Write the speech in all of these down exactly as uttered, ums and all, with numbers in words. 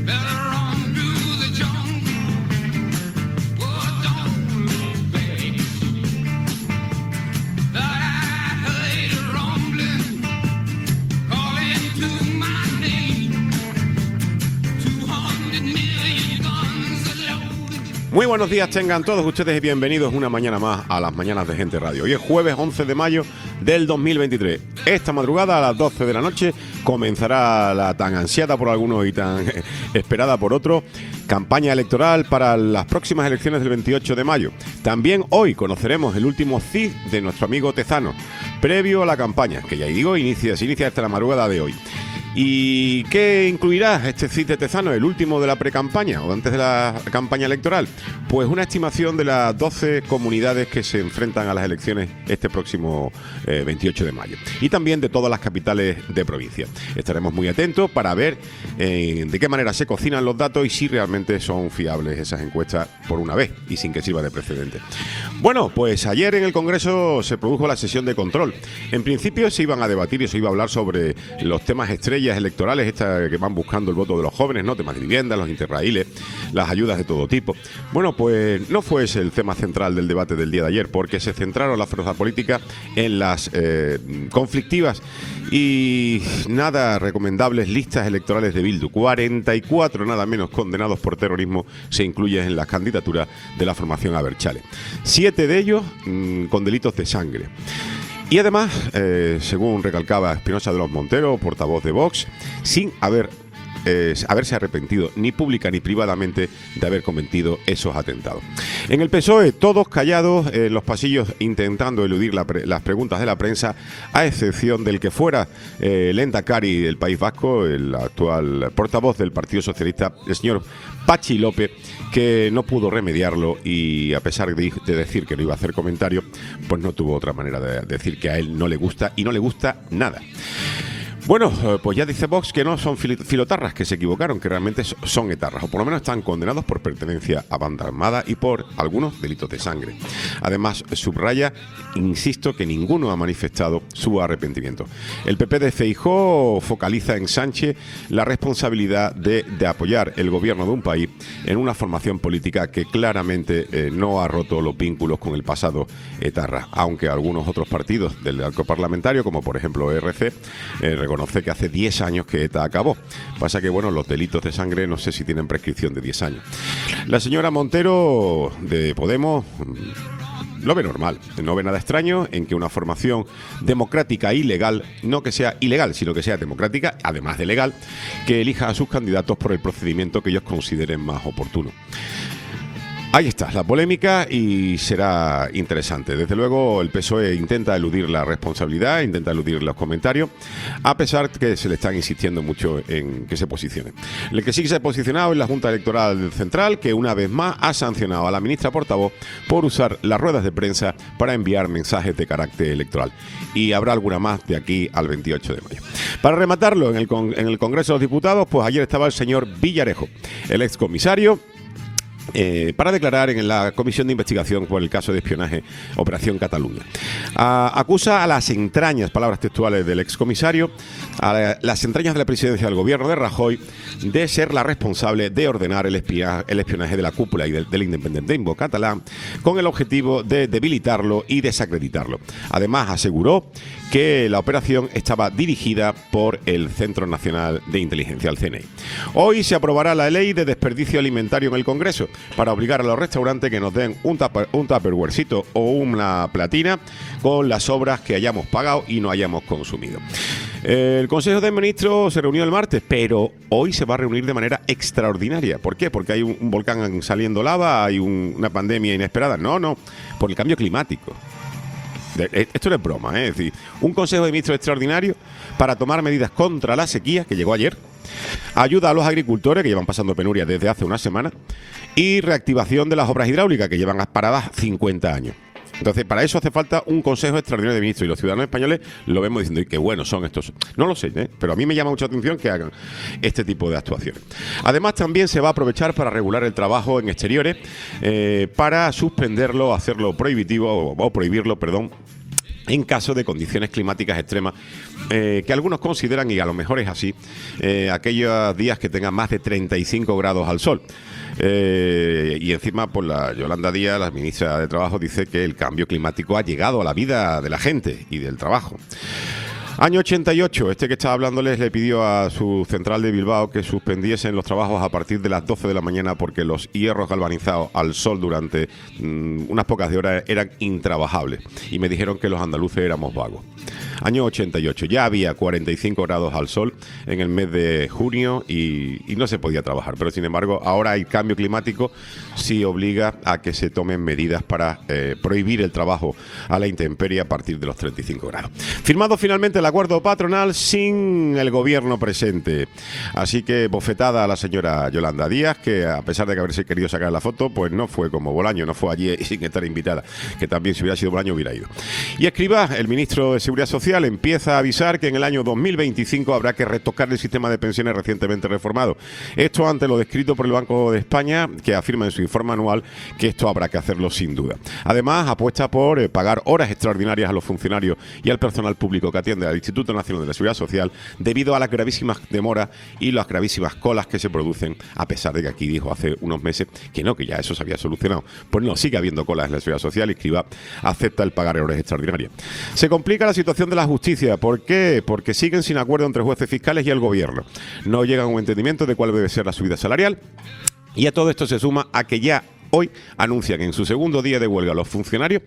Muy buenos días tengan todos ustedes y bienvenidos una mañana más a las Mañanas de Gente Radio. Hoy es jueves once de mayo del dos mil veintitrés. Esta madrugada a las doce de la noche comenzará la tan ansiada por algunos y tan esperada por otros campaña electoral para las próximas elecciones del veintiocho de mayo. También hoy conoceremos el último C I D de nuestro amigo Tezano, previo a la campaña, que ya digo, inicia, se inicia hasta la madrugada de hoy. ¿Y qué incluirá este C I D de Tezano, el último de la precampaña o antes de la campaña electoral? Pues una estimación de las doce comunidades que se enfrentan a las elecciones este próximo eh, veintiocho de mayo. Y también de todas las capitales de provincia. Estaremos muy atentos para ver eh, de qué manera se cocinan los datos y si realmente son fiables esas encuestas por una vez y sin que sirva de precedente. Bueno, pues ayer en el Congreso se produjo la sesión de control. En principio se iban a debatir y se iba a hablar sobre los temas estrellas electorales, estas que van buscando el voto de los jóvenes, ¿no? Temas de vivienda, los interraíles, las ayudas de todo tipo. Bueno, pues no fue ese el tema central del debate del día de ayer, porque se centraron las fuerzas políticas en las eh, conflictivas y nada recomendables listas electorales de Bildu. cuarenta y cuatro nada menos condenados por terrorismo se incluyen en las candidaturas de la formación Abertzale. Siete de ellos mmm, con delitos de sangre. Y además, eh, según recalcaba Espinosa de los Monteros, portavoz de Vox, sin haber eh, haberse arrepentido ni pública ni privadamente de haber cometido esos atentados. En el P S O E, todos callados en los pasillos intentando eludir la pre las preguntas de la prensa, a excepción del que fuera eh, el Endacari del País Vasco, el actual portavoz del Partido Socialista, el señor Patxi López, que no pudo remediarlo y a pesar de, de decir que no iba a hacer comentario, pues no tuvo otra manera de decir que a él no le gusta y no le gusta nada. Bueno, pues ya dice Vox que no son filotarras, que se equivocaron, que realmente son etarras, o por lo menos están condenados por pertenencia a banda armada y por algunos delitos de sangre. Además, subraya, insisto, que ninguno ha manifestado su arrepentimiento. El P P de Feijóo focaliza en Sánchez la responsabilidad de, de apoyar el gobierno de un país en una formación política que claramente eh, no ha roto los vínculos con el pasado etarra, aunque algunos otros partidos del arco parlamentario, como por ejemplo E R C, eh, conoce que hace diez años que ETA acabó. Pasa que, bueno, los delitos de sangre no sé si tienen prescripción de diez años. La señora Montero de Podemos lo ve normal, no ve nada extraño en que una formación democrática y legal, no que sea ilegal, sino que sea democrática, además de legal, que elija a sus candidatos por el procedimiento que ellos consideren más oportuno. Ahí está la polémica y será interesante. Desde luego el P S O E intenta eludir la responsabilidad, intenta eludir los comentarios, a pesar que se le están insistiendo mucho en que se posicione. El que sí que se ha posicionado es la Junta Electoral Central, que una vez más ha sancionado a la ministra portavoz por usar las ruedas de prensa para enviar mensajes de carácter electoral. Y habrá alguna más de aquí al veintiocho de mayo. Para rematarlo, en el, con en el Congreso de los Diputados, pues ayer estaba el señor Villarejo, el excomisario, Eh, para declarar en la comisión de investigación por el caso de espionaje Operación Cataluña. Ah, acusa a las entrañas, palabras textuales del excomisario, a la, las entrañas de la presidencia del gobierno de Rajoy de ser la responsable de ordenar el, espia, el espionaje de la cúpula y del, del independentismo catalán con el objetivo de debilitarlo y desacreditarlo. Además, aseguró que la operación estaba dirigida por el Centro Nacional de Inteligencia, el C N I. Hoy se aprobará la ley de desperdicio alimentario en el Congreso para obligar a los restaurantes que nos den un, tupper, un tupperwarecito o una platina con las sobras que hayamos pagado y no hayamos consumido. El Consejo de Ministros se reunió el martes, pero hoy se va a reunir de manera extraordinaria. ¿Por qué? Porque hay un, un volcán saliendo lava, hay un, una pandemia inesperada. No, no, por el cambio climático. Esto no es broma, ¿eh? Es decir, un Consejo de Ministros extraordinario para tomar medidas contra la sequía, que llegó ayer, ayuda a los agricultores que llevan pasando penuria desde hace una semana y reactivación de las obras hidráulicas que llevan paradas cincuenta años. Entonces, para eso hace falta un Consejo Extraordinario de Ministros y los ciudadanos españoles lo vemos diciendo, y qué buenos son estos. No lo sé, ¿eh? Pero a mí me llama mucha atención que hagan este tipo de actuaciones. Además, también se va a aprovechar para regular el trabajo en exteriores, eh, para suspenderlo, hacerlo prohibitivo o, o prohibirlo, perdón, en caso de condiciones climáticas extremas, eh, que algunos consideran, y a lo mejor es así, eh, aquellos días que tengan más de treinta y cinco grados al sol. Eh, y encima, pues la Yolanda Díaz, la ministra de Trabajo, dice que el cambio climático ha llegado a la vida de la gente y del trabajo. Año ochenta y ocho, este que estaba hablándoles le pidió a su central de Bilbao que suspendiesen los trabajos a partir de las doce de la mañana porque los hierros galvanizados al sol durante mmm, unas pocas de horas eran intrabajables y me dijeron que los andaluces éramos vagos. Año ochenta y ocho, ya había cuarenta y cinco grados al sol en el mes de junio y, y no se podía trabajar, pero sin embargo ahora el cambio climático sí obliga a que se tomen medidas para eh, prohibir el trabajo a la intemperie a partir de los treinta y cinco grados. Firmado finalmente el acuerdo patronal sin el gobierno presente, así que bofetada a la señora Yolanda Díaz, que a pesar de que haberse querido sacar la foto, pues no fue como Bolaño, no fue allí sin estar invitada, que también si hubiera sido Bolaño hubiera ido. Y Escrivá, el ministro de Seguridad Social, empieza a avisar que en el año dos mil veinticinco habrá que retocar el sistema de pensiones recientemente reformado. Esto ante lo descrito por el Banco de España, que afirma en su informe anual que esto habrá que hacerlo sin duda. Además, apuesta por eh, pagar horas extraordinarias a los funcionarios y al personal público que atiende al Instituto Nacional de la Seguridad Social debido a las gravísimas demoras y las gravísimas colas que se producen, a pesar de que aquí dijo hace unos meses que no, que ya eso se había solucionado. Pues no, sigue habiendo colas en la Seguridad Social y Escrivá acepta el pagar horas extraordinarias. Se complica la situación de la justicia. ¿Por qué? Porque siguen sin acuerdo entre jueces fiscales y el gobierno. No llegan a un entendimiento de cuál debe ser la subida salarial. Y a todo esto se suma a que ya hoy anuncian en su segundo día de huelga los funcionarios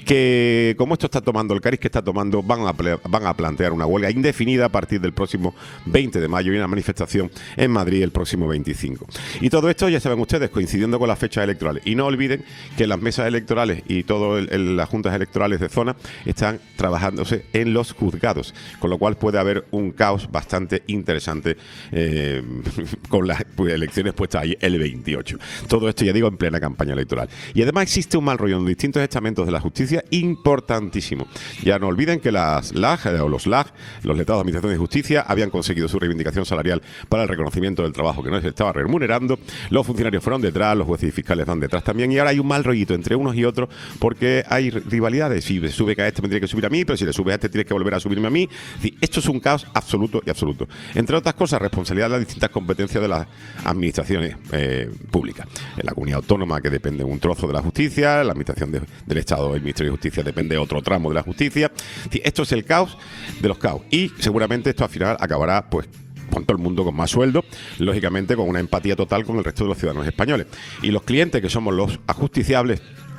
que, como esto está tomando el cariz que está tomando, van a, van a plantear una huelga indefinida a partir del próximo veinte de mayo y una manifestación en Madrid el próximo veinticinco. Y todo esto, ya saben ustedes, coincidiendo con las fechas electorales. Y no olviden que las mesas electorales y todas las juntas electorales de zona están trabajándose en los juzgados, con lo cual puede haber un caos bastante interesante eh, con las pues, elecciones puestas ahí el veintiocho. Todo esto, ya digo, en plena campaña electoral. Y además existe un mal rollo en distintos estamentos de la justicia importantísimo. Ya no olviden que las L A G o los L A G, los letrados de Administración de Justicia, habían conseguido su reivindicación salarial para el reconocimiento del trabajo que no se estaba remunerando. Los funcionarios fueron detrás, los jueces y fiscales van detrás también, y ahora hay un mal rollito entre unos y otros porque hay rivalidades. Si sube a este me tiene que subir a mí, pero si le subes a este tienes que volver a subirme a mí. Es decir, esto es un caos absoluto y absoluto. Entre otras cosas, responsabilidad de las distintas competencias de las administraciones eh, públicas. En la comunidad autónoma, que depende un trozo de la justicia, la administración de, del Estado, el Ministerio de Justicia depende de otro tramo de la justicia. Esto es el caos de los caos y seguramente esto al final acabará pues con todo el mundo con más sueldo, lógicamente con una empatía total con el resto de los ciudadanos españoles. Y los clientes, que somos los ajusticiables,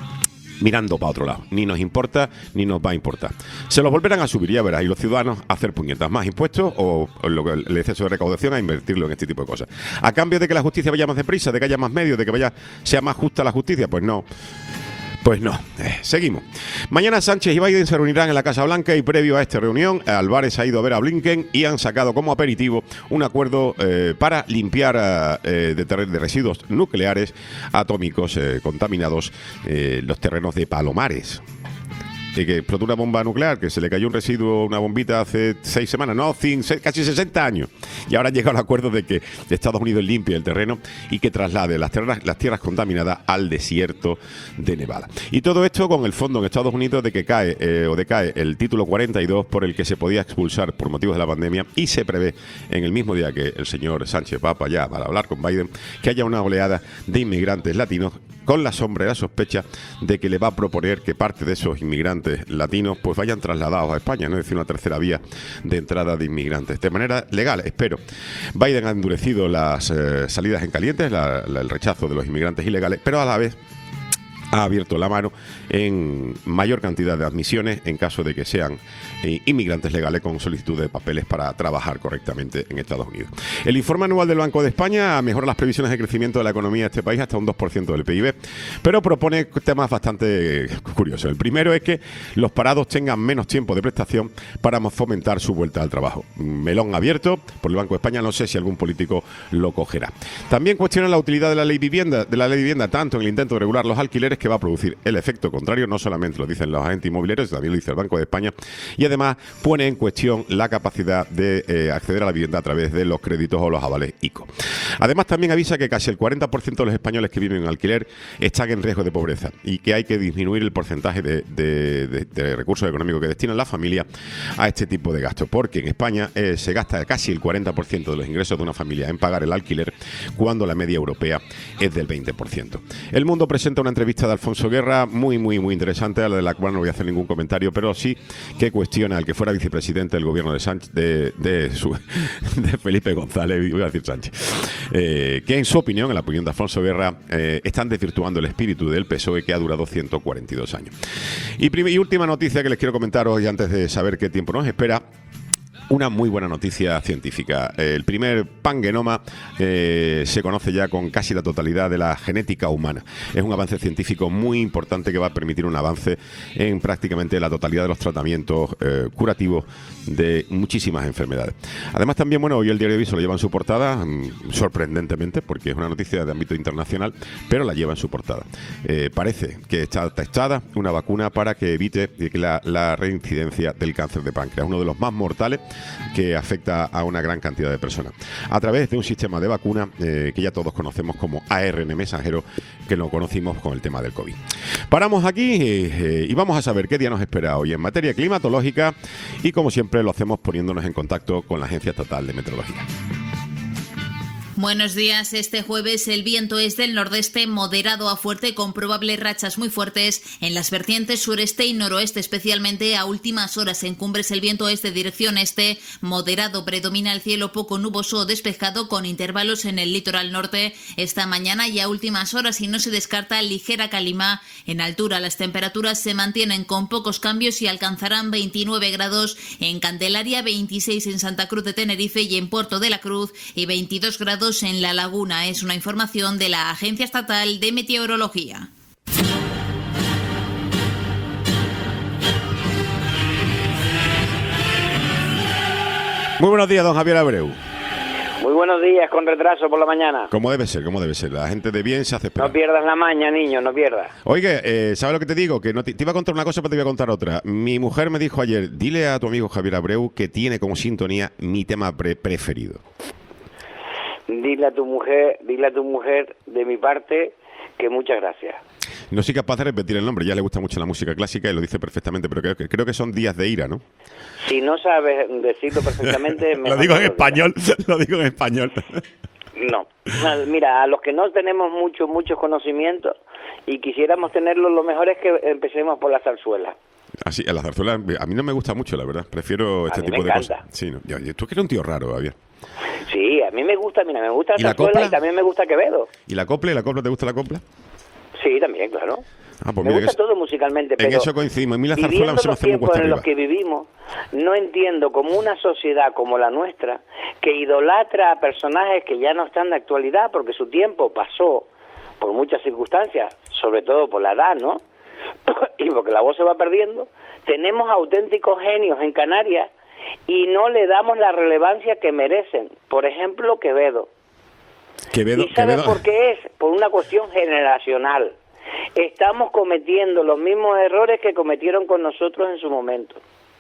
mirando para otro lado. Ni nos importa, ni nos va a importar. Se los volverán a subir, ya verás, y los ciudadanos a hacer puñetas, más impuestos o, o lo que, el exceso de recaudación a invertirlo en este tipo de cosas. A cambio de que la justicia vaya más deprisa, de que haya más medios, de que vaya sea más justa la justicia, pues no. Pues no. Eh, seguimos. Mañana Sánchez y Biden se reunirán en la Casa Blanca y previo a esta reunión, Álvarez ha ido a ver a Blinken y han sacado como aperitivo un acuerdo eh, para limpiar eh, de, de residuos nucleares atómicos eh, contaminados eh, los terrenos de Palomares. Y que explotó una bomba nuclear, que se le cayó un residuo, una bombita hace seis semanas, no, cinco, seis, casi sesenta años. Y ahora han llegado al acuerdo de que Estados Unidos limpie el terreno y que traslade las tierras, las tierras contaminadas al desierto de Nevada. Y todo esto con el fondo en Estados Unidos de que cae eh, o decae el título cuarenta y dos por el que se podía expulsar por motivos de la pandemia, y se prevé en el mismo día que el señor Sánchez va para allá para hablar con Biden que haya una oleada de inmigrantes latinos, con la sombra y la sospecha de que le va a proponer que parte de esos inmigrantes latinos pues vayan trasladados a España, ¿no? Es decir, una tercera vía de entrada de inmigrantes de manera legal, espero. Biden ha endurecido las eh, salidas en caliente, la, la, el rechazo de los inmigrantes ilegales, pero a la vez ha abierto la mano en mayor cantidad de admisiones en caso de que sean eh, inmigrantes legales con solicitud de papeles para trabajar correctamente en Estados Unidos. El informe anual del Banco de España mejora las previsiones de crecimiento de la economía de este país hasta un dos por ciento del P I B, pero propone temas bastante curiosos. El primero es que los parados tengan menos tiempo de prestación para fomentar su vuelta al trabajo. Melón abierto por el Banco de España, no sé si algún político lo cogerá. También cuestiona la utilidad de la ley vivienda, de la ley vivienda tanto en el intento de regular los alquileres, que que va a producir el efecto contrario. No solamente lo dicen los agentes inmobiliarios, también lo dice el Banco de España, y además pone en cuestión la capacidad de eh, acceder a la vivienda a través de los créditos o los avales I C O. Además, también avisa que casi el cuarenta por ciento de los españoles que viven en alquiler están en riesgo de pobreza y que hay que disminuir el porcentaje de, de, de, de recursos económicos que destinan la familia a este tipo de gastos, porque en España eh, se gasta casi el cuarenta por ciento de los ingresos de una familia en pagar el alquiler, cuando la media europea es del veinte por ciento. El Mundo presenta una entrevista de Alfonso Guerra muy, muy, muy interesante, a la de la cual no voy a hacer ningún comentario, pero sí que cuestiona al que fuera vicepresidente del gobierno de Sánchez, de, de, su, de Felipe González, voy a decir Sánchez, eh, que en su opinión, en la opinión de Alfonso Guerra, eh, están desvirtuando el espíritu del P S O E, que ha durado ciento cuarenta y dos años. Y, y última noticia que les quiero comentar hoy, antes de saber qué tiempo nos espera. Una muy buena noticia científica. El primer pangenoma eh, se conoce ya con casi la totalidad de la genética humana. Es un avance científico muy importante que va a permitir un avance en prácticamente la totalidad de los tratamientos eh, curativos de muchísimas enfermedades. Además, también, bueno, hoy el Diario de Viso lo lleva en su portada, mmm, sorprendentemente, porque es una noticia de ámbito internacional, pero la lleva en su portada. Eh, parece que está testada una vacuna para que evite la, la reincidencia del cáncer de páncreas, uno de los más mortales que afecta a una gran cantidad de personas, a través de un sistema de vacuna eh, que ya todos conocemos como A R N mensajero, que lo conocimos con el tema del COVID. Paramos aquí eh, eh, y vamos a saber qué día nos espera hoy en materia climatológica, y como siempre lo hacemos poniéndonos en contacto con la Agencia Estatal de Meteorología. Buenos días. Este jueves el viento es del nordeste moderado a fuerte, con probables rachas muy fuertes en las vertientes sureste y noroeste, especialmente a últimas horas. En cumbres el viento es de dirección este, moderado, predomina el cielo poco nuboso o despejado, con intervalos en el litoral norte esta mañana y a últimas horas, y no se descarta ligera calima. En altura las temperaturas se mantienen con pocos cambios y alcanzarán veintinueve grados en Candelaria, veintiséis en Santa Cruz de Tenerife y en Puerto de la Cruz, y veintidós grados en La Laguna. Es una información de la Agencia Estatal de Meteorología. Muy buenos días, don Javier Abreu. Muy buenos días, con retraso por la mañana. Como debe ser, como debe ser. La gente de bien se hace esperar. No pierdas la maña, niño, no pierdas. Oye, eh, ¿sabes lo que te digo? Que no te, te iba a contar una cosa, pero te iba a contar otra. Mi mujer me dijo ayer, dile a tu amigo Javier Abreu que tiene como sintonía mi tema pre preferido. Dile a tu mujer, dile a tu mujer de mi parte que muchas gracias. No soy capaz de repetir el nombre, ya le gusta mucho la música clásica y lo dice perfectamente, pero creo que, creo que son Días de Ira, ¿no? Si no sabes decirlo perfectamente... Lo digo en español, lo digo en español. No, mira, a los que no tenemos muchos, muchos conocimientos y quisiéramos tenerlos, lo mejor es que empecemos por la zarzuela. Así, a la zarzuela a mí no me gusta mucho, la verdad. Prefiero este tipo de cosas. Sí, no, yo, yo, tú que eres un tío raro, Javier. Sí, a mí me gusta, mira, me gusta la zarzuela y también me gusta Quevedo. ¿Y la copla? ¿Y la copla? ¿Te gusta la copla? Sí, también, claro. Ah, pues me mira, gusta todo musicalmente, pero en eso coincidimos. A mí la zarzuela se me hace muy cuesta en arriba. los que vivimos, no entiendo como una sociedad como la nuestra, que idolatra a personajes que ya no están de actualidad porque su tiempo pasó por muchas circunstancias, sobre todo por la edad, ¿no? Y porque la voz se va perdiendo. Tenemos auténticos genios en Canarias y no le damos la relevancia que merecen. Por ejemplo, Quevedo. Quevedo ¿Y sabes Quevedo... por qué es? Por una cuestión generacional. Estamos cometiendo los mismos errores que cometieron con nosotros en su momento.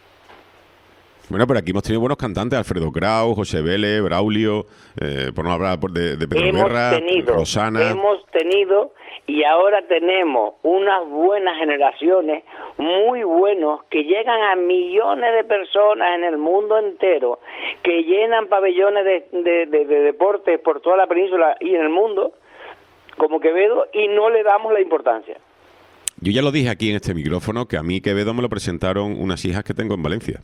Bueno, pero aquí hemos tenido buenos cantantes, Alfredo Kraus, José Vélez, Braulio, eh, por no hablar de, de Pedro hemos Guerra, tenido, Rosana... Hemos tenido y ahora tenemos unas buenas generaciones, muy buenos, que llegan a millones de personas en el mundo entero, que llenan pabellones de, de, de, de deportes por toda la península y en el mundo, como Quevedo, y no le damos la importancia. Yo ya lo dije aquí en este micrófono, que a mí Quevedo me lo presentaron unas hijas que tengo en Valencia.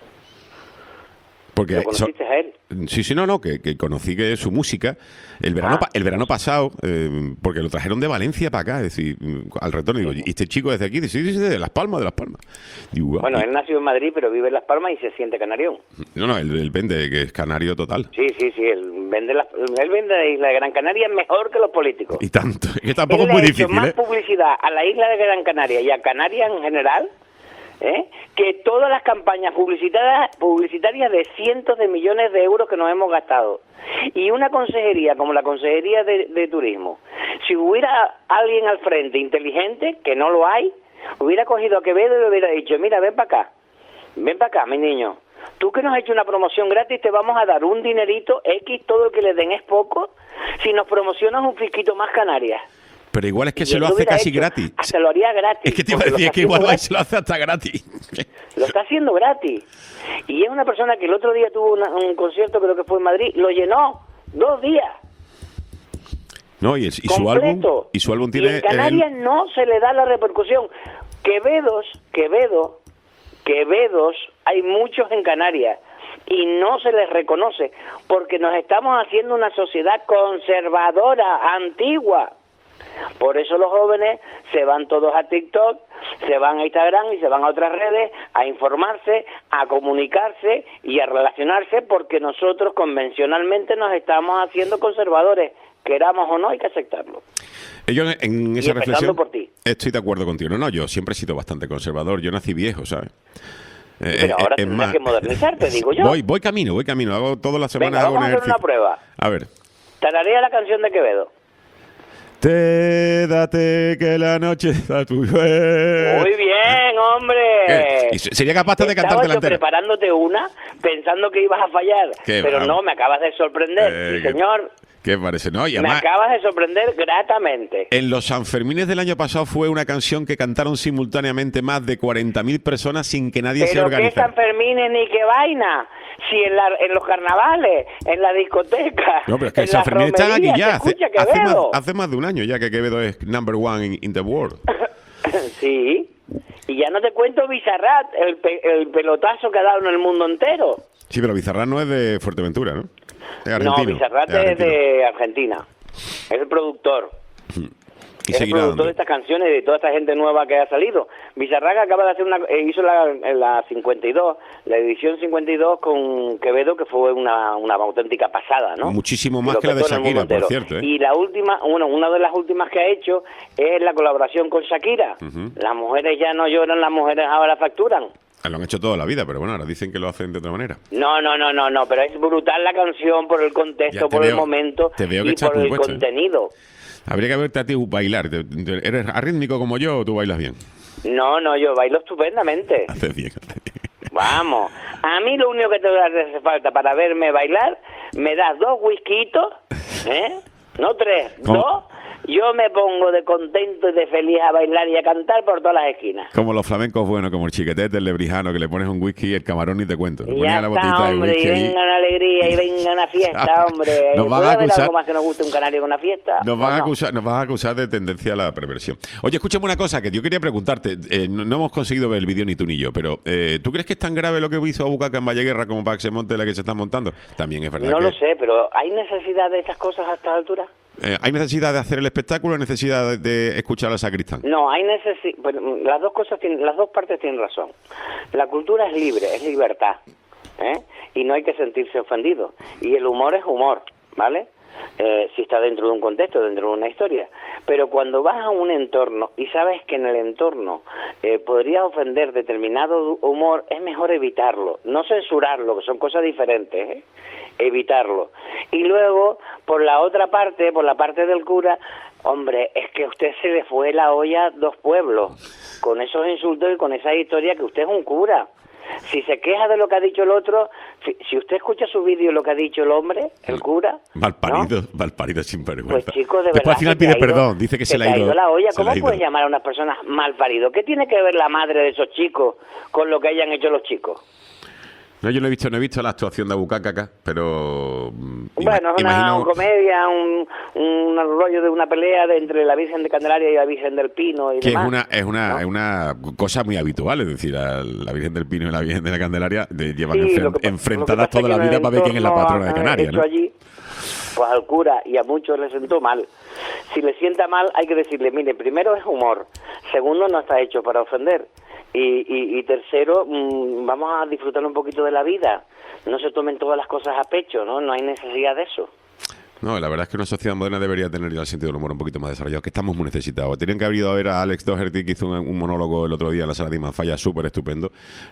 Porque ¿Lo conociste so, a él? Sí, sí, no, no, que, que conocí que su música el verano, ah. el verano pasado, eh, porque lo trajeron de Valencia para acá, es decir, al retorno, digo, ¿y este chico desde aquí? Dice, sí, sí, de Las Palmas, de Las Palmas. Digo, bueno, y... él nació en Madrid, pero vive en Las Palmas y se siente canarión. No, no, él, él vende, que es canario total. Sí, sí, sí, él vende la, él vende la isla de Gran Canaria mejor que los políticos. Y tanto, es que tampoco él es muy le ha difícil, hecho más ¿eh? publicidad a la isla de Gran Canaria y a Canarias en general, ¿eh? que todas las campañas publicitarias, publicitarias de cientos de millones de euros que nos hemos gastado. Y una consejería como la Consejería de, de Turismo, si hubiera alguien al frente inteligente, que no lo hay, hubiera cogido a Quevedo y le hubiera dicho, mira, ven para acá, ven para acá, mi niño. Tú que nos has hecho una promoción gratis, te vamos a dar un dinerito X, todo lo que le den es poco, si nos promocionas un fisquito más Canarias. Pero igual es que y se lo hace casi hecho, gratis. Se lo haría gratis. Es que te iba a decir que igual gratis. Se lo hace hasta gratis. Lo está haciendo gratis. Y es una persona que el otro día tuvo una, un concierto, creo que fue en Madrid, lo llenó dos días. No, y, el, y su álbum y su álbum tiene. Y en Canarias el... no se le da la repercusión. Quevedos, Quevedo, Quevedos, hay muchos en Canarias y no se les reconoce porque nos estamos haciendo una sociedad conservadora, antigua. Por eso los jóvenes se van todos a TikTok, se van a Instagram y se van a otras redes a informarse, a comunicarse y a relacionarse porque nosotros convencionalmente nos estamos haciendo conservadores, queramos o no, hay que aceptarlo. Yo en esa reflexión por ti. Estoy de acuerdo contigo. No, no, yo siempre he sido bastante conservador. Yo nací viejo, ¿sabes? Eh, Pero ahora tendrás más... que modernizarte, digo yo. Voy, voy camino, voy camino. Hago todas las semanas. Venga, hago vamos un a hacer una prueba. A ver. Tararea la canción de Quevedo. Te date que la noche está tu... Muy bien, hombre. ¿Qué? ¿Sería capaz de cantarte la entera? Preparándote una, pensando que ibas a fallar. Pero vamos. No, me acabas de sorprender, eh, sí, señor. ¿Qué parece? No, y me además, acabas de sorprender gratamente. En los Sanfermines del año pasado fue una canción que cantaron simultáneamente más de cuarenta mil personas sin que nadie ¿Pero se organizara. ¿Pero qué Sanfermines ni qué vaina? Si en, la, en los carnavales, en la discoteca, no, pero es que en San Fermín están aquí ya. Hace, hace, más, hace más de un año ya que Quevedo es number one in, in the world. Sí. Y ya no te cuento Bizarrat, el, pe, el pelotazo que ha dado en el mundo entero. Sí, pero Bizarrat no es de Fuerteventura, ¿no? Es no, Bizarrat es, es de Argentina. Es el productor. Y es el productor dando. de estas canciones y de toda esta gente nueva que ha salido. Bizarrat acaba de hacer una... Eh, hizo la, la cincuenta y dos, la edición cincuenta y dos con Quevedo, que fue una, una auténtica pasada, ¿no? Muchísimo más que la de Shakira, por cierto. ¿eh? Y la última, bueno, una de las últimas que ha hecho es la colaboración con Shakira. Uh-huh. Las mujeres ya no lloran, las mujeres ahora facturan. Lo han hecho toda la vida, pero bueno, ahora dicen que lo hacen de otra manera. No, no, no, no, no, pero es brutal la canción por el contexto, por veo, el momento te veo que y por el compuesto, contenido. ¿eh? Habría que verte a ti bailar. ¿Eres arrítmico como yo o tú bailas bien? No, no, yo bailo estupendamente. Haces bien, haces bien. Vamos, a mí lo único que te hace falta para verme bailar, me das dos whiskitos, ¿eh? No tres, ¿Cómo? dos. Yo me pongo de contento y de feliz a bailar y a cantar por todas las esquinas. Como los flamencos buenos, como el chiquetete del lebrijano, que le pones un whisky y el camarón ni te cuento. Le ya la está, hombre, y venga una alegría y venga una fiesta, hombre. Nos van a acusar, algo más que nos guste un canario con una fiesta? Nos van, a acusar, nos van a acusar de tendencia a la perversión. Oye, escúchame una cosa, que yo quería preguntarte. Eh, no, no hemos conseguido ver el vídeo ni tú ni yo, pero eh, ¿tú crees que es tan grave lo que hizo Abucaca en Valleguerra como para que se monte la que se está montando? También es verdad No que... lo sé, pero ¿hay necesidad de estas cosas a esta altura? Eh, ¿Hay necesidad de hacer el espectáculo o necesidad de, de escuchar al sacristán? No, hay necesidad. Bueno, las dos cosas tienen, las dos partes tienen razón. La cultura es libre, es libertad, ¿eh? Y no hay que sentirse ofendido. Y el humor es humor, ¿vale? Eh, si está dentro de un contexto, dentro de una historia. Pero cuando vas a un entorno y sabes que en el entorno eh, podría ofender determinado humor, es mejor evitarlo, no censurarlo, que son cosas diferentes, ¿eh? Evitarlo. Y luego, por la otra parte, por la parte del cura, hombre, es que a usted se le fue la olla a dos pueblos, con esos insultos y con esa historia que usted es un cura. Si se queja de lo que ha dicho el otro, si, si usted escucha su vídeo lo que ha dicho el hombre, el cura... Malparido, ¿no? Malparido sin vergüenza. Pues chicos, de Después verdad al final que pide ha ido, perdón, dice que se le ha ido, ido la olla. ¿Cómo puedes ido? llamar a unas personas malparido? ¿Qué tiene que ver la madre de esos chicos con lo que hayan hecho los chicos? No, yo no he visto, no he visto la actuación de Abucaca acá, pero... Bueno, es una imagino... comedia, un, un rollo de una pelea de entre la Virgen de Candelaria y la Virgen del Pino y que demás. es una es una, ¿no? es una cosa muy habitual, es decir, la, la Virgen del Pino y la Virgen de la Candelaria de, llevan sí, enfren, que, enfrentadas toda la vida para ver quién es la patrona de Canarias, ¿no? Allí, pues al cura y a muchos les sentó mal. Si le sienta mal hay que decirle, mire, primero es humor, segundo no está hecho para ofender. Y, y, y tercero, mmm, vamos a disfrutar un poquito de la vida. No se tomen todas las cosas a pecho, ¿no? No hay necesidad de eso. No, la verdad es que una sociedad moderna debería tener ya el sentido del humor un poquito más desarrollado, que estamos muy necesitados. Tenían que haber ido a ver a Alex Doherty, que hizo un, un monólogo el otro día en la sala de Manfalla súper estupendo,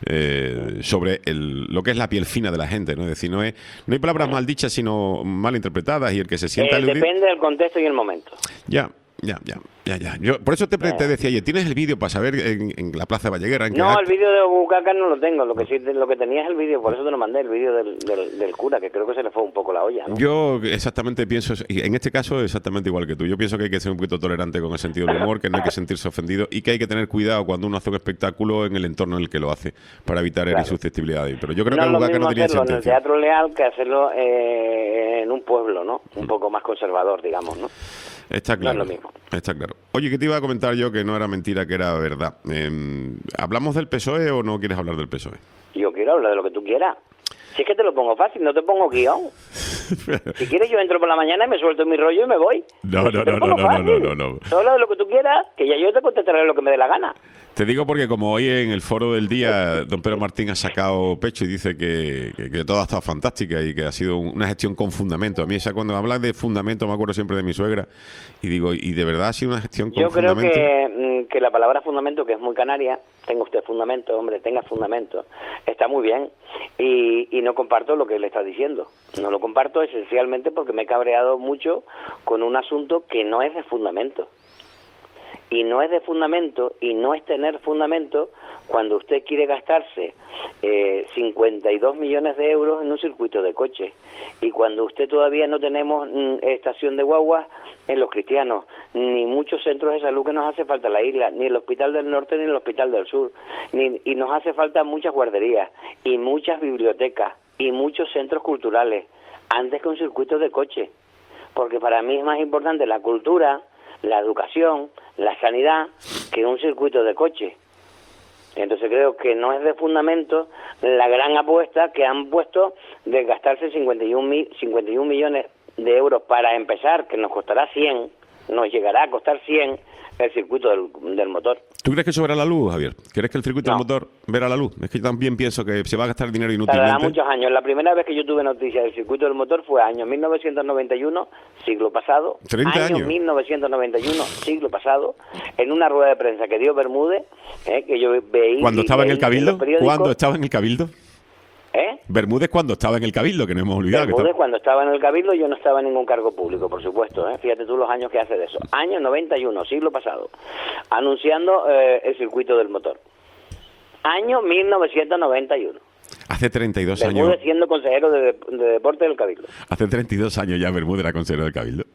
eh, sobre el, lo que es la piel fina de la gente, ¿no? Es decir, no, es, no hay palabras mal dichas, sino mal interpretadas, y el que se sienta... Eh, depende del contexto y el momento. Ya, Ya, ya, ya, ya. Yo, por eso te, Eh. te decía, oye, ¿tienes el vídeo para saber en, en la Plaza de Valleguera? En qué No, acto? el vídeo de Bucaca no lo tengo. Lo que sí, lo que tenía es el vídeo, por eso te lo mandé, el vídeo del, del, del cura, que creo que se le fue un poco la olla, ¿no? Yo exactamente pienso, y en este caso exactamente igual que tú. Yo pienso que hay que ser un poquito tolerante con el sentido del humor, que no hay que sentirse ofendido y que hay que tener cuidado cuando uno hace un espectáculo en el entorno en el que lo hace, para evitar Claro. herir susceptibilidades. Pero yo creo No que es lo Bucaca mismo no tenía esa hacerlo en el intención. Teatro Leal que hacerlo eh, en un pueblo, ¿no? Un poco más conservador, digamos, ¿no? Está claro. No es lo mismo. Está claro. Oye, ¿qué te iba a comentar yo que no era mentira, que era verdad? Eh, ¿Hablamos del P S O E o no quieres hablar del P S O E? Yo quiero hablar de lo que tú quieras. Si es que te lo pongo fácil, no te pongo guión. Si quieres yo entro por la mañana y me suelto mi rollo y me voy. No, Pues no, te lo no, pongo no, no, fácil. no, no, no. Tú habla de lo que tú quieras, que ya yo te contestaré lo que me dé la gana. Te digo porque como hoy en el foro del día don Pedro Martín ha sacado pecho y dice que, que, que todo ha estado fantástica y que ha sido una gestión con fundamento. A mí esa, cuando hablan de fundamento me acuerdo siempre de mi suegra y digo, ¿y de verdad ha sido una gestión con Yo creo fundamento? que, que la palabra fundamento, que es muy canaria, tenga usted fundamento, hombre, tenga fundamento, está muy bien y, y no comparto lo que le está diciendo. No lo comparto esencialmente porque me he cabreado mucho con un asunto que no es de fundamento. Y no es de fundamento y no es tener fundamento cuando usted quiere gastarse eh, cincuenta y dos millones de euros en un circuito de coches y cuando usted todavía no tenemos mm, estación de guaguas en Los Cristianos, ni muchos centros de salud que nos hace falta en la isla, ni el Hospital del Norte ni el Hospital del Sur, ni, y nos hace falta muchas guarderías y muchas bibliotecas y muchos centros culturales antes que un circuito de coche, porque para mí es más importante la cultura, la educación, la sanidad, que un circuito de coche. Entonces creo que no es de fundamento la gran apuesta que han puesto de gastarse cincuenta y un millones de euros para empezar, que nos costará cien, nos llegará a costar cien el circuito del, del motor. ¿Tú crees que eso verá la luz, Javier? ¿Crees que el circuito No. del motor verá la luz? Es que yo también pienso que se va a gastar dinero Tardará inútilmente. muchos años. La primera vez que yo tuve noticia del circuito del motor fue año mil novecientos noventa y uno, siglo pasado. treinta año años. mil novecientos noventa y uno, siglo pasado, en una rueda de prensa que dio Bermúdez, eh, que yo veí... ¿Cuando estaba en el leí Cabildo? los periódicos. ¿Cuándo estaba en el Cabildo? ¿Eh? Bermúdez cuando estaba en el Cabildo, que no hemos olvidado. Bermúdez, que estaba... cuando estaba en el Cabildo, yo no estaba en ningún cargo público, por supuesto. ¿eh? Fíjate tú los años que hace de eso. Año noventa y uno, siglo pasado, anunciando eh, el circuito del motor. Año mil novecientos noventa y uno. Hace treinta y dos Bermúdez años. siendo consejero de, de deporte del Cabildo. Hace treinta y dos años ya Bermúdez era consejero del Cabildo.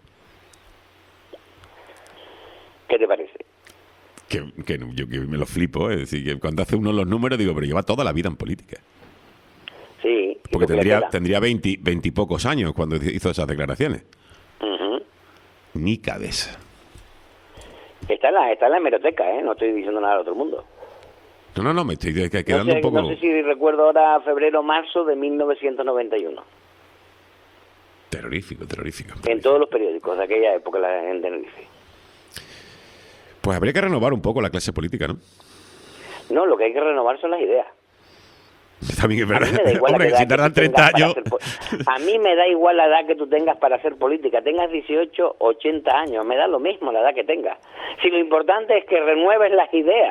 ¿Qué te parece? Que, que no, yo que me lo flipo, es decir, que cuando hace uno los números digo, pero lleva toda la vida en política. Sí. ¿y Porque tú qué le tendría, queda? tendría veinte, veinte y pocos años cuando hizo esas declaraciones. Ujú. Ni cabeza. Está en la, está en la hemeroteca, ¿eh? No estoy diciendo nada al otro mundo. No, no, no, me estoy No quedando sé, un poco... no sé si recuerdo ahora febrero, marzo de mil novecientos noventa y uno. Terrorífico, terrorífico. En todos los periódicos de aquella época la- en Tenerife. Pues habría que renovar un poco la clase política, ¿no? No, lo que hay que renovar son las ideas. También es A mí verdad. me da igual la Hombre, edad si que tardan tú tengas treinta para años... hacer po- A mí me da igual la edad que tú tengas para hacer política. Tengas dieciocho, ochenta años. Me da lo mismo la edad que tengas. Si lo importante es que renueves las ideas.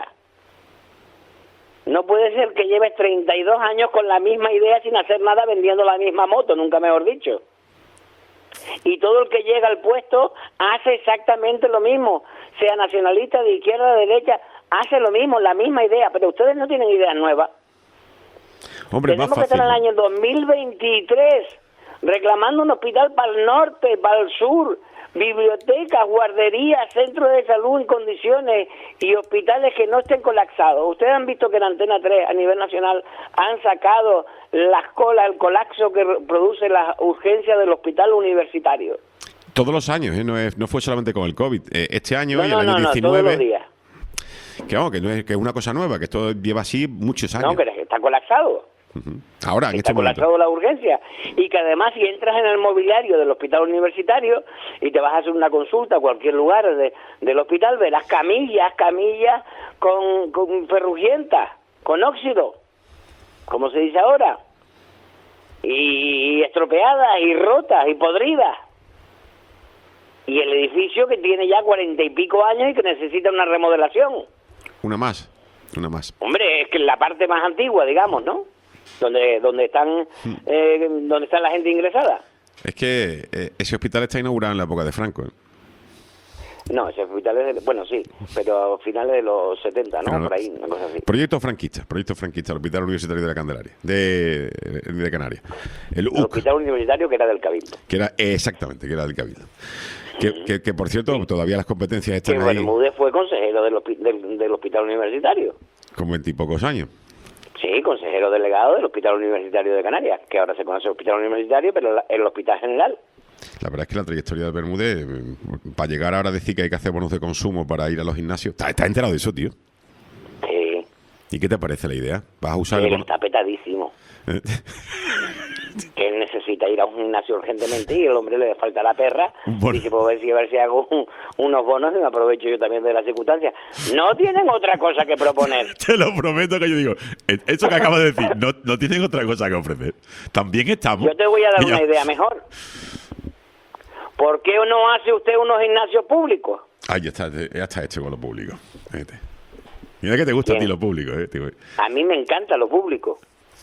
No puede ser que lleves treinta y dos años con la misma idea sin hacer nada vendiendo la misma moto, nunca mejor dicho. Y todo el que llega al puesto hace exactamente lo mismo. Sea nacionalista, de izquierda, de derecha, hace lo mismo, la misma idea. Pero ustedes no tienen ideas nuevas. Hombre, es más Tenemos que fácil. estar en el año dos mil veintitrés reclamando un hospital para el norte, para el sur, bibliotecas, guarderías, centros de salud en condiciones y hospitales que no estén colapsados. Ustedes han visto que en Antena tres a nivel nacional han sacado las colas, el colapso que produce la urgencia del hospital universitario. Todos los años, ¿eh? no, es, no fue solamente con el COVID. Eh, este año No, y no, el año no, no, diecinueve... todos los días. Que, vamos, que no es que es una cosa nueva, que esto lleva así muchos años. No, que está colapsado. Ujú. Ahora, en Está este momento. colapsado la urgencia. Y que además si entras en el mobiliario del hospital universitario y te vas a hacer una consulta a cualquier lugar de, del hospital, verás camillas, camillas con, con ferrugientas, con óxido, como se dice ahora, y estropeadas y rotas y podridas. Y el edificio que tiene ya cuarenta y pico años y que necesita una remodelación. Una más, una más. Hombre, es que la parte más antigua, digamos, ¿no? Donde donde están eh, donde está la gente ingresada. Es que eh, ese hospital está inaugurado en la época de Franco. ¿eh? No, ese hospital es de, bueno, sí, pero a finales de los setenta, ¿no? Por ahí, una cosa así. Proyecto franquista, proyecto franquista, el Hospital Universitario de la Candelaria, de, de Canarias. El, el Hospital Universitario que era del Cabildo. Que era, exactamente, que era del Cabildo. Que, que, que por cierto, sí. todavía las competencias están que ahí. Bermúdez fue consejero del, del, del Hospital Universitario. Con veintipocos años. Sí, consejero delegado del Hospital Universitario de Canarias, que ahora se conoce Hospital Universitario, pero el Hospital General. La verdad es que la trayectoria de Bermúdez, para llegar ahora a decir que hay que hacer bonos de consumo para ir a los gimnasios, ¿estás está enterado de eso, tío? Sí. ¿Y qué te parece la idea? ¿Vas a usar Él el bono? Está petadísimo. Que él necesita ir a un gimnasio urgentemente y el hombre le falta la perra. Bueno. Y si puedo ver si, a ver si hago un, unos bonos y me aprovecho yo también de las circunstancias. No tienen otra cosa que proponer. Te lo prometo que yo digo, eso que acabas de decir, no, no tienen otra cosa que ofrecer. También estamos. Yo te voy a dar una idea mejor. ¿Por qué no hace usted unos gimnasios públicos? Ah, ya está, ya está hecho con lo público. Fíjate. Mira que te gusta Bien. a ti lo público, ¿eh? Tío. A mí me encanta lo público.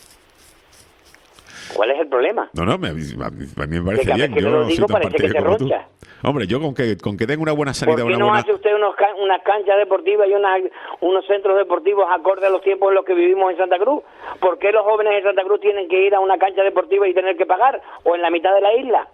¿Cuál es el problema? No, no, me, a, mí, a mí me parece bien. Que yo lo digo, parece que se roncha. Hombre, yo con que con que tenga una buena sanidad... ¿Por qué una no buena... hace usted unos can unas canchas deportivas y unas, unos centros deportivos acorde a los tiempos en los que vivimos en Santa Cruz? ¿Por qué los jóvenes de Santa Cruz tienen que ir a una cancha deportiva y tener que pagar? ¿O en la mitad de la isla?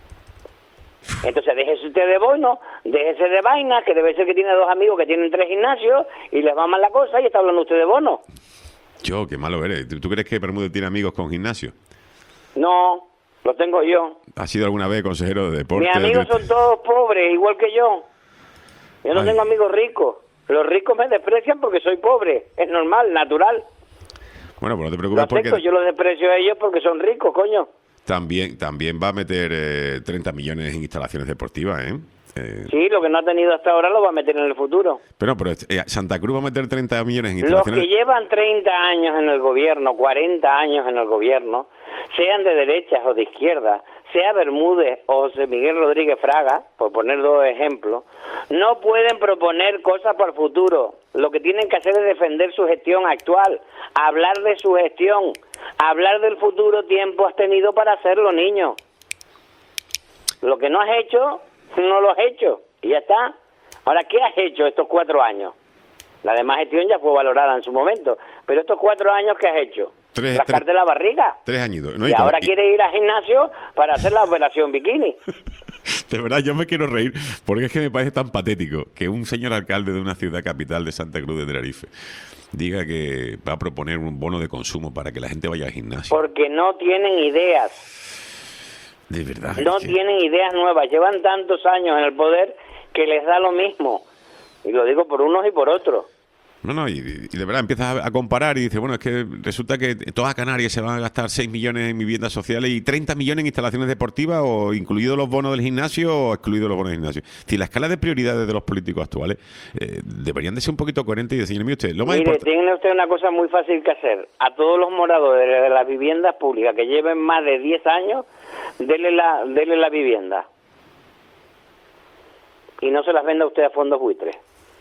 Entonces déjese usted de bono, déjese de vaina, que debe ser que tiene dos amigos que tienen tres gimnasios y les va mal la cosa y está hablando usted de bono. Yo, qué malo eres. ¿Tú crees que Bermúdez tiene amigos con gimnasio? No, lo tengo yo. ¿Has sido alguna vez consejero de deporte? Mis amigos de... son todos pobres, igual que yo. Yo no Ay. tengo amigos ricos. Los ricos me desprecian porque soy pobre. Es normal, natural. Bueno, pues no te preocupes lo porque... Yo los desprecio a ellos porque son ricos, coño. También también va a meter eh, treinta millones en instalaciones deportivas, ¿eh? ¿eh? Sí, lo que no ha tenido hasta ahora lo va a meter en el futuro. Pero, pero eh, Santa Cruz va a meter treinta millones en instalaciones... Los que llevan treinta años en el gobierno, cuarenta años en el gobierno, sean de derechas o de izquierdas, sea Bermúdez o José Miguel Rodríguez Fraga, por poner dos ejemplos, no pueden proponer cosas para el futuro. Lo que tienen que hacer es defender su gestión actual, hablar de su gestión, hablar del futuro. Tiempo has tenido para hacerlo, niño. Lo que no has hecho, no lo has hecho, y ya está. Ahora, ¿qué has hecho estos cuatro años? La demás gestión ya fue valorada en su momento, pero estos cuatro años, ¿qué has hecho? Tres, rascarte tres, la barriga. Tres añitos. No, y, y ahora y... quiere ir al gimnasio para hacer la operación bikini. De verdad, yo me quiero reír porque es que me parece tan patético que un señor alcalde de una ciudad capital de Santa Cruz de Tenerife diga que va a proponer un bono de consumo para que la gente vaya al gimnasio. Porque no tienen ideas. De verdad. No es que... tienen ideas nuevas. Llevan tantos años en el poder que les da lo mismo. Y lo digo por unos y por otros. No, no, y, y de verdad empiezas a, a comparar y dices, bueno, es que resulta que toda Canarias se van a gastar seis millones en viviendas sociales y treinta millones en instalaciones deportivas, o incluidos los bonos del gimnasio o excluidos los bonos del gimnasio. Si la escala de prioridades de los políticos actuales eh, deberían de ser un poquito coherentes y decir, mire usted, lo más Mire, importante... tiene usted una cosa muy fácil que hacer. A todos los moradores de las viviendas públicas que lleven más de diez años, dele la, dele la vivienda. Y no se las venda usted a fondos buitres.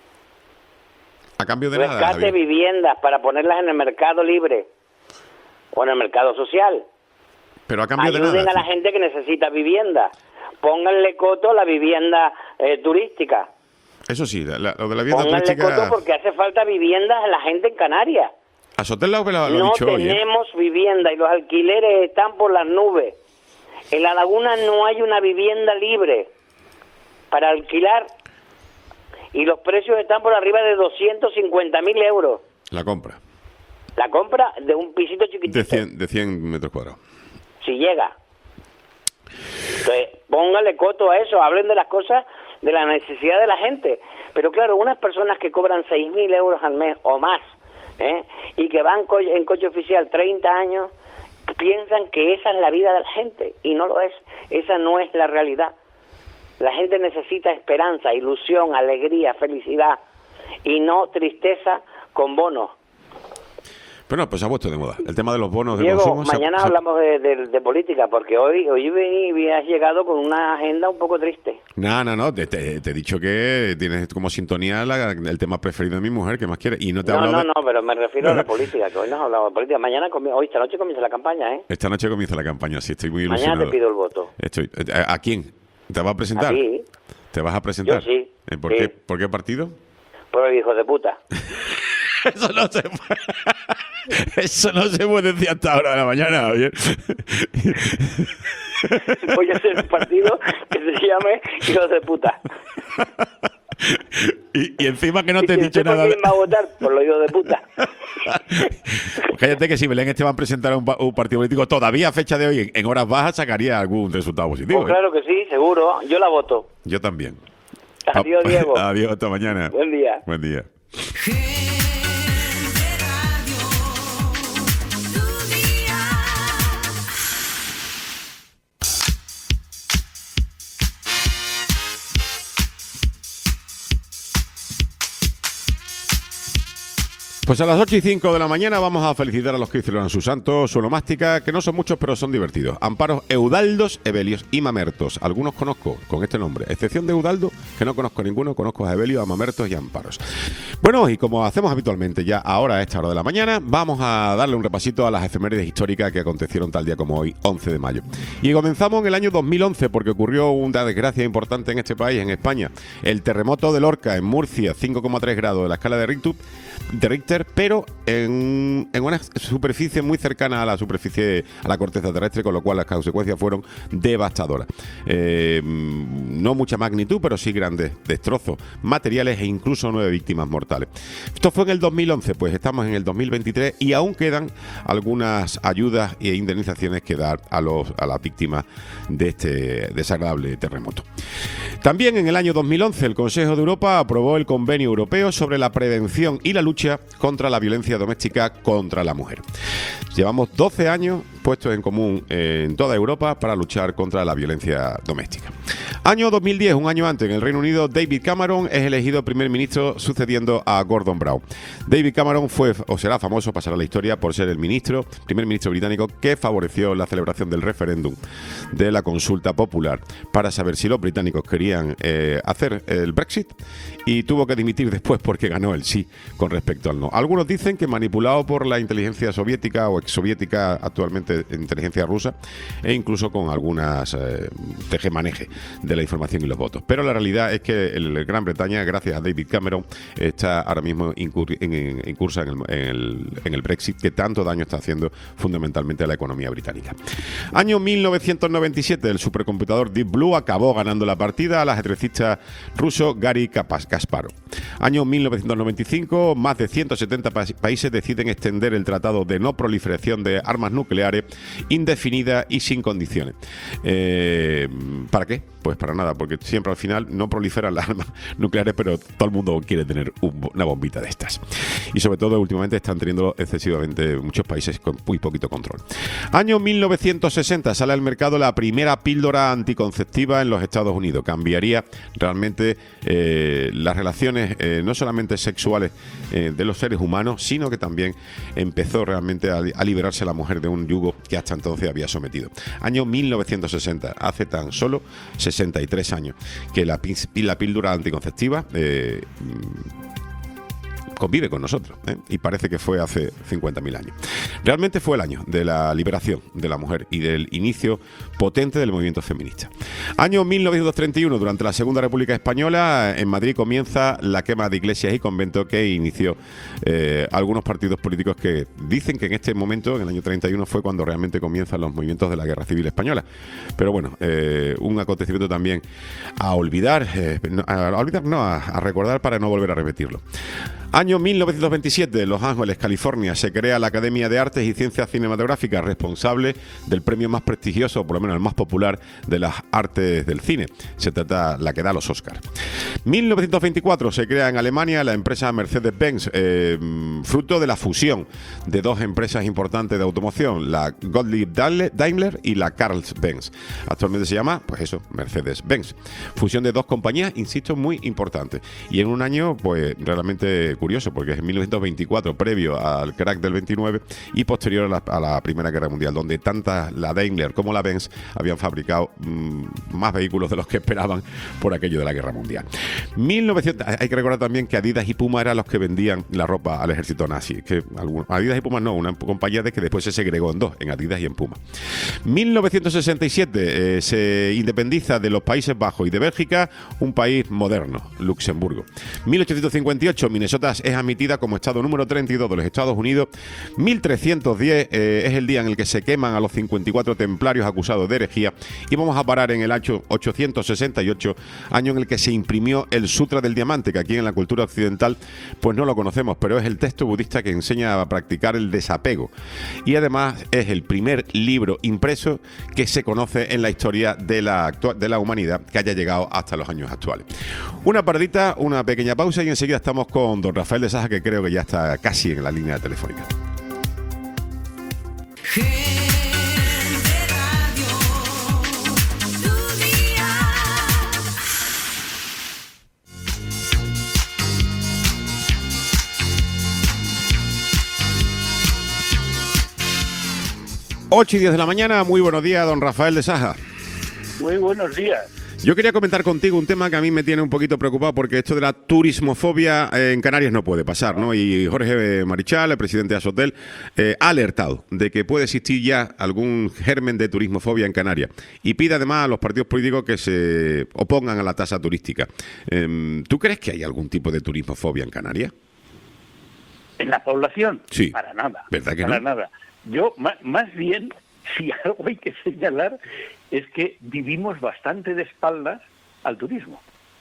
A cambio de Rescate nada. Rescate viviendas para ponerlas en el mercado libre o en el mercado social. Pero a cambio Ayuden de nada. Ayuden a la gente que necesita vivienda. Pónganle coto a la vivienda eh, turística. Eso sí, la, la, lo de la vivienda Pónganle turística... coto porque hace falta viviendas a la gente en Canarias. A Sotel lo, lo, lo no ha dicho hoy, tenemos ¿eh? vivienda y los alquileres están por las nubes. En la laguna no hay una vivienda libre para alquilar. Y los precios están por arriba de doscientos cincuenta mil euros. La compra. La compra de un pisito chiquitito. De cien, de cien metros cuadrados. Si llega. Entonces, póngale coto a eso, hablen de las cosas, de la necesidad de la gente. Pero claro, unas personas que cobran seis mil euros al mes o más, ¿eh? y que van co en coche oficial treinta años, piensan que esa es la vida de la gente. Y no lo es. Esa no es la realidad. La gente necesita esperanza, ilusión, alegría, felicidad y no tristeza con bonos. Bueno, pues se ha puesto de moda el tema de los bonos de Diego, consumo. mañana se ha... hablamos de, de, de política porque hoy hoy has llegado con una agenda un poco triste. No, no, no, te, te, te he dicho que tienes como sintonía la, el tema preferido de mi mujer, que más quiere. Y no te he no, hablado no, de... no, pero me refiero a la política, que hoy no has hablado de política. Mañana, hoy esta noche comienza la campaña, ¿eh? Esta noche comienza la campaña, sí, estoy muy ilusionado. Mañana te pido el voto. Estoy, ¿a quién? ¿Te va a presentar? ¿A ti? ¿Te vas a presentar? Yo sí. ¿Eh, ¿Por, sí. qué, ¿Por qué partido? Por el hijo de puta. Eso no se puede. Eso no se puede decir hasta ahora de la mañana, oye. Voy a hacer un partido que se llame hijo de puta. Y, y encima que no te he dicho ¿Por nada. quién va a votar? Por los hijos de puta. Cállate que si Belén Esteban presentara un, un partido político todavía a fecha de hoy, en, en horas bajas, sacaría algún resultado positivo. Pues claro que sí, seguro. Yo la voto. ¿eh? Yo también. Adiós, Diego. Adiós, hasta mañana. Buen día. Buen día. Pues a las ocho y cinco de la mañana vamos a felicitar a los que celebran su santo, su onomástica, que no son muchos pero son divertidos. Amparos, Eudaldos, Ebelios y Mamertos. Algunos conozco con este nombre, excepción de Eudaldo, que no conozco ninguno, conozco a Ebelios, a Mamertos y a Amparos. Bueno, y como hacemos habitualmente ya ahora a esta hora de la mañana, vamos a darle un repasito a las efemérides históricas que acontecieron tal día como hoy, once de mayo. Y comenzamos en el año dos mil once porque ocurrió una desgracia importante en este país, en España. El terremoto de Lorca, en Murcia, cinco coma tres grados de la escala de Richter, de Richter pero en, en una superficie muy cercana a la superficie, a la corteza terrestre, con lo cual las consecuencias fueron devastadoras. Eh, no mucha magnitud, pero sí grandes destrozos materiales e incluso nueve víctimas mortales. Esto fue en el dos mil once, pues estamos en el dos mil veintitrés y aún quedan algunas ayudas e indemnizaciones que dar a, los, a las víctimas de este desagradable terremoto. También en el año dos mil once el Consejo de Europa aprobó el Convenio Europeo sobre la prevención y la lucha contra la violencia doméstica contra la mujer. Llevamos doce años puestos en común en toda Europa para luchar contra la violencia doméstica. Año dos mil diez, un año antes, en el Reino Unido, David Cameron es elegido primer ministro sucediendo a Gordon Brown. David Cameron fue o será famoso, pasará a la historia por ser el ministro, primer ministro británico que favoreció la celebración del referéndum de la consulta popular para saber si los británicos querían eh, hacer el Brexit, y tuvo que dimitir después porque ganó el sí con respecto al no. Algunos dicen que manipulado por la inteligencia soviética o exsoviética, actualmente inteligencia rusa, e incluso con algunas eh, tejemaneje de la información y los votos. Pero la realidad es que el Gran Bretaña, gracias a David Cameron, está ahora mismo incur en, en, incursa en el, en, el, en el Brexit, que tanto daño está haciendo fundamentalmente a la economía británica. Año mil novecientos noventa y siete, el supercomputador Deep Blue acabó ganando la partida al ajedrecista ruso Garry Kasparov. Año mil novecientos noventa y cinco, más de ciento setenta pa países deciden extender el Tratado de No Proliferación de Armas Nucleares indefinida y sin condiciones. Eh, ¿Para qué? Pues para nada, porque siempre al final no proliferan las armas nucleares, pero todo el mundo quiere tener un, una bombita de estas. Y sobre todo últimamente están teniendo excesivamente muchos países con muy poquito control. Año mil novecientos sesenta, sale al mercado la primera píldora anticonceptiva en los Estados Unidos. Cambiaría realmente eh, las relaciones eh, no solamente sexuales eh, de los seres humanos, sino que también empezó realmente a, a liberarse la mujer de un yugo que hasta entonces había sometido. Año mil novecientos sesenta, hace tan solo sesenta y tres años que la, la píldora anticonceptiva eh, convive con nosotros, ¿eh? Y parece que fue hace cincuenta mil años. Realmente fue el año de la liberación de la mujer y del inicio potente del movimiento feminista. Año mil novecientos treinta y uno, durante la Segunda República Española, en Madrid comienza la quema de iglesias y conventos que inició eh, algunos partidos políticos que dicen que en este momento, en el año treinta y uno, fue cuando realmente comienzan los movimientos de la Guerra Civil Española. Pero bueno, eh, un acontecimiento también a olvidar, eh, a, a olvidar, no, a, a recordar para no volver a repetirlo. Año mil novecientos veintisiete, en Los Ángeles, California, se crea la Academia de Artes y Ciencias Cinematográficas, responsable del premio más prestigioso, o por lo menos el más popular, de las artes del cine. Se trata la que da los Oscars. mil novecientos veinticuatro, se crea en Alemania la empresa Mercedes-Benz, eh, fruto de la fusión de dos empresas importantes de automoción, la Gottlieb Daimler y la Carl-Benz. Actualmente se llama, pues eso, Mercedes-Benz. Fusión de dos compañías, insisto, muy importantes. Y en un año, pues realmente curioso, porque es en mil novecientos veinticuatro, previo al crack del veintinueve y posterior a la, a la Primera Guerra Mundial, donde tantas la Daimler como la Benz habían fabricado mmm, más vehículos de los que esperaban por aquello de la Guerra Mundial. mil novecientos, hay que recordar también que Adidas y Puma eran los que vendían la ropa al ejército nazi, que algunos, Adidas y Puma no, una compañía de que después se segregó en dos, en Adidas y en Puma. mil novecientos sesenta y siete eh, se independiza de los Países Bajos y de Bélgica, un país moderno, Luxemburgo. mil ochocientos cincuenta y ocho, Minnesota es admitida como estado número treinta y dos de los Estados Unidos. mil trescientos diez eh, es el día en el que se queman a los cincuenta y cuatro templarios acusados de herejía, y vamos a parar en el año ochocientos sesenta y ocho, año en el que se imprimió el Sutra del Diamante, que aquí en la cultura occidental pues no lo conocemos, pero es el texto budista que enseña a practicar el desapego, y además es el primer libro impreso que se conoce en la historia de la, actua- de la humanidad que haya llegado hasta los años actuales. Una paradita, una pequeña pausa y enseguida estamos con don Rafael de Saja, que creo que ya está casi en la línea telefónica. ocho y diez de la mañana, muy buenos días, don Rafael de Saja. Muy buenos días. Yo quería comentar contigo un tema que a mí me tiene un poquito preocupado, porque esto de la turismofobia en Canarias no puede pasar, ¿no? Y Jorge Marichal, el presidente de Asotel, eh, ha alertado de que puede existir ya algún germen de turismofobia en Canarias, y pide además a los partidos políticos que se opongan a la tasa turística. Eh, ¿Tú crees que hay algún tipo de turismofobia en Canarias? ¿En la población? Sí. Para nada. ¿Verdad que para no? nada. Yo, más, más bien, si algo hay que señalar, es que vivimos bastante de espaldas al turismo.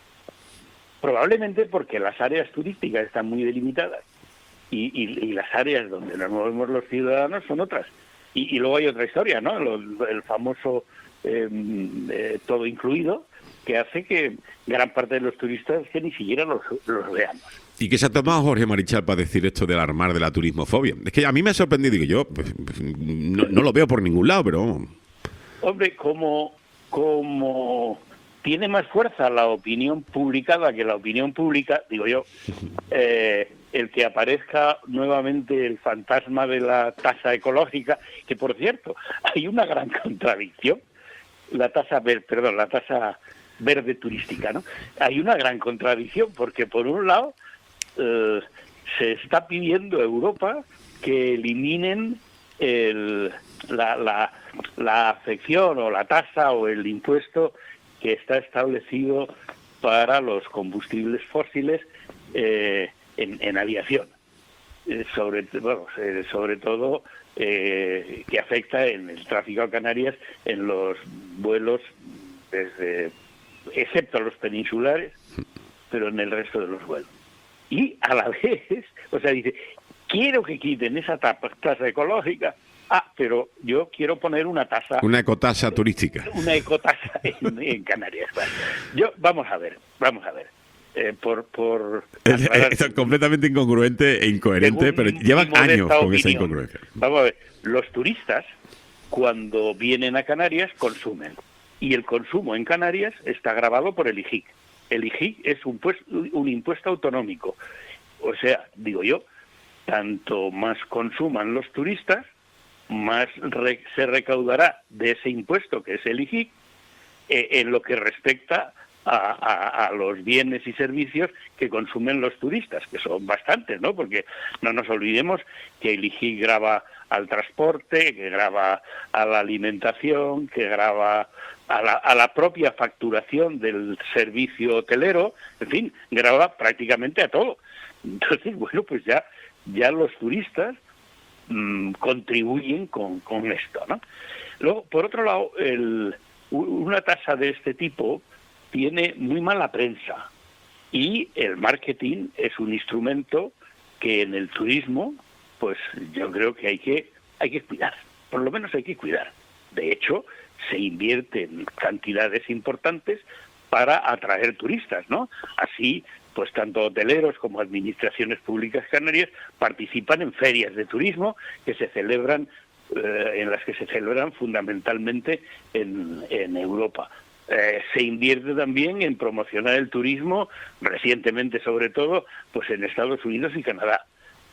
Probablemente porque las áreas turísticas están muy delimitadas y, y, y las áreas donde nos movemos los ciudadanos son otras. Y, y luego hay otra historia, ¿no? Lo, el famoso eh, eh, todo incluido, que hace que gran parte de los turistas que ni siquiera los, los veamos. ¿Y qué se ha tomado Jorge Marichal para decir esto del alarmar de la turismofobia? Es que a mí me ha sorprendido, digo yo, pues, no, no lo veo por ningún lado, pero... Hombre, como, como tiene más fuerza la opinión publicada que la opinión pública, digo yo, eh, el que aparezca nuevamente el fantasma de la tasa ecológica, que por cierto, hay una gran contradicción, la tasa verde, perdón, la tasa verde turística, ¿no? Hay una gran contradicción, porque por un lado eh, se está pidiendo a Europa que eliminen el, la, la, la afección o la tasa o el impuesto que está establecido para los combustibles fósiles eh, en, en aviación, eh, sobre, bueno, eh, sobre todo eh, que afecta en el tráfico a Canarias en los vuelos desde, excepto los peninsulares, pero en el resto de los vuelos. Y a la vez, o sea, dice, quiero que quiten esa tasa ecológica, ah, pero yo quiero poner una tasa... Una ecotasa turística. Una ecotasa en, en Canarias. Vale. Yo, vamos a ver, vamos a ver. Eh, por, por es, es completamente incongruente e incoherente, pero llevan años con opinión, esa incongruencia. Vamos a ver, los turistas, cuando vienen a Canarias, consumen. Y el consumo en Canarias está gravado por el I G I C. El I G I C es un, pues, un impuesto autonómico. O sea, digo yo, tanto más consuman los turistas, más re, se recaudará de ese impuesto que es el I G I C, eh, en lo que respecta a, a, a los bienes y servicios que consumen los turistas, que son bastantes, ¿no? Porque no nos olvidemos que el I G I C grava al transporte, que grava a la alimentación, que grava a la, a la propia facturación del servicio hotelero, en fin, grava prácticamente a todo. Entonces, bueno, pues ya, ya los turistas mmm, contribuyen con, con esto, ¿no? Luego, por otro lado, el, una tasa de este tipo tiene muy mala prensa y el marketing es un instrumento que en el turismo, pues yo creo que hay que hay que cuidar, por lo menos hay que cuidar. De hecho, se invierten cantidades importantes para atraer turistas, ¿no? Así, pues tanto hoteleros como administraciones públicas canarias participan en ferias de turismo que se celebran, eh, en las que se celebran fundamentalmente en, en Europa. eh, se invierte también en promocionar el turismo, recientemente sobre todo, pues en Estados Unidos y Canadá.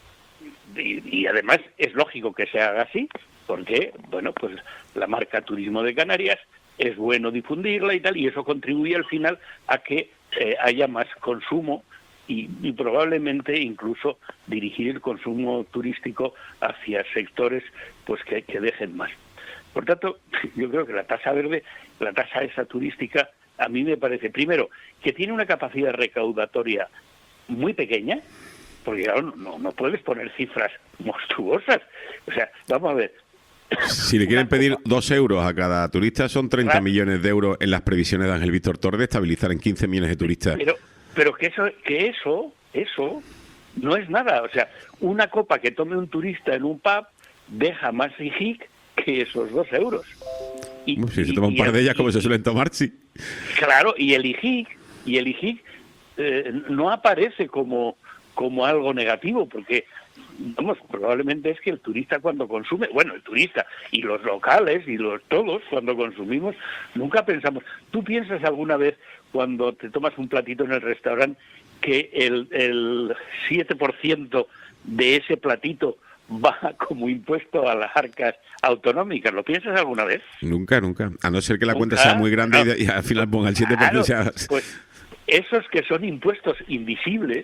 Y, y además es lógico que se haga así, porque, bueno, pues la marca Turismo de Canarias es bueno difundirla y tal, y eso contribuye al final a que eh, haya más consumo y, y probablemente incluso dirigir el consumo turístico hacia sectores pues que, que dejen más. Por tanto, yo creo que la tasa verde, la tasa esa turística, a mí me parece, primero, que tiene una capacidad recaudatoria muy pequeña, porque claro, no, no puedes poner cifras monstruosas. O sea, vamos a ver. Si le quieren pedir dos euros a cada turista, son treinta ¿Claro? millones de euros en las previsiones de Ángel Víctor Torres de estabilizar en quince millones de turistas. Pero, pero que eso, que eso, eso no es nada. O sea, una copa que tome un turista en un pub deja más I G I C que esos dos euros. Y, si se toma un par de ellas, como se suelen tomar, sí. Claro, y el I G I C, y el I G I C eh, no aparece como, como algo negativo, porque vamos, probablemente es que el turista cuando consume, bueno, el turista y los locales y los todos cuando consumimos, nunca pensamos. ¿Tú piensas alguna vez cuando te tomas un platito en el restaurante que el, el siete por ciento de ese platito va como impuesto a las arcas autonómicas? ¿Lo piensas alguna vez? Nunca, nunca. A no ser que la ¿Nunca? cuenta sea muy grande claro. y, y al final ponga el siete por ciento. Claro, sea... Pues esos que son impuestos invisibles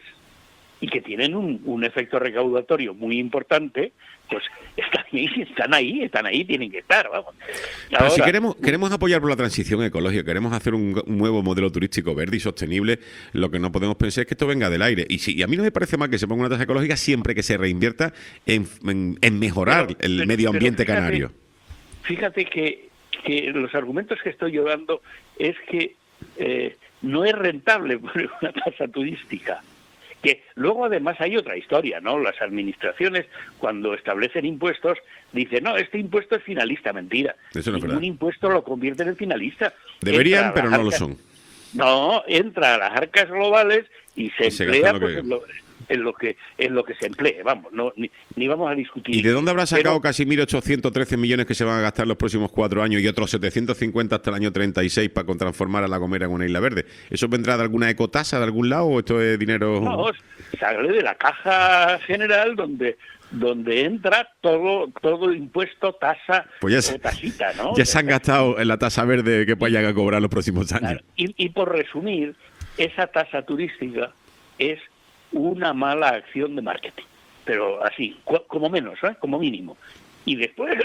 y que tienen un, un efecto recaudatorio muy importante, pues están ahí, están ahí, están ahí, tienen que estar, vamos. Pero ahora, si queremos queremos apoyar por la transición ecológica, queremos hacer un, un nuevo modelo turístico verde y sostenible, lo que no podemos pensar es que esto venga del aire. Y, si, y a mí no me parece mal que se ponga una tasa ecológica siempre que se reinvierta en, en, en mejorar pero, el pero, medio ambiente fíjate, canario. Fíjate que, que los argumentos que estoy llevando es que eh, no es rentable poner una tasa turística. Que luego además hay otra historia, ¿no? Las administraciones cuando establecen impuestos dicen, no, este impuesto es finalista. Mentira. Eso no es Ningún verdad. impuesto lo convierten en finalista. Deberían, pero no arcas, lo son. No, entra a las arcas globales y se, y se emplea lo pues, que... en, lo, en lo que en lo que se emplee. Vamos, no ni, ni vamos a discutir. ¿Y de dónde habrá sacado pero, casi mil ochocientos trece millones que se van a gastar los próximos cuatro años y otros setecientos cincuenta hasta el año treinta y seis para transformar a La Gomera en una isla verde? ¿Eso vendrá de alguna ecotasa de algún lado o esto es dinero...? No, sale de la caja general donde donde entra todo todo impuesto, tasa pues ya se, o tasita, ¿no? Ya se han gastado en la tasa verde que vayan a cobrar los próximos años. Claro. Y, y por resumir, esa tasa turística es una mala acción de marketing, pero así, como menos, ¿eh? Como mínimo. Y después,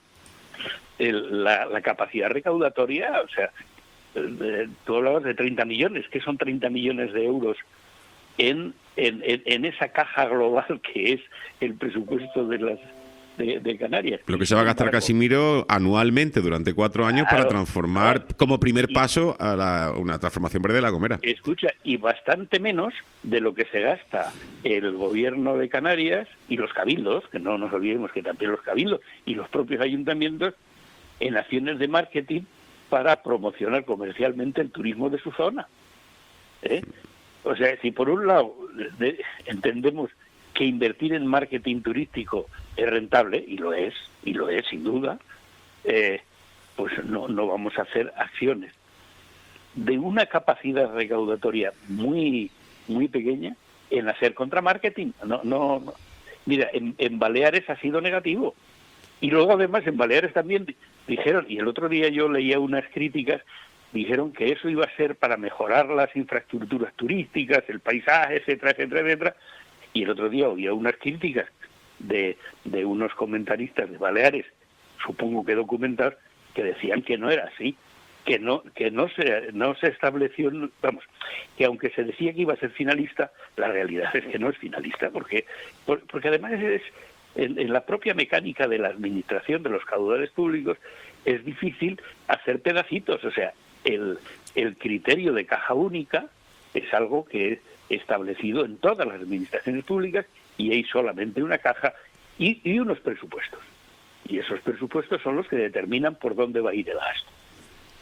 el, la, la capacidad recaudatoria, o sea, eh, tú hablabas de treinta millones, que son treinta millones de euros en, en, en, en esa caja global que es el presupuesto de las de, de Canarias. Lo que se va a gastar Casimiro anualmente durante cuatro años claro, para transformar claro. como primer paso a la, una transformación verde de La Gomera. Escucha, y bastante menos de lo que se gasta el gobierno de Canarias y los cabildos, que no nos olvidemos que también los cabildos y los propios ayuntamientos, en acciones de marketing para promocionar comercialmente el turismo de su zona. ¿Eh? O sea, si por un lado de, entendemos que invertir en marketing turístico es rentable, y lo es, y lo es sin duda, eh, pues no, no vamos a hacer acciones de una capacidad recaudatoria muy muy pequeña en hacer contramarketing. No, no, no. Mira, en, en Baleares ha sido negativo. Y luego además en Baleares también dijeron, y el otro día yo leía unas críticas, dijeron que eso iba a ser para mejorar las infraestructuras turísticas, el paisaje, etcétera, etcétera, etcétera. Y el otro día había unas críticas de, de unos comentaristas de Baleares, supongo que documentados, que decían que no era así, que no que no se no se estableció, vamos, que aunque se decía que iba a ser finalista, la realidad es que no es finalista, porque porque además es en, en la propia mecánica de la administración de los caudales públicos es difícil hacer pedacitos, o sea, el el criterio de caja única es algo que es establecido en todas las administraciones públicas y hay solamente una caja y, y unos presupuestos. Y esos presupuestos son los que determinan por dónde va a ir el gasto.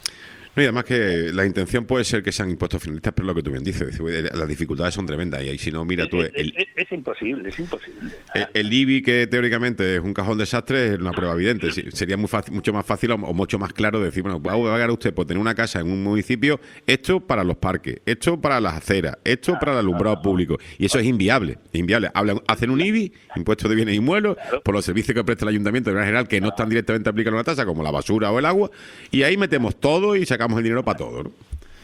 No, y además que la intención puede ser que sean impuestos finalistas, pero lo que tú bien dices, las dificultades son tremendas. Y ahí, si no, mira tú... Es, el, es, es imposible, es imposible. El, el I B I, que teóricamente es un cajón desastre, es una prueba evidente. Sería muy fácil, mucho más fácil o, o mucho más claro decir, bueno, va a pagar usted por tener una casa en un municipio, esto para los parques, esto para las aceras, esto para el alumbrado público. Y eso es inviable, inviable. Hablan, hacen un I B I, impuesto de bienes inmuebles, por los servicios que presta el ayuntamiento de manera general, que no están directamente aplicados a una tasa, como la basura o el agua, y ahí metemos todo y sacamos el dinero para todo, ¿no?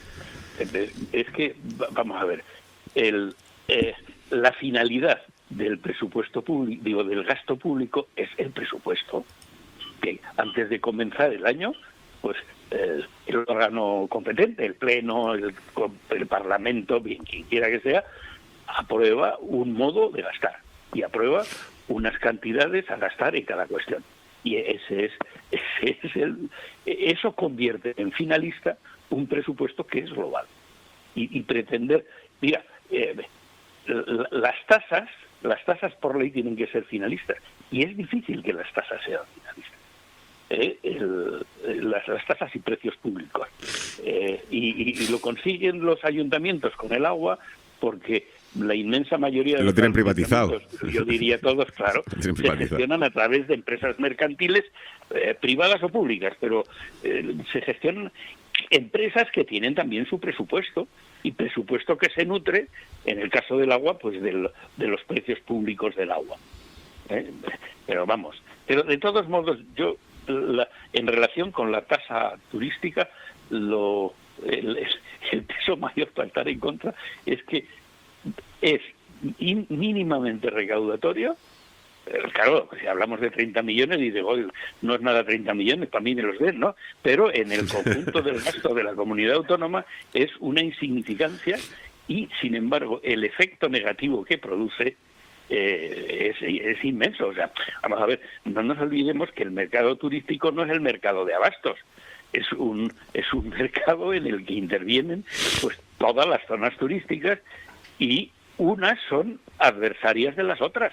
Es que, vamos a ver, el, eh, la finalidad del presupuesto público, digo, del gasto público, es el presupuesto, que antes de comenzar el año, pues eh, el órgano competente, el Pleno, el, el Parlamento, bien quien quiera que sea, aprueba un modo de gastar y aprueba unas cantidades a gastar en cada cuestión. Y ese es, ese es el, eso convierte en finalista un presupuesto que es global. Y, y pretender, mira, eh, las tasas, las tasas por ley tienen que ser finalistas, y es difícil que las tasas sean finalistas. Eh, el, las, las tasas y precios públicos. Eh, y, y lo consiguen los ayuntamientos con el agua porque la inmensa mayoría de lo los tienen privatizado. Yo diría todos, claro, se gestionan a través de empresas mercantiles eh, privadas o públicas, pero eh, se gestionan empresas que tienen también su presupuesto, y presupuesto que se nutre, en el caso del agua, pues del, de los precios públicos del agua. ¿Eh? Pero vamos, pero de todos modos, yo la, en relación con la tasa turística, lo el, el peso mayor para estar en contra es que es in, mínimamente recaudatorio. Claro, si hablamos de treinta millones, y digo, no es nada treinta millones, para mí me los den, ¿no? Pero en el conjunto del gasto de la comunidad autónoma es una insignificancia, y, sin embargo, el efecto negativo que produce eh, es, es inmenso. O sea, vamos a ver, no nos olvidemos que el mercado turístico no es el mercado de abastos, es un, es un mercado en el que intervienen pues todas las zonas turísticas, y unas son adversarias de las otras.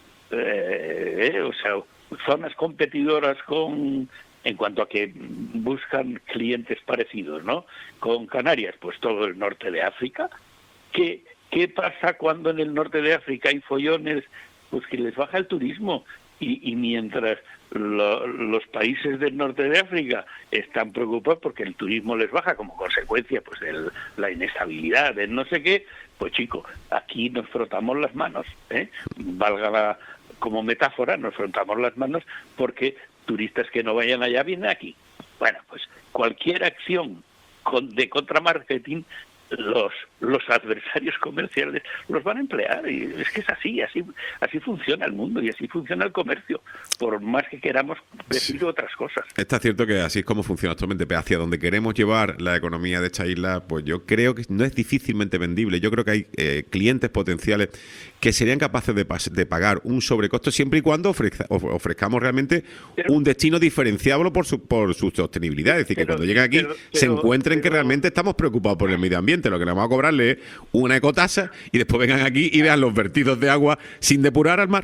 Eh, eh, o sea, zonas competidoras con en cuanto a que buscan clientes parecidos, ¿no? Con Canarias, pues todo el norte de África. ¿Qué, qué pasa cuando en el norte de África hay follones? Pues que les baja el turismo, y, y mientras lo, los países del norte de África están preocupados porque el turismo les baja como consecuencia pues de la inestabilidad, de no sé qué, pues chico, aquí nos frotamos las manos, ¿eh? Valga la como metáfora, nos frotamos las manos porque turistas que no vayan allá vienen aquí. Bueno, pues cualquier acción con, de contramarketing, los los adversarios comerciales los van a emplear, y es que es así, así así funciona el mundo y así funciona el comercio, por más que queramos decir otras cosas. Está cierto que así es como funciona actualmente, pero hacia donde queremos llevar la economía de esta isla, pues yo creo que no es difícilmente vendible. Yo creo que hay eh, clientes potenciales que serían capaces de, de pagar un sobrecosto siempre y cuando ofrezca, ofrezcamos realmente pero, un destino diferenciable por su, por su sostenibilidad. Es decir, pero, que cuando lleguen aquí pero, pero, se encuentren pero, que realmente estamos preocupados por el medio ambiente. Lo que le vamos a cobrarle es una ecotasa, y después vengan aquí y vean los vertidos de agua sin depurar al mar.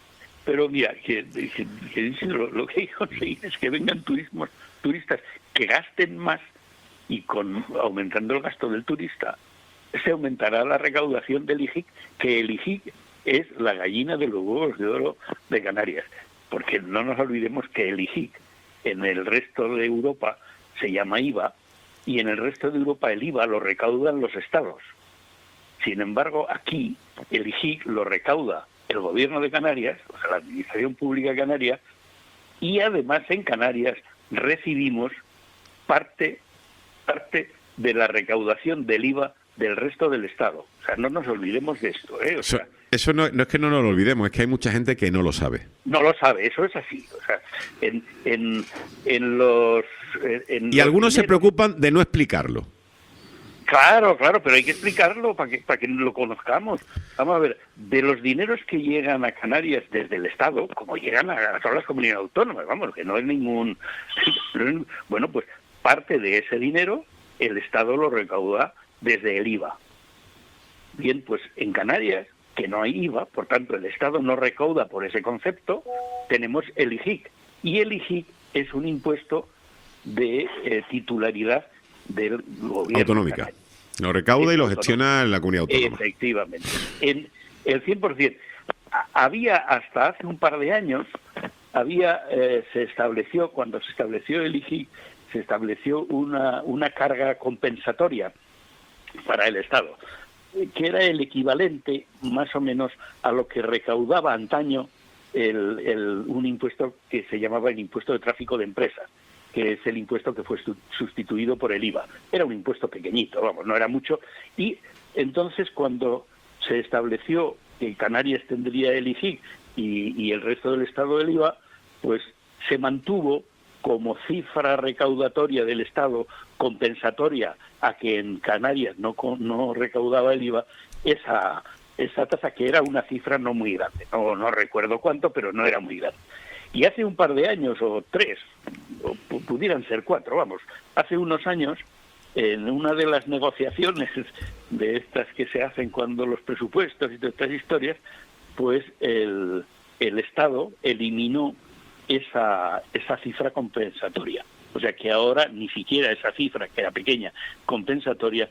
Pero mira, que, que, que dicen lo, lo que hay que conseguir es que vengan turismos, turistas que gasten más, y con aumentando el gasto del turista se aumentará la recaudación del I G I C, que el I G I C es la gallina de los huevos de oro de Canarias, porque no nos olvidemos que el I G I C en el resto de Europa se llama I V A, y en el resto de Europa el I V A lo recaudan los estados. Sin embargo, aquí el I G I C lo recauda el gobierno de Canarias, o sea, la Administración Pública Canaria, y además en Canarias recibimos parte, parte de la recaudación del I V A del resto del Estado. O sea, no nos olvidemos de esto, ¿eh? O sea, eso eso no, no es que no nos lo olvidemos, es que hay mucha gente que no lo sabe. No lo sabe, eso es así. O sea, en, en, en los... En y los algunos dineros, se preocupan de no explicarlo. Claro, claro, pero hay que explicarlo para que para que lo conozcamos. Vamos a ver, de los dineros que llegan a Canarias desde el Estado, como llegan a todas las comunidades autónomas, vamos, que no es ningún... Bueno, pues parte de ese dinero el Estado lo recauda desde el I V A. Bien, pues en Canarias, que no hay I V A, por tanto el Estado no recauda por ese concepto, tenemos el I G I C. Y el I G I C es un impuesto de eh, titularidad del gobierno autonómica. Lo recauda y lo gestiona en la comunidad autónoma. Efectivamente. En el cien por ciento. Había, hasta hace un par de años, había eh, se estableció, cuando se estableció el I G I, se estableció una, una carga compensatoria para el Estado, que era el equivalente más o menos a lo que recaudaba antaño el, el, un impuesto que se llamaba el impuesto de tráfico de empresas, que es el impuesto que fue sustituido por el I V A. Era un impuesto pequeñito, vamos, no era mucho, y entonces cuando se estableció que Canarias tendría el I G I y, y el resto del Estado del I V A, pues se mantuvo como cifra recaudatoria del Estado compensatoria a que en Canarias no, no recaudaba el I V A, esa, esa tasa, que era una cifra no muy grande, no, no recuerdo cuánto, pero no era muy grande. Y hace un par de años, o tres, o pudieran ser cuatro, vamos, hace unos años, en una de las negociaciones de estas que se hacen cuando los presupuestos y todas estas historias, pues el, el Estado eliminó esa, esa cifra compensatoria. O sea que ahora ni siquiera esa cifra, que era pequeña, compensatoria,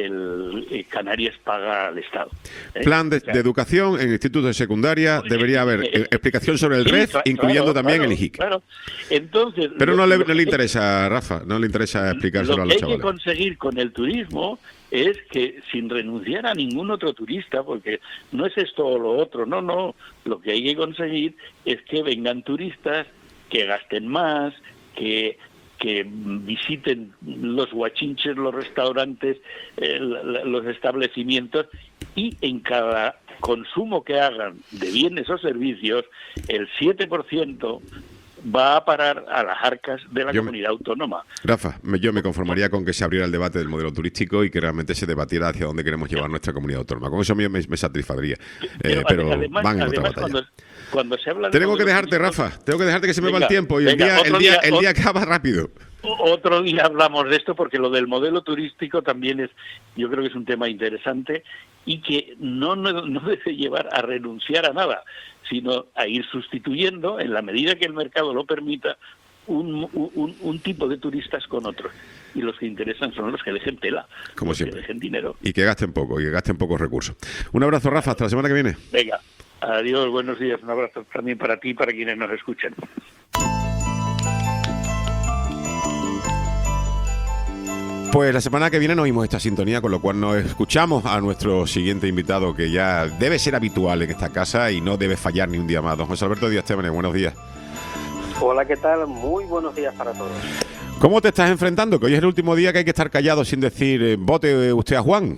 el, el Canarias paga al Estado. ¿Eh? Plan de, o sea, de educación en institutos de secundaria, debería haber eh, explicación sobre el sí, R E F, claro, incluyendo también claro, el I G I C. Claro. Entonces, Pero lo, no le, lo no le que, interesa, Rafa, no le interesa explicárselo a lo los que hay chavales. que conseguir con el turismo es que, sin renunciar a ningún otro turista, porque no es esto o lo otro, no, no, lo que hay que conseguir es que vengan turistas, que gasten más, que que visiten los guachinches, los restaurantes, eh, los establecimientos, y en cada consumo que hagan de bienes o servicios, el siete por ciento va a parar a las arcas de la Yo comunidad me, autónoma. Rafa, me, yo me conformaría con que se abriera el debate del modelo turístico y que realmente se debatiera hacia dónde queremos llevar nuestra comunidad autónoma. Con eso me, me, me satisfaría. Pero, eh, pero además, van en otra además, batalla. Cuando, cuando se habla de Tengo que dejarte, turístico, Rafa. Tengo que dejarte que se me venga, va el tiempo y el venga, día, el otro día, día, el día otro, acaba rápido. Otro día hablamos de esto, porque lo del modelo turístico también es, yo creo que es un tema interesante y que no, no, no debe llevar a renunciar a nada, sino a ir sustituyendo, en la medida que el mercado lo permita, un, un, un tipo de turistas con otros. Y los que interesan son los que dejen tela, Como los siempre. que dejen dinero. Y que gasten poco, y que gasten pocos recursos. Un abrazo, Rafa, hasta la semana que viene. Venga, adiós, buenos días, un abrazo también para ti y para quienes nos escuchan. Pues la semana que viene nos oímos esta sintonía, con lo cual nos escuchamos a nuestro siguiente invitado, que ya debe ser habitual en esta casa y no debe fallar ni un día más. Don José Alberto Díaz Témenes, buenos días. Hola, ¿qué tal? Muy buenos días para todos. ¿Cómo te estás enfrentando? Que hoy es el último día que hay que estar callado sin decir eh, vote usted a Juan.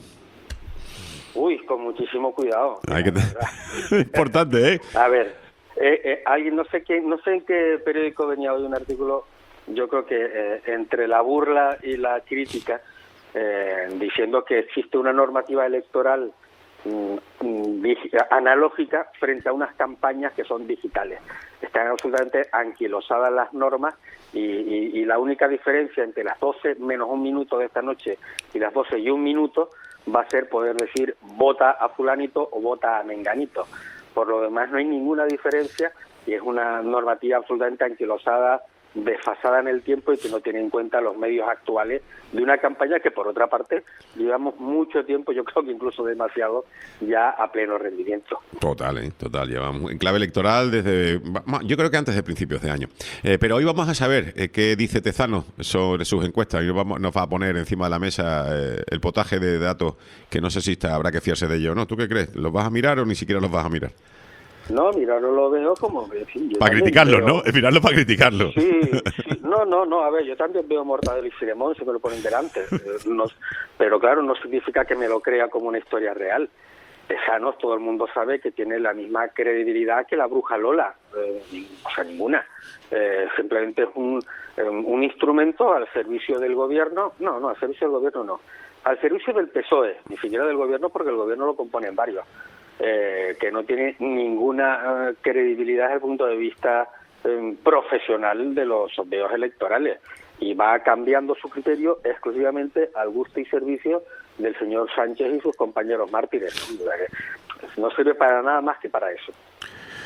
Uy, con muchísimo cuidado. Hay que te... Importante, ¿eh? A ver, eh, eh, alguien, no sé quién, no sé en qué periódico venía hoy un artículo. Yo creo que eh, entre la burla y la crítica, eh, diciendo que existe una normativa electoral mm, analógica frente a unas campañas que son digitales. Están absolutamente anquilosadas las normas y, y, y la única diferencia entre las doce menos un minuto de esta noche y las doce y un minuto va a ser poder decir vota a fulanito o vota a menganito. Por lo demás no hay ninguna diferencia y es una normativa absolutamente anquilosada, desfasada en el tiempo y que no tiene en cuenta los medios actuales de una campaña que, por otra parte, llevamos mucho tiempo, yo creo que incluso demasiado, ya a pleno rendimiento. Total, ¿eh? Total. Llevamos en clave electoral desde, yo creo que antes de principios de año. Eh, pero hoy vamos a saber eh, qué dice Tezano sobre sus encuestas y nos, vamos, nos va a poner encima de la mesa eh, el potaje de datos que no sé si está, habrá que fiarse de ello o no. ¿Tú qué crees? ¿Los vas a mirar o ni siquiera los vas a mirar? No, mira, no lo veo como... En fin, para criticarlo, veo... ¿no? Es mirarlo para criticarlo. Sí, sí, no, no, no, a ver, yo también veo Mortadelo y Filemón, se me lo ponen delante. No, pero claro, no significa que me lo crea como una historia real. Tezanos, todo el mundo sabe que tiene la misma credibilidad que la bruja Lola, eh, o sea, ninguna. Eh, simplemente es un, un instrumento al servicio del gobierno, no, no, al servicio del gobierno no, al servicio del P S O E, ni siquiera del gobierno porque el gobierno lo componen varios. Eh, que no tiene ninguna uh, credibilidad desde el punto de vista eh, profesional de los sondeos electorales y va cambiando su criterio exclusivamente al gusto y servicio del señor Sánchez y sus compañeros mártires. No sirve para nada más que para eso.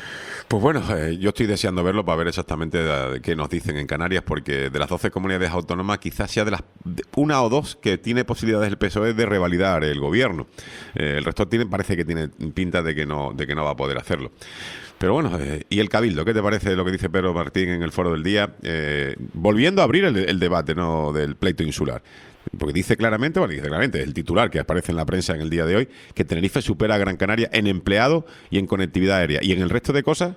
Pues bueno, eh, yo estoy deseando verlo para ver exactamente de, qué nos dicen en Canarias, porque de las doce comunidades autónomas quizás sea de las de una o dos que tiene posibilidades el P S O E de revalidar el gobierno. Eh, el resto tiene, parece que tiene pinta de que no, de que no va a poder hacerlo. Pero bueno, eh, ¿y el Cabildo? ¿Qué te parece lo que dice Pedro Martín en el Foro del Día? Eh, volviendo a abrir el, el debate, ¿no?, del pleito insular. Porque dice claramente, bueno, dice claramente, el titular que aparece en la prensa en el día de hoy, que Tenerife supera a Gran Canaria en empleados y en conectividad aérea. ¿Y en el resto de cosas?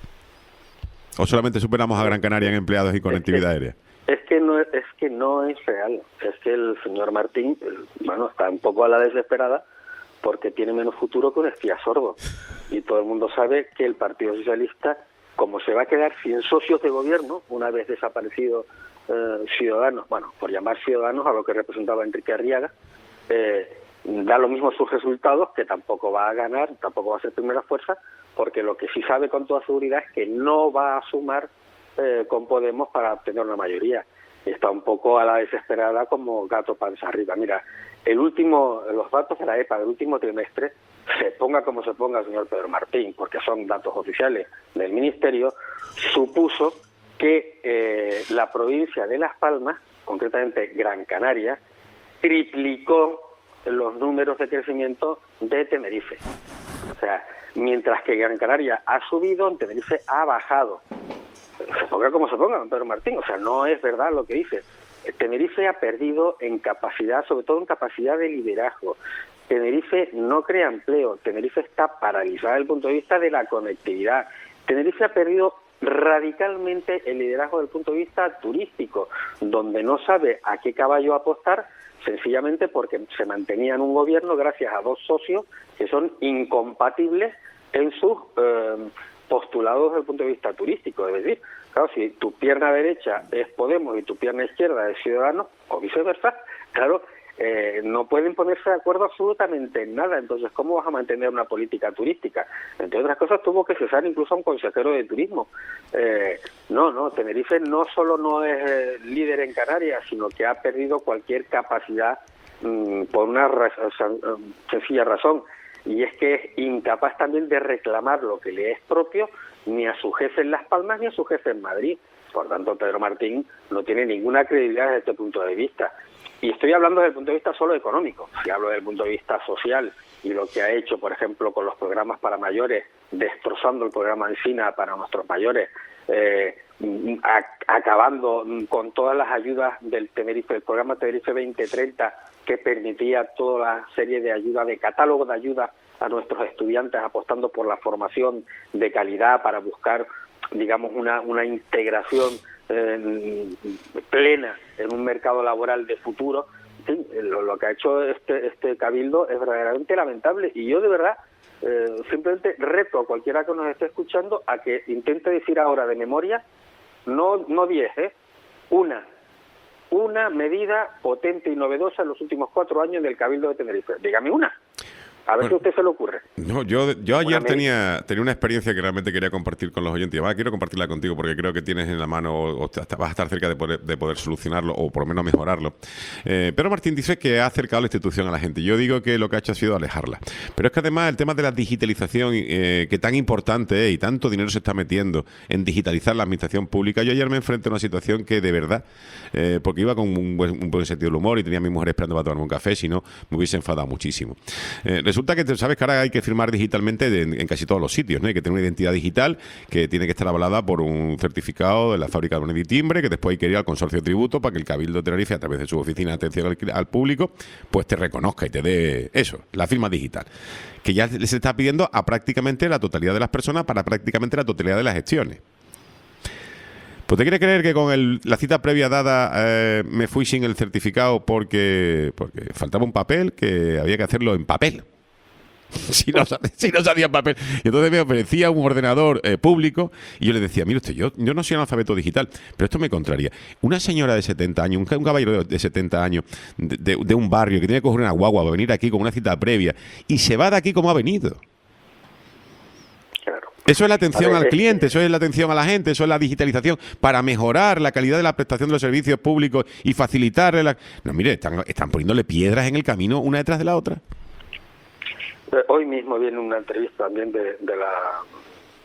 ¿O solamente superamos a Gran Canaria en empleados y conectividad aérea? Es que no es que no es real. Es que el señor Martín, bueno, está un poco a la desesperada porque tiene menos futuro que un espía sordo. Y todo el mundo sabe que el Partido Socialista, como se va a quedar sin socios de gobierno, una vez desaparecido eh, Ciudadanos, bueno, por llamar Ciudadanos a lo que representaba Enrique Arriaga, eh, da lo mismo sus resultados, que tampoco va a ganar, tampoco va a ser primera fuerza, porque lo que sí sabe con toda seguridad es que no va a sumar eh, con Podemos para obtener una mayoría. Está un poco a la desesperada como gato panza arriba. Mira, el último, los datos de la E P A del último trimestre, se ponga como se ponga el señor Pedro Martín, porque son datos oficiales del Ministerio, supuso que eh, la provincia de Las Palmas, concretamente Gran Canaria, triplicó los números de crecimiento de Tenerife. O sea, mientras que Gran Canaria ha subido, en Tenerife ha bajado. Se ponga como se ponga, Pedro Martín, o sea, no es verdad lo que dice. Tenerife ha perdido en capacidad, sobre todo en capacidad de liderazgo. Tenerife no crea empleo, Tenerife está paralizada desde el punto de vista de la conectividad. Tenerife ha perdido radicalmente el liderazgo desde el punto de vista turístico, donde no sabe a qué caballo apostar, sencillamente porque se mantenía en un gobierno gracias a dos socios que son incompatibles en sus eh, postulados desde el punto de vista turístico. Es decir, claro, si tu pierna derecha es Podemos y tu pierna izquierda es Ciudadanos, o viceversa, claro, eh, no pueden ponerse de acuerdo absolutamente en nada. Entonces, ¿cómo vas a mantener una política turística? Entre otras cosas, tuvo que cesar incluso a un consejero de turismo. Eh, no, no, Tenerife no solo no es eh, líder en Canarias, sino que ha perdido cualquier capacidad mmm, por una razón, sencilla razón, y es que es incapaz también de reclamar lo que le es propio ni a su jefe en Las Palmas ni a su jefe en Madrid. Por tanto, Pedro Martín no tiene ninguna credibilidad desde este punto de vista. Y estoy hablando desde el punto de vista solo económico. Si hablo desde el punto de vista social y lo que ha hecho, por ejemplo, con los programas para mayores, destrozando el programa Encina para nuestros mayores, eh, a, acabando con todas las ayudas del Tenerife, el programa Tenerife veinte treinta, que permitía toda la serie de ayudas, de catálogo de ayudas a nuestros estudiantes, apostando por la formación de calidad para buscar, digamos, una, una integración eh, plena en un mercado laboral de futuro. Sí, lo, lo que ha hecho este, este cabildo es verdaderamente lamentable, y yo de verdad eh, simplemente reto a cualquiera que nos esté escuchando a que intente decir ahora de memoria, no no diez, ¿eh? una una medida potente y novedosa en los últimos cuatro años del Cabildo de Tenerife. Dígame una. A ver, bueno, si a usted se le ocurre. No, yo, yo ayer tenía, tenía una experiencia que realmente quería compartir con los oyentes. Y además quiero compartirla contigo porque creo que tienes en la mano, o hasta vas a estar cerca de poder, de poder solucionarlo o por lo menos mejorarlo. Eh, Pedro Martín dice que ha acercado la institución a la gente. Yo digo que lo que ha hecho ha sido alejarla. Pero es que además el tema de la digitalización, eh, que tan importante es y tanto dinero se está metiendo en digitalizar la administración pública, yo ayer me enfrenté a una situación que de verdad, eh, porque iba con un buen, un buen sentido del humor y tenía a mi mujer esperando para tomarme un café, si no me hubiese enfadado muchísimo. Eh, Resulta que, sabes que ahora hay que firmar digitalmente de, en casi todos los sitios, ¿no? Hay que tener una identidad digital que tiene que estar avalada por un certificado de la fábrica de moneda y timbre, que después hay que ir al consorcio de tributo para que el Cabildo de Tenerife, a través de su oficina de atención al, al público, pues te reconozca y te dé eso, la firma digital, que ya se está pidiendo a prácticamente la totalidad de las personas para prácticamente la totalidad de las gestiones. Pues te quiere creer que con el, la cita previa dada eh, me fui sin el certificado porque, porque faltaba un papel que había que hacerlo en papel. Si no, si no salía en papel. Y entonces me ofrecía un ordenador eh, público y yo le decía, mire usted, yo, yo no soy analfabeto digital, pero esto me contraría. Una señora de setenta años, un, un caballero de setenta años, de, de, de un barrio que tiene que coger una guagua para venir aquí con una cita previa y se va de aquí como ha venido. Claro. Eso es la atención ver, al cliente, eso es la atención a la gente, eso es la digitalización para mejorar la calidad de la prestación de los servicios públicos y facilitarle la... No, mire, están, están poniéndole piedras en el camino una detrás de la otra. Hoy mismo viene una entrevista también de, de la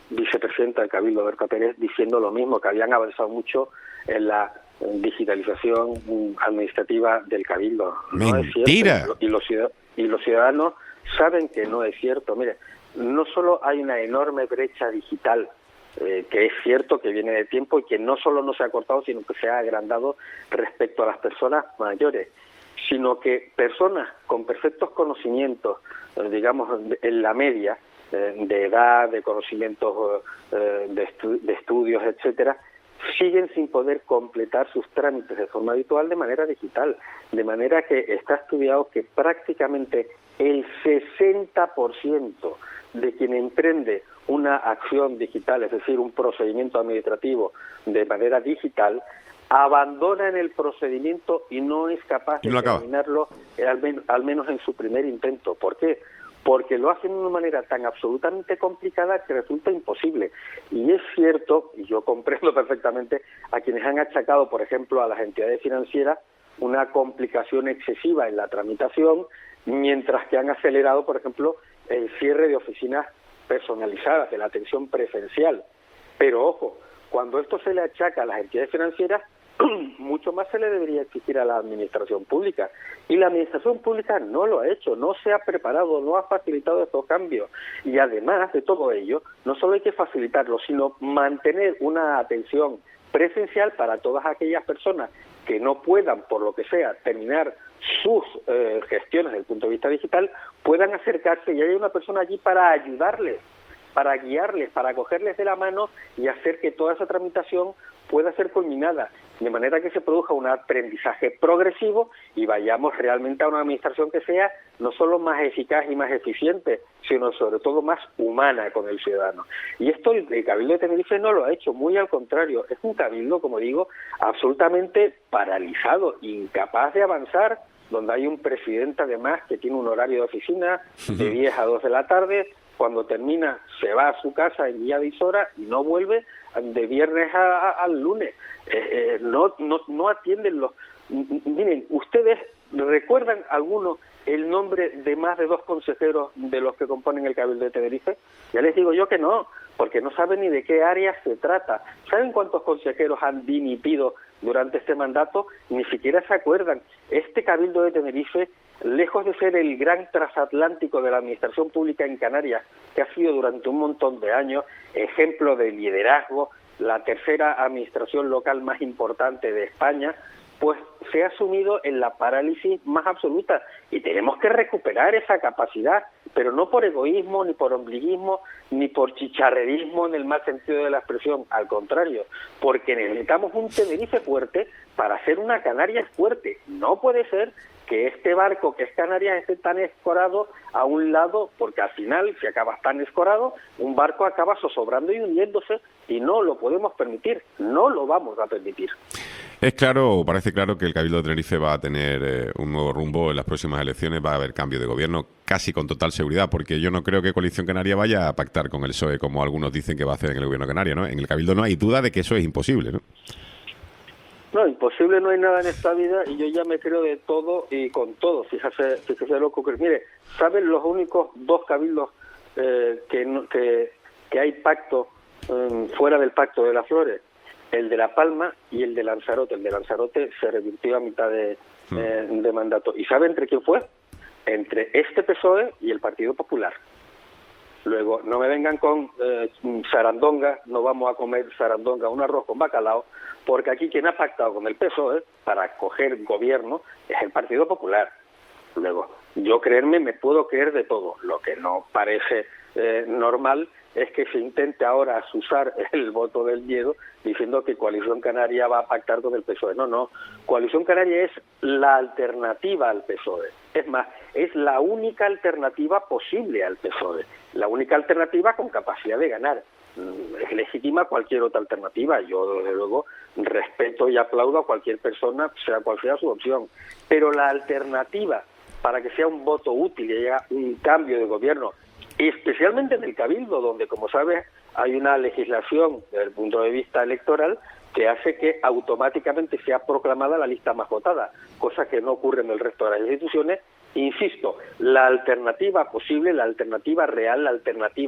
vicepresidenta del Cabildo, Berta Pérez, diciendo lo mismo, que habían avanzado mucho en la digitalización administrativa del Cabildo. No es ¡Mentira! cierto, y los, y los ciudadanos saben que no es cierto. Mire, no solo hay una enorme brecha digital, eh, que es cierto que viene de tiempo y que no solo no se ha cortado, sino que se ha agrandado respecto a las personas mayores, sino que personas con perfectos conocimientos, eh, digamos, en la media, eh, de edad, de conocimientos eh, de, estu de estudios, etcétera, siguen sin poder completar sus trámites de forma habitual de manera digital, de manera que está estudiado que prácticamente el sesenta por ciento de quien emprende una acción digital, es decir, un procedimiento administrativo de manera digital, abandona en el procedimiento y no es capaz de terminarlo al, men al menos en su primer intento. ¿Por qué? Porque lo hacen de una manera tan absolutamente complicada que resulta imposible. Y es cierto, y yo comprendo perfectamente, a quienes han achacado, por ejemplo, a las entidades financieras una complicación excesiva en la tramitación, mientras que han acelerado, por ejemplo, el cierre de oficinas personalizadas, de la atención presencial. Pero ojo, cuando esto se le achaca a las entidades financieras, mucho más se le debería exigir a la administración pública. Y la administración pública no lo ha hecho, no se ha preparado, no ha facilitado estos cambios. Y además de todo ello, no solo hay que facilitarlo, sino mantener una atención presencial para todas aquellas personas que no puedan, por lo que sea, terminar sus eh, gestiones desde el punto de vista digital, puedan acercarse y haya una persona allí para ayudarles, para guiarles, para cogerles de la mano y hacer que toda esa tramitación pueda ser culminada, de manera que se produzca un aprendizaje progresivo y vayamos realmente a una administración que sea no solo más eficaz y más eficiente, sino sobre todo más humana con el ciudadano. Y esto el, el Cabildo de Tenerife no lo ha hecho, muy al contrario, es un Cabildo, como digo, absolutamente paralizado, incapaz de avanzar, donde hay un presidente además que tiene un horario de oficina de diez a dos de la tarde, cuando termina se va a su casa en día de hora y no vuelve de viernes a, a, al lunes. Eh, eh, no, no, no atienden los... Miren, ¿ustedes recuerdan alguno el nombre de más de dos consejeros de los que componen el Cabildo de Tenerife? Ya les digo yo que no, porque no saben ni de qué área se trata. ¿Saben cuántos consejeros han dimitido durante este mandato? Ni siquiera se acuerdan. Este Cabildo de Tenerife, lejos de ser el gran transatlántico de la administración pública en Canarias, que ha sido durante un montón de años ejemplo de liderazgo, la tercera administración local más importante de España, pues se ha sumido en la parálisis más absoluta y tenemos que recuperar esa capacidad, pero no por egoísmo, ni por ombliguismo, ni por chicharrerismo en el mal sentido de la expresión, al contrario, porque necesitamos un Tenerife fuerte para hacer una Canarias fuerte. No puede ser que este barco que es Canarias esté tan escorado a un lado, porque al final, si acaba tan escorado, un barco acaba zozobrando y hundiéndose, y no lo podemos permitir, no lo vamos a permitir. Es claro, parece claro que el Cabildo de Tenerife va a tener eh, un nuevo rumbo en las próximas elecciones, va a haber cambio de gobierno casi con total seguridad, porque yo no creo que Coalición Canaria vaya a pactar con el P S O E como algunos dicen que va a hacer en el gobierno canario, ¿no? En el Cabildo no hay duda de que eso es imposible, ¿no? No, imposible no hay nada en esta vida y yo ya me creo de todo y con todo. Fíjese, fíjese lo que ocurre. Mire, ¿saben los únicos dos cabildos eh, que, no, que, que hay pacto eh, fuera del Pacto de las Flores? El de La Palma y el de Lanzarote. El de Lanzarote se revirtió a mitad de, mm. eh, de mandato. ¿Y sabe entre quién fue? Entre este P S O E y el Partido Popular. Luego, no me vengan con eh, sarandonga, no vamos a comer sarandonga, un arroz con bacalao, porque aquí quien ha pactado con el P S O E para coger gobierno es el Partido Popular. Luego, yo creerme, me puedo creer de todo. Lo que no parece eh, normal es que se intente ahora usar el voto del miedo diciendo que Coalición Canaria va a pactar con el P S O E. No, no. Coalición Canaria es la alternativa al P S O E. Es más, es la única alternativa posible al P S O E. La única alternativa con capacidad de ganar. Es legítima cualquier otra alternativa. Yo, desde luego, respeto y aplaudo a cualquier persona, sea cual sea su opción. Pero la alternativa para que sea un voto útil y haya un cambio de gobierno, especialmente en el Cabildo, donde, como sabes, hay una legislación desde el punto de vista electoral que hace que automáticamente sea proclamada la lista más votada, cosa que no ocurre en el resto de las instituciones. Insisto, la alternativa posible, la alternativa real, la alternativa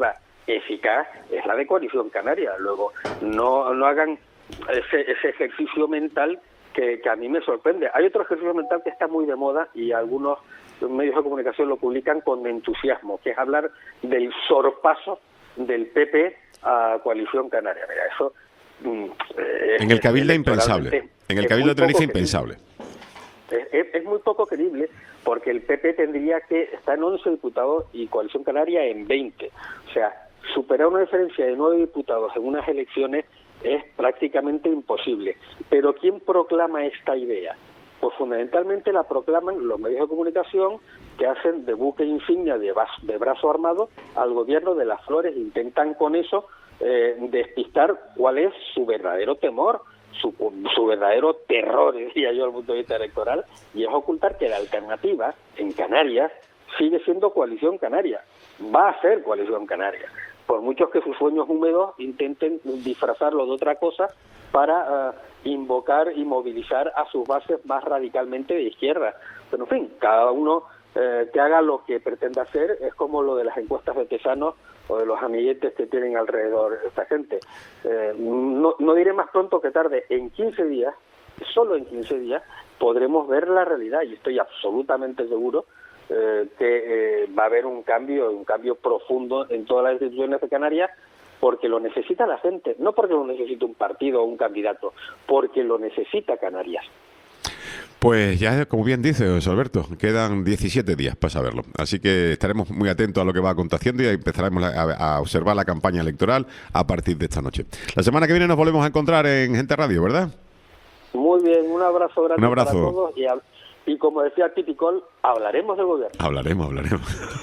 eficaz es la de Coalición Canaria. Luego, no, no hagan ese, ese ejercicio mental que, que a mí me sorprende. Hay otro ejercicio mental que está muy de moda y algunos medios de comunicación lo publican con entusiasmo, que es hablar del sorpaso del P P a Coalición Canaria. Mira, eso... Eh, en el Cabildo impensable. En el Cabildo de Tenerife impensable. Es, es, es muy poco creíble porque el P P tendría que estar en once diputados y Coalición Canaria en veinte. O sea, superar una diferencia de nueve diputados en unas elecciones es prácticamente imposible. Pero ¿quién proclama esta idea? Pues fundamentalmente la proclaman los medios de comunicación que hacen de buque insignia de, de brazo armado al gobierno de las Flores. Intentan con eso eh, despistar cuál es su verdadero temor, su, su verdadero terror, diría yo, desde el punto de vista electoral, y es ocultar que la alternativa en Canarias sigue siendo Coalición Canaria. Va a ser Coalición Canaria. Por muchos que sus sueños húmedos intenten disfrazarlo de otra cosa para uh, invocar y movilizar a sus bases más radicalmente de izquierda. Pero, en fin, cada uno eh, que haga lo que pretenda hacer. Es como lo de las encuestas de Tesanos o de los amiguetes que tienen alrededor esta gente. Eh, no, no diré más pronto que tarde, en quince días, solo en quince días, podremos ver la realidad, y estoy absolutamente seguro eh, que eh, va a haber un cambio, un cambio profundo en todas las instituciones de Canarias, porque lo necesita la gente, no porque lo necesite un partido o un candidato, porque lo necesita Canarias. Pues ya, como bien dice José Alberto, quedan diecisiete días para saberlo. Así que estaremos muy atentos a lo que va aconteciendo y empezaremos a, a observar la campaña electoral a partir de esta noche. La semana que viene nos volvemos a encontrar en Gente Radio, ¿verdad? Muy bien, un abrazo grande un abrazo. para todos. Y, y como decía Tipicol, hablaremos del gobierno. Hablaremos, hablaremos.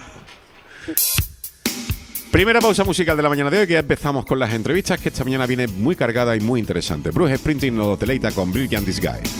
Primera pausa musical de la mañana de hoy, que ya empezamos con las entrevistas, que esta mañana viene muy cargada y muy interesante. Bruce Springsteen nos deleita con Brilliant Disguise.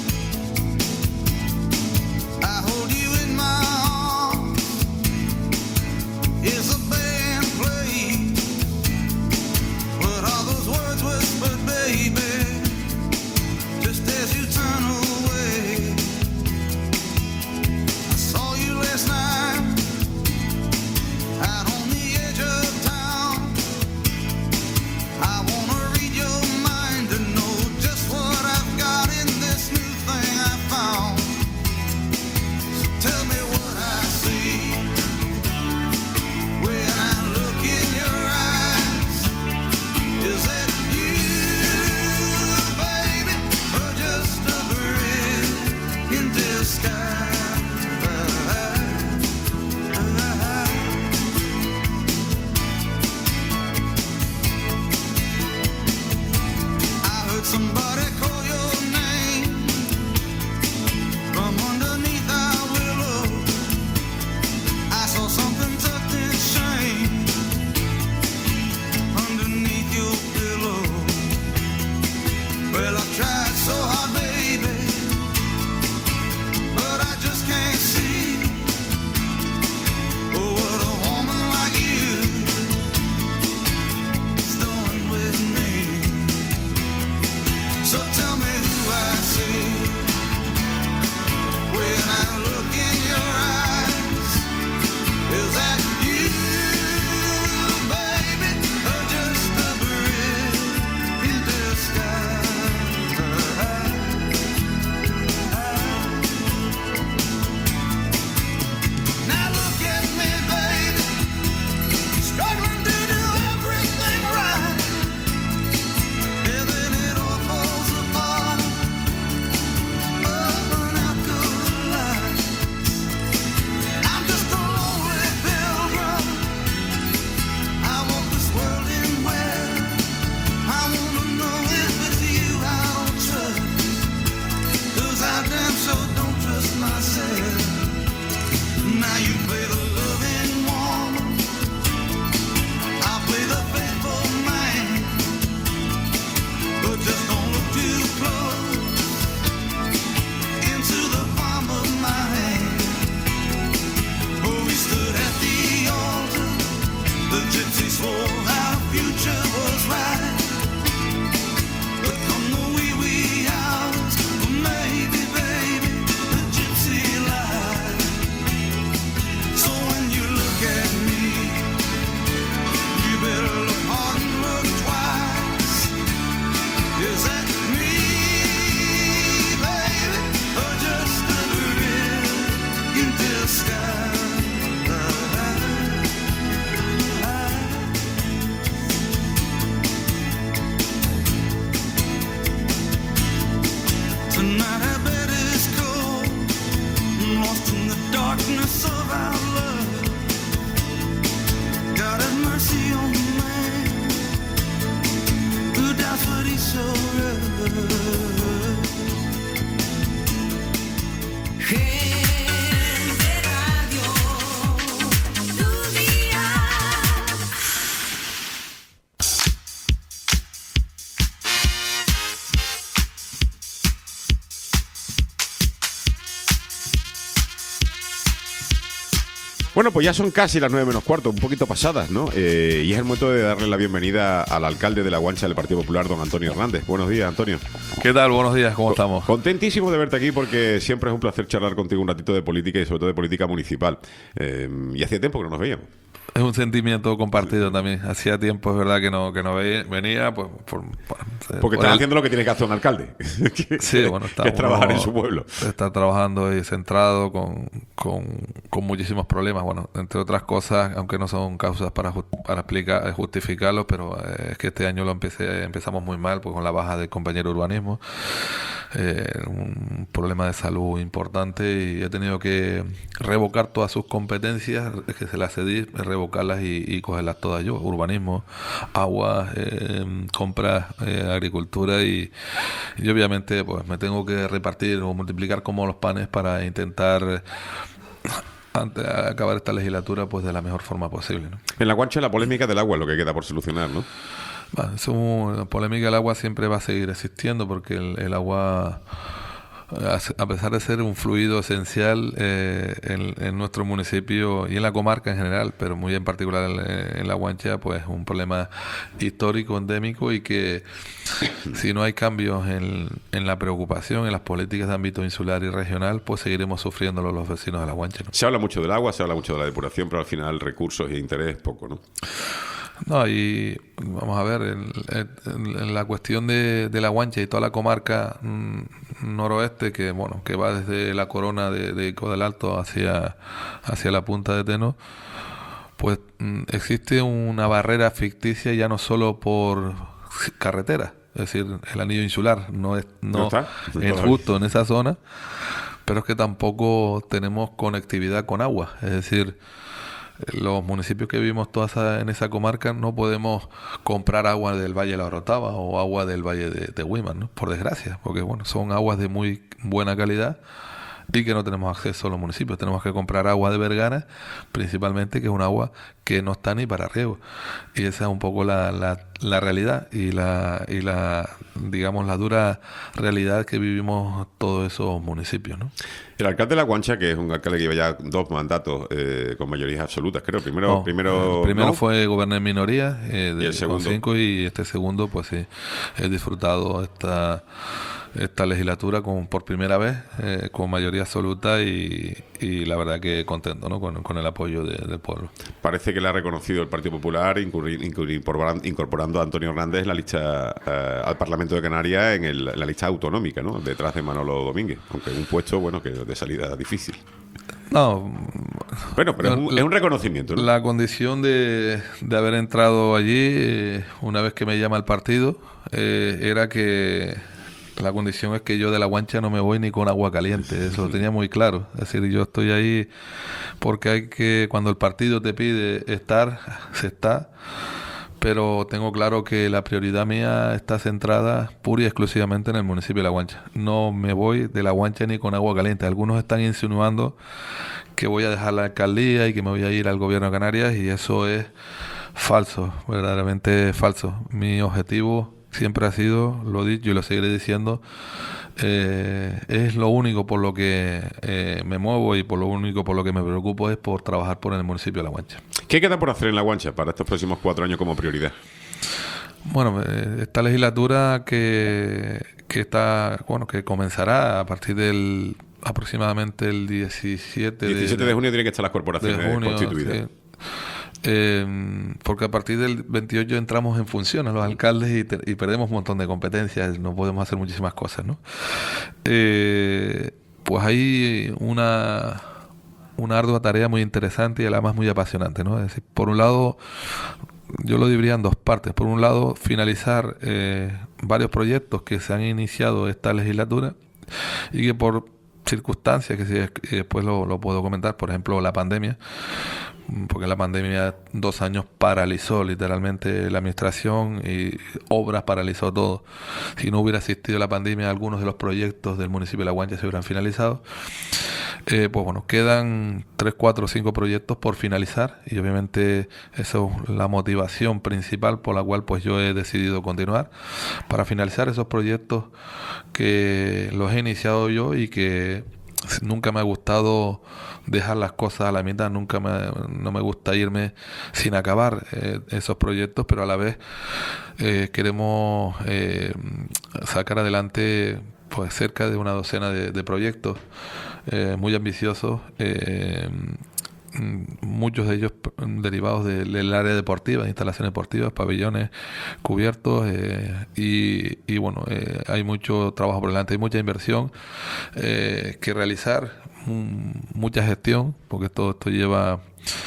Better Bueno, pues ya son casi las nueve menos cuarto, un poquito pasadas, ¿no? Eh, y es el momento de darle la bienvenida al alcalde de La Guancha del Partido Popular, don Antonio Hernández. Buenos días, Antonio. ¿Qué tal? Buenos días, ¿cómo estamos? Contentísimo de verte aquí porque siempre es un placer charlar contigo un ratito de política y sobre todo de política municipal. Eh, y hacía tiempo que no nos veíamos. Es un sentimiento compartido también. Hacía tiempo, es verdad, que no que no venía. Pues, por, por, Porque por estás el... haciendo lo que tiene que hacer un alcalde. que, sí, bueno, está que es trabajar uno, en su pueblo. Está trabajando y centrado con, con, con muchísimos problemas. Bueno, entre otras cosas, aunque no son causas para, para explicar, justificarlos, pero eh, es que este año lo empecé, empezamos muy mal, pues con la baja del compañero de urbanismo. Eh, un problema de salud importante y he tenido que revocar todas sus competencias que se las cedí, revocarlas y, y cogerlas todas yo: urbanismo, agua, eh, compras, eh, agricultura y, y obviamente pues me tengo que repartir o multiplicar como los panes para intentar antes de acabar esta legislatura pues de la mejor forma posible, ¿no? En La Guancha la polémica del agua es lo que queda por solucionar, ¿no? Bueno, es un, la polémica del agua siempre va a seguir existiendo porque el, el agua, a pesar de ser un fluido esencial eh, en, en nuestro municipio y en la comarca en general, pero muy en particular en, en La Guancha, pues es un problema histórico, endémico, y que si no hay cambios en, en la preocupación, en las políticas de ámbito insular y regional, pues seguiremos sufriéndolo los vecinos de La Guancha, ¿no? Se habla mucho del agua, se habla mucho de la depuración, pero al final recursos e interés poco, ¿no? No, y vamos a ver, en, en, en la cuestión de, de La Guancha y toda la comarca mm, noroeste, que bueno, que va desde la corona de, de Ico del Alto hacia, hacia la punta de Teno, pues mm, existe una barrera ficticia ya no solo por carretera, es decir, el anillo insular no es, no, ¿No está? es justo en esa zona, pero es que tampoco tenemos conectividad con agua, es decir, los municipios que vivimos todas en esa comarca no podemos comprar agua del Valle de la Orotava o agua del Valle de, de Huiman, ¿no? Por desgracia, porque bueno, son aguas de muy buena calidad y que no tenemos acceso a los municipios. Tenemos que comprar agua de Vergara, principalmente, que es un agua que no está ni para riego. Y esa es un poco la, la, la realidad y la, y la, digamos, la dura realidad que vivimos todos esos municipios, ¿no? El alcalde de La Guancha, que es un alcalde que lleva ya dos mandatos eh, con mayorías absolutas, creo. Primero, No, primero, el primero ¿no? fue gobernar en minoría, eh, de, ¿Y el segundo? con cinco, y este segundo, pues sí, he disfrutado esta esta legislatura con, por primera vez eh, con mayoría absoluta y, y la verdad que contento, ¿no? con, con el apoyo de, del pueblo. Parece que le ha reconocido el Partido Popular incurri- incorporando, incorporando a Antonio Hernández en la lista eh, al Parlamento de Canarias en, el, en la lista autonómica, ¿no? Detrás de Manolo Domínguez, aunque es un puesto bueno que de salida difícil. No, bueno, pero la, es, un, es un reconocimiento, ¿no? La condición de, de haber entrado allí, eh, una vez que me llama el partido, eh, era que la condición es que yo de La Guancha no me voy ni con agua caliente. Eso lo tenía muy claro. Es decir, yo estoy ahí porque hay que, cuando el partido te pide estar, se está. Pero tengo claro que la prioridad mía está centrada pura y exclusivamente en el municipio de La Guancha. No me voy de La Guancha ni con agua caliente. Algunos están insinuando que voy a dejar la alcaldía y que me voy a ir al gobierno de Canarias, y eso es falso, verdaderamente falso. Mi objetivo siempre ha sido, lo he dicho y lo seguiré diciendo, eh, es lo único por lo que eh, me muevo y por lo único por lo que me preocupo es por trabajar por el municipio de La Guancha. ¿Qué queda por hacer en La Guancha para estos próximos cuatro años como prioridad? Bueno, eh, esta legislatura que, que está, bueno, que comenzará a partir del aproximadamente el diecisiete, diecisiete de, de junio tienen que estar las corporaciones de junio, constituidas. Sí. Eh, porque a partir del veintiocho entramos en función a los alcaldes y, te, y perdemos un montón de competencias, no podemos hacer muchísimas cosas, ¿no? Eh, pues hay una, una ardua tarea muy interesante y además muy apasionante, ¿no? Es decir, por un lado, yo lo dividiría en dos partes. Por un lado, finalizar eh, varios proyectos que se han iniciado esta legislatura y que por circunstancias, que si después lo, lo puedo comentar, por ejemplo, la pandemia, porque la pandemia dos años paralizó literalmente la administración y obras, paralizó todo. Si no hubiera existido la pandemia, algunos de los proyectos del municipio de La Guancha se hubieran finalizado. Eh, pues bueno, quedan tres, cuatro, cinco proyectos por finalizar y obviamente eso es la motivación principal por la cual pues yo he decidido continuar para finalizar esos proyectos que los he iniciado yo y que nunca me ha gustado dejar las cosas a la mitad, nunca me, no me gusta irme sin acabar eh, esos proyectos, pero a la vez eh, queremos eh, sacar adelante pues cerca de una docena de, de proyectos eh, muy ambiciosos, eh, muchos de ellos derivados del, del área deportiva, de instalaciones deportivas, pabellones cubiertos eh, y, y bueno, eh, hay mucho trabajo por delante, hay mucha inversión eh, que realizar, um, mucha gestión, porque todo esto lleva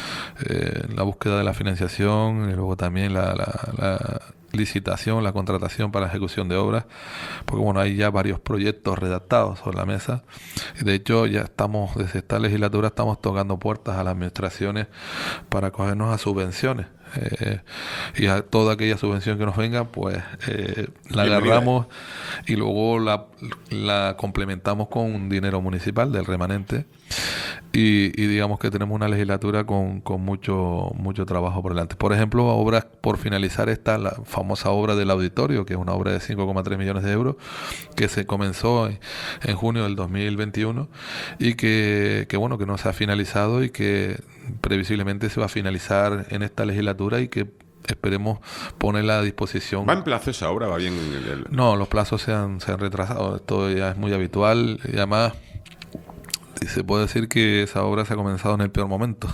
eh, la búsqueda de la financiación y luego también la, la, la licitación, la contratación para la ejecución de obras, porque bueno, hay ya varios proyectos redactados sobre la mesa. De hecho, ya estamos, desde esta legislatura, estamos tocando puertas a las administraciones para acogernos a subvenciones. Eh, y a toda aquella subvención que nos venga, pues eh, la agarramos y luego la, la complementamos con un dinero municipal del remanente. Y, y digamos que tenemos una legislatura con, con mucho mucho trabajo por delante. Por ejemplo, obras por finalizar esta, la famosa obra del auditorio, que es una obra de cinco coma tres millones de euros, que se comenzó en, en junio del dos mil veintiuno y que, que bueno, que no se ha finalizado y que previsiblemente se va a finalizar en esta legislatura y que esperemos ponerla a disposición. ¿Va en plazo esa obra? ¿Va bien? En el... No, los plazos se han, se han retrasado. Esto ya es muy habitual y además y se puede decir que esa obra se ha comenzado en el peor momento.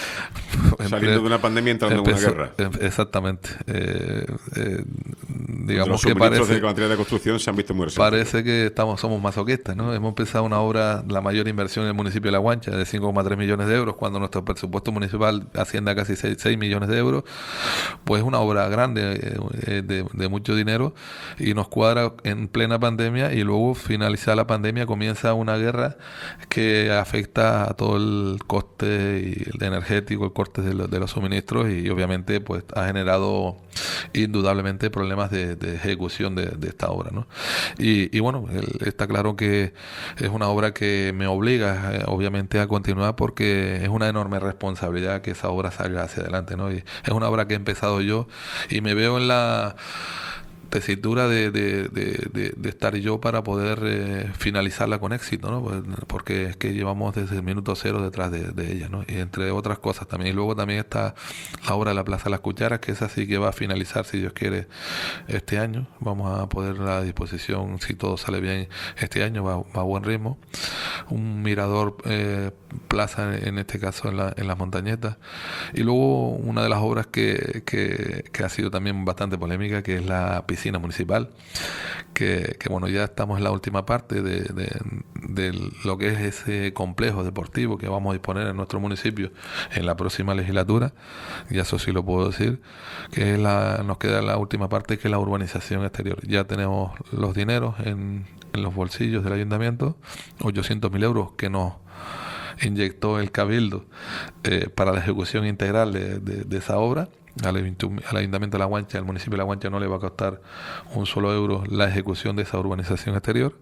Saliendo de una pandemia, entrando empezó, en una guerra. Exactamente. Eh, eh, digamos los que parece de materia de construcción se han visto muy recientes. Parece que estamos somos masoquistas, ¿no? Hemos empezado una obra, la mayor inversión en el municipio de La Guancha, de cinco coma tres millones de euros, cuando nuestro presupuesto municipal asciende a casi seis millones de euros. Pues una obra grande, eh, de, de mucho dinero, y nos cuadra en plena pandemia, y luego finalizada la pandemia comienza una guerra que afecta a todo el coste y el energético, el coste de, lo, de los suministros, y obviamente pues ha generado indudablemente problemas de, de ejecución de, de esta obra, ¿no? Y, y bueno, el, está claro que es una obra que me obliga eh, obviamente a continuar, porque es una enorme responsabilidad que esa obra salga hacia adelante, ¿no? Y es una obra que he empezado yo y me veo en la tesitura de, de, de, de, de estar yo para poder eh, finalizarla con éxito, ¿no? Pues, porque es que llevamos desde el minuto cero detrás de, de ella, ¿no? Y entre otras cosas también. Y luego también está la obra de la Plaza de las Cucharas, que esa sí que va a finalizar, si Dios quiere, este año. Vamos a ponerla a disposición, si todo sale bien, este año, va, va a buen ritmo. Un mirador eh, plaza, en este caso en, la, en las Montañetas. Y luego una de las obras que, que, que ha sido también bastante polémica, que es la piscina municipal, que, que bueno, ya estamos en la última parte de, de, de lo que es ese complejo deportivo que vamos a disponer en nuestro municipio en la próxima legislatura, y eso sí lo puedo decir, que es la, nos queda la última parte, que es la urbanización exterior. Ya tenemos los dineros en, en los bolsillos del ayuntamiento, ochocientos mil euros que nos inyectó el Cabildo eh, para la ejecución integral de, de, de esa obra. Al, al Ayuntamiento de La Guancha, al municipio de La Guancha, no le va a costar un solo euro la ejecución de esa urbanización exterior,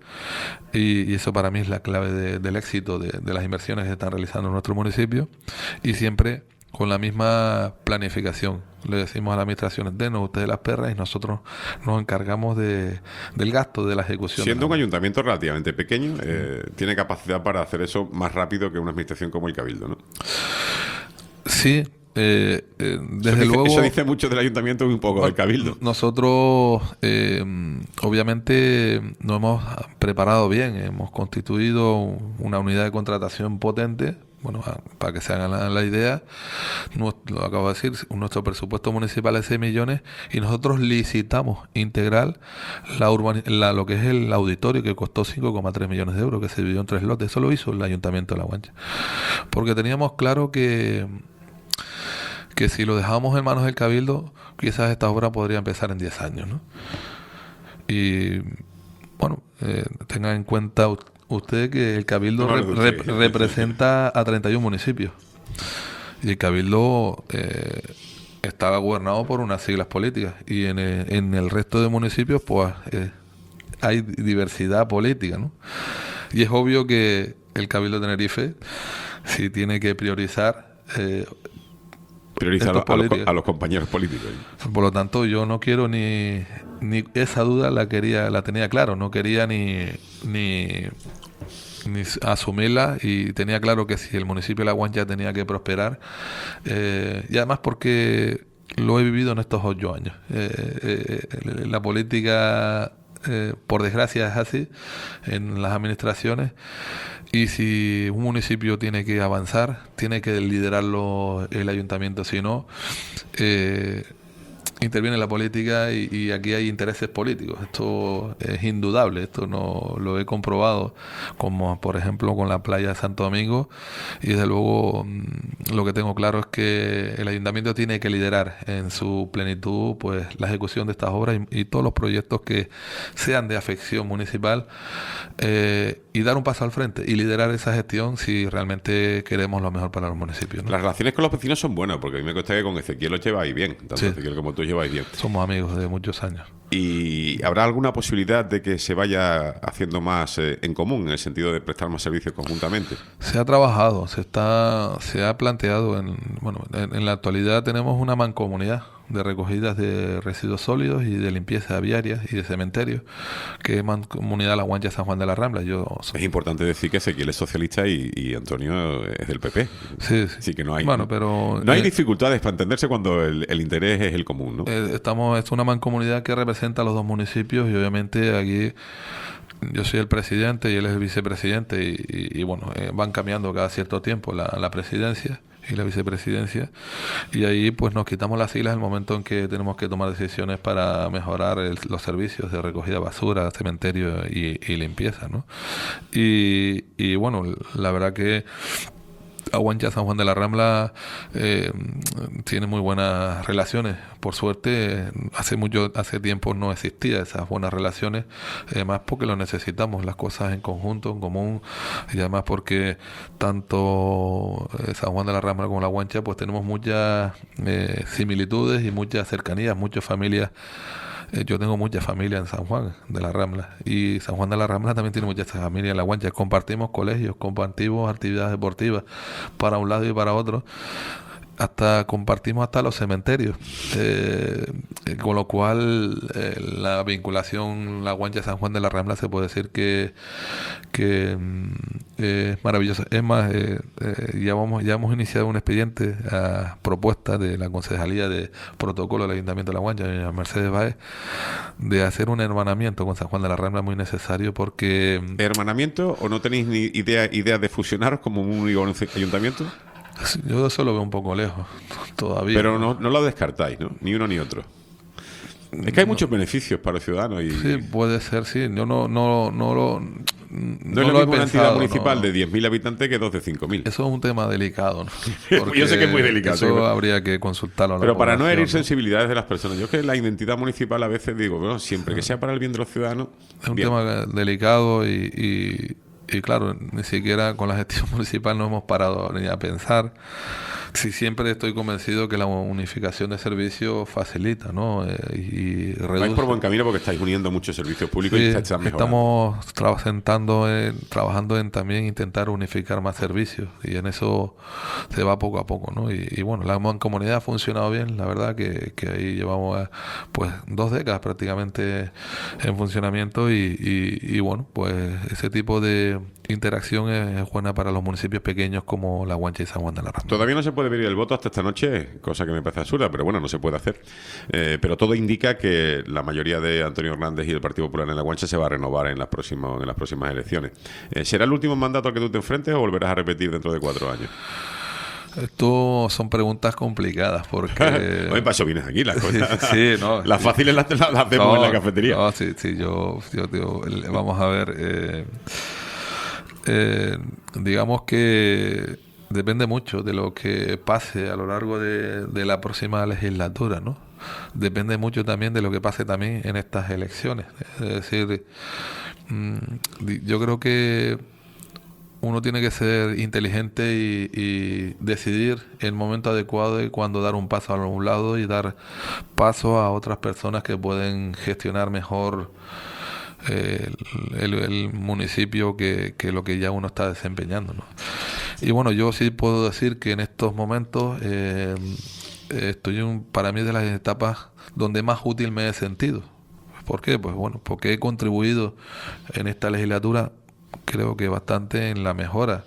y, y eso para mí es la clave de, del éxito de, de las inversiones que se están realizando en nuestro municipio, y siempre con la misma planificación. Le decimos a las administraciones: denos ustedes las perras y nosotros nos encargamos de, del gasto, de la ejecución. Siendo un ayuntamiento relativamente pequeño, eh, tiene capacidad para hacer eso más rápido que una administración como el Cabildo, ¿no? Sí. Eh, eh, desde eso dice, luego eso dice mucho del ayuntamiento y un poco del Cabildo. Nosotros eh, obviamente nos hemos preparado bien, hemos constituido una unidad de contratación potente. Bueno, para que se hagan la, la idea, no, lo acabo de decir, nuestro presupuesto municipal es seis millones y nosotros licitamos integral la, urban, la lo que es el auditorio, que costó cinco coma tres millones de euros, que se dividió en tres lotes. Eso lo hizo el Ayuntamiento de La Guancha, porque teníamos claro que que si lo dejábamos en manos del Cabildo, quizás esta obra podría empezar en diez años, ¿no? Y bueno, eh, tenga en cuenta usted que el Cabildo no, rep, rep, representa a treinta y uno municipios, y el Cabildo eh, está gobernado por unas siglas políticas, y en el, en el resto de municipios pues eh, hay diversidad política, ¿no? Y es obvio que el Cabildo de Tenerife, si tiene que priorizar, eh, prioriza a, a, los, a los compañeros políticos. Por lo tanto, yo no quiero ni, ni esa duda la quería, la tenía claro, no quería ni ni ni asumirla, y tenía claro que si el municipio de La Guancha tenía que prosperar, eh, y además porque lo he vivido en estos ocho años. Eh, eh, la política, eh, por desgracia, es así en las administraciones, y si un municipio tiene que avanzar, tiene que liderarlo el ayuntamiento, si no, eh, interviene la política, y, y aquí hay intereses políticos. Esto es indudable, esto no lo he comprobado, como por ejemplo con la playa de Santo Domingo, y desde luego lo que tengo claro es que el ayuntamiento tiene que liderar en su plenitud pues la ejecución de estas obras y, y todos los proyectos que sean de afección municipal, eh, y dar un paso al frente y liderar esa gestión si realmente queremos lo mejor para los municipios, ¿no? Las relaciones con los vecinos son buenas, porque a mí me consta que con Ezequiel los lleváis bien, tanto Sí. Ezequiel como tú lleváis bien. Somos amigos de muchos años. ¿Y habrá alguna posibilidad de que se vaya haciendo más eh, en común, en el sentido de prestar más servicios conjuntamente? Se ha trabajado, se está, se ha planteado, en, bueno, en, en la actualidad tenemos una mancomunidad de recogidas de residuos sólidos y de limpieza viaria y de cementerios, que es Mancomunidad La Guancha San Juan de la Rambla. Yo soy... Es importante decir que Ezequiel es socialista y, y Antonio es del P P. Sí, sí. Así que no hay, bueno, pero, no hay eh, dificultades para entenderse cuando el, el interés es el común, ¿no? Eh, estamos, es una mancomunidad que representa a los dos municipios, y obviamente aquí yo soy el presidente y él es el vicepresidente, y, y, y bueno, eh, van cambiando cada cierto tiempo la, la presidencia y la vicepresidencia, y ahí pues nos quitamos las siglas en el momento en que tenemos que tomar decisiones para mejorar el, los servicios de recogida de basura, cementerio y, y limpieza, ¿no? Y, y bueno, la verdad que La Guancha San Juan de la Rambla eh, tiene muy buenas relaciones. Por suerte, hace mucho, hace tiempo no existía esas buenas relaciones, además porque lo necesitamos, las cosas en conjunto, en común, y además porque tanto San Juan de la Rambla como La Guancha pues tenemos muchas eh, similitudes y muchas cercanías, muchas familias. Yo tengo mucha familia en San Juan de la Rambla, y San Juan de la Rambla también tiene mucha familia en La Guancha. Compartimos colegios, compartimos actividades deportivas para un lado y para otro, hasta compartimos hasta los cementerios, eh, con lo cual eh, la vinculación La Guancha San Juan de la Rambla se puede decir que, que eh, es maravillosa. Es más, eh, eh, ya, vamos, ya hemos iniciado un expediente a propuesta de la Concejalía de Protocolo del Ayuntamiento de La Guancha, Mercedes Báez, de hacer un hermanamiento con San Juan de la Rambla, muy necesario, porque... ¿Hermanamiento o no tenéis ni idea, idea de fusionaros como un único ayuntamiento? Yo eso lo veo un poco lejos todavía. Pero no, no lo descartáis, ¿no? Ni uno ni otro. Es que hay muchos beneficios para los ciudadanos. Y sí, puede ser, sí. Yo no, no, no lo... no, No es lo lo he mismo una entidad pensado, municipal no. de diez mil habitantes que dos de cinco mil. Eso es un tema delicado, ¿no? Yo sé que es muy delicado, Eso sí, pero- habría que consultarlo a la Pero para no población, herir ¿no? sensibilidades de las personas. Yo es que la identidad municipal a veces digo, bueno, siempre que sea para el bien de los ciudadanos... Es un bien. tema delicado y, y, y claro, ni siquiera con la gestión municipal no hemos parado ni a pensar. Sí, siempre estoy convencido que la unificación de servicios facilita, ¿no? Eh, y reduce. Vais por buen camino porque estáis uniendo muchos servicios públicos Sí, y estáis mejorando. estamos trabajando en, trabajando en también intentar unificar más servicios, y en eso se va poco a poco, ¿no? Y, y bueno, la mancomunidad ha funcionado bien, la verdad que, que ahí llevamos eh, pues dos décadas prácticamente en funcionamiento, y, y, y bueno, pues ese tipo de interacción es buena para los municipios pequeños como La Guancha y San Juan de la Rambla. Todavía no se puede pedir el voto hasta esta noche, cosa que me parece absurda, pero bueno, no se puede hacer. Eh, pero todo indica que la mayoría de Antonio Hernández y el Partido Popular en La Guancha se va a renovar en las próximas, en las próximas elecciones. Eh, ¿Será el último mandato al que tú te enfrentes o volverás a repetir dentro de cuatro años? Esto son preguntas complicadas porque... Oye, para eso vienes aquí, las cosas. Sí, no, las sí. fáciles las, las hacemos No, en la cafetería. No, sí, sí, yo, yo digo, el- vamos a ver, eh, eh, digamos que depende mucho de lo que pase a lo largo de, de la próxima legislatura, ¿no? Depende mucho también de lo que pase también en estas elecciones. Es decir, mm, di- yo creo que uno tiene que ser inteligente y, y decidir el momento adecuado y cuándo dar un paso a un lado y dar paso a otras personas que pueden gestionar mejor eh, el, el municipio que, que lo que ya uno está desempeñando, ¿no? Y bueno, yo sí puedo decir que en estos momentos eh, estoy en, para mí de las etapas donde más útil me he sentido. ¿Por qué? Pues bueno, porque he contribuido en esta legislatura creo que bastante en la mejora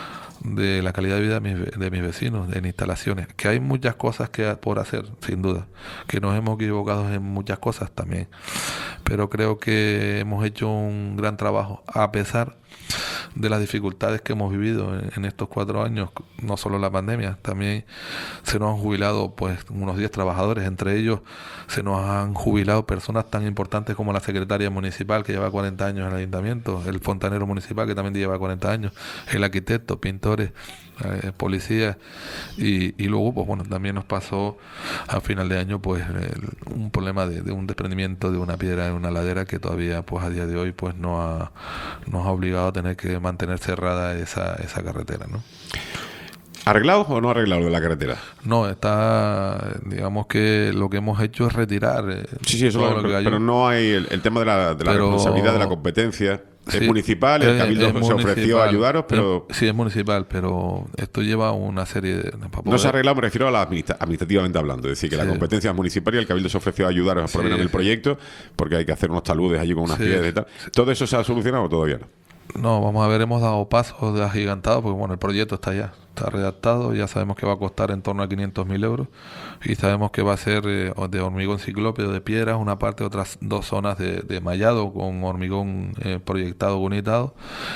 de la calidad de vida de mis, de mis vecinos, en instalaciones, que hay muchas cosas que por hacer, sin duda, que nos hemos equivocado en muchas cosas también, pero creo que hemos hecho un gran trabajo, a pesar de las dificultades que hemos vivido en, en estos cuatro años, no solo la pandemia, también se nos han jubilado pues unos diez trabajadores, entre ellos se nos han jubilado personas tan importantes como la secretaria municipal, que lleva cuarenta años en el ayuntamiento, el fontanero municipal, que también lleva cuarenta años, el arquitecto, pintores, eh, policías, y, y luego pues bueno, también nos pasó a final de año pues el, un problema de, de un desprendimiento de una piedra en una ladera que todavía pues a día de hoy pues no ha, nos ha obligado a tener que mantener cerrada esa, esa carretera, ¿no? ¿Arreglado o no arreglado de la carretera? No, está, digamos que lo que hemos hecho es retirar. Eh, sí, sí, eso todo lo, lo que pero, hay. pero no hay el, el tema de la, de la Pero, responsabilidad, de la competencia. Es sí, municipal, el es- Cabildo es se municipal, ofreció a ayudaros, pero Sí, es municipal, pero esto lleva una serie de... para no poder- se ha arreglado, me refiero a la administra- administrativamente hablando. Es decir, que la Sí. competencia es municipal y el Cabildo se ofreció a ayudaros por lo Sí, menos en el sí. proyecto, porque hay que hacer unos taludes allí con unas Sí, piedras y tal. ¿Todo eso se ha solucionado o todavía no? No, vamos a ver, hemos dado pasos de agigantado, porque bueno, el proyecto está ya, está redactado, ya sabemos que va a costar en torno a quinientos mil euros y sabemos que va a ser eh, de hormigón ciclópeo de piedras, una parte, otras dos zonas de, de mallado con hormigón eh, proyectado, bonitado,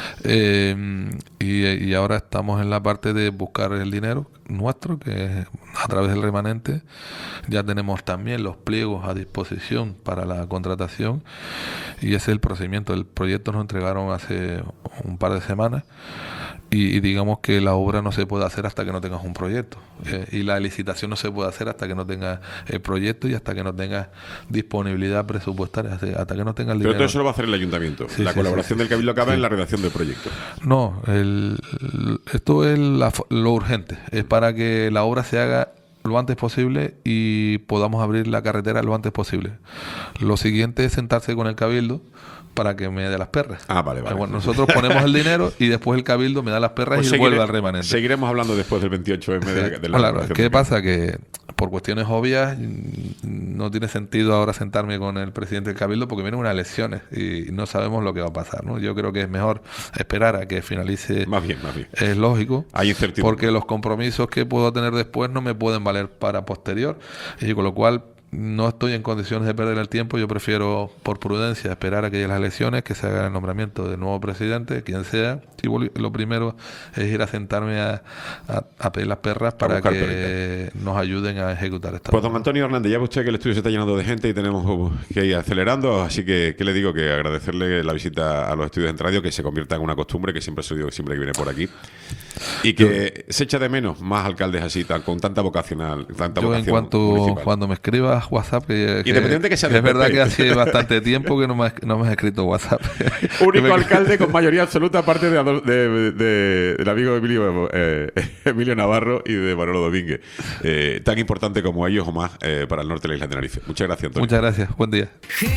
eh, y, y ahora estamos en la parte de buscar el dinero nuestro, que es a través del remanente. Ya tenemos también los pliegos a disposición para la contratación y ese es el procedimiento. El proyecto nos entregaron hace un par de semanas y, y digamos que la obra no se puede hacer hasta que no tengas un proyecto, eh, y la licitación no se puede hacer hasta que no tengas el proyecto y hasta que no tengas disponibilidad presupuestaria, hasta hasta que no tengas el Pero dinero. todo eso lo va a hacer el ayuntamiento. Sí, la sí, colaboración sí, del Cabildo acaba sí. en la redacción del proyecto. No, el, esto es la fo- lo urgente, es para que la obra se haga lo antes posible y podamos abrir la carretera lo antes posible. Lo siguiente es sentarse con el Cabildo para que me dé las perras. Ah, vale, vale. Eh, Bueno, nosotros ponemos el dinero y después el Cabildo me da las perras Pues y seguire- vuelve al remanente. Seguiremos hablando después del veintiocho eme de, de la Claro, redacción ¿qué del pasa? Que por cuestiones obvias mm, no tiene sentido ahora sentarme con el presidente del Cabildo porque vienen unas elecciones y no sabemos lo que va a pasar, ¿no? Yo creo que es mejor esperar a que finalice. Más bien, más bien. Es lógico. Hay incertidumbre. Porque los compromisos que puedo tener después no me pueden valer para posterior. Y con lo cual no estoy en condiciones de perder el tiempo. Yo prefiero, por prudencia, esperar a que lleguen las elecciones, que se haga el nombramiento del nuevo presidente, quien sea. Y vol- lo primero es ir a sentarme a, a, a pedir las perras para buscar que nos ayuden a ejecutar esta Pues obra. don Antonio Hernández, ya ve usted que el estudio se está llenando de gente y tenemos uh, que ir acelerando, así que ¿qué le digo? Que agradecerle la visita a los estudios en radio, que se convierta en una costumbre, que siempre se lo digo siempre que viene por aquí, y que se echa de menos más alcaldes así, tan, con tanta vocacional, tanta Yo en vocación cuanto municipal. cuando me escribas WhatsApp, que, que- Independiente que sea que del es verdad P P. que hace bastante tiempo que no me, has- no me has escrito WhatsApp. Que Único me- alcalde con mayoría absoluta, aparte de, Adol- de, de- del amigo Emilio, eh, Emilio Navarro y de Manolo Domínguez. Eh, tan importante como ellos o más eh, para el norte de la isla de Tenerife. Muchas gracias, Antonio. Muchas gracias, buen día.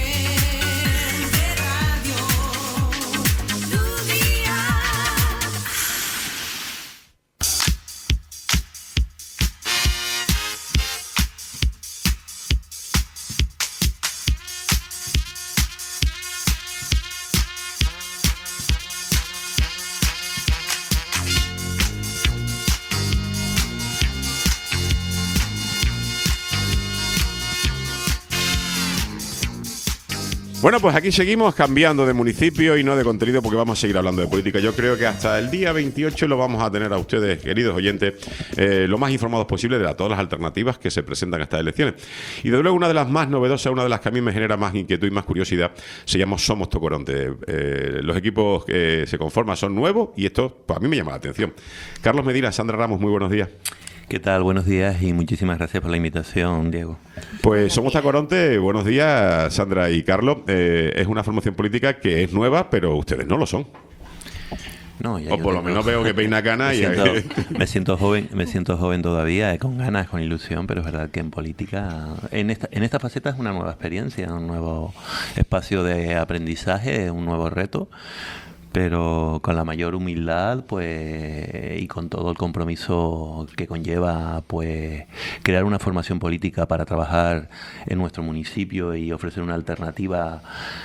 Bueno, pues aquí seguimos cambiando de municipio y no de contenido porque vamos a seguir hablando de política. Yo creo que hasta el día veintiocho lo vamos a tener a ustedes, queridos oyentes, eh, lo más informados posible de la- todas las alternativas que se presentan a estas elecciones. Y de luego una de las más novedosas, una de las que a mí me genera más inquietud y más curiosidad, se llama Somos Tocoronte. Eh, los equipos que se conforman son nuevos y esto pues, a mí me llama la atención. Carlos Medina, Sandra Ramos, muy buenos días. ¿Qué tal? Buenos días y muchísimas gracias por la invitación, Diego. Pues Somos Tacoronte, buenos días, Sandra y Carlos. Eh, es una formación política que es nueva, pero ustedes no lo son. No, ya O yo por lo tengo- menos veo que peina cana me y... siento, me siento joven, me siento joven todavía, eh, con ganas, con ilusión, pero es verdad que en política, en esta, en esta faceta es una nueva experiencia, un nuevo espacio de aprendizaje, un nuevo reto. pero con la mayor humildad, pues, y con todo el compromiso que conlleva, pues, crear una formación política para trabajar en nuestro municipio y ofrecer una alternativa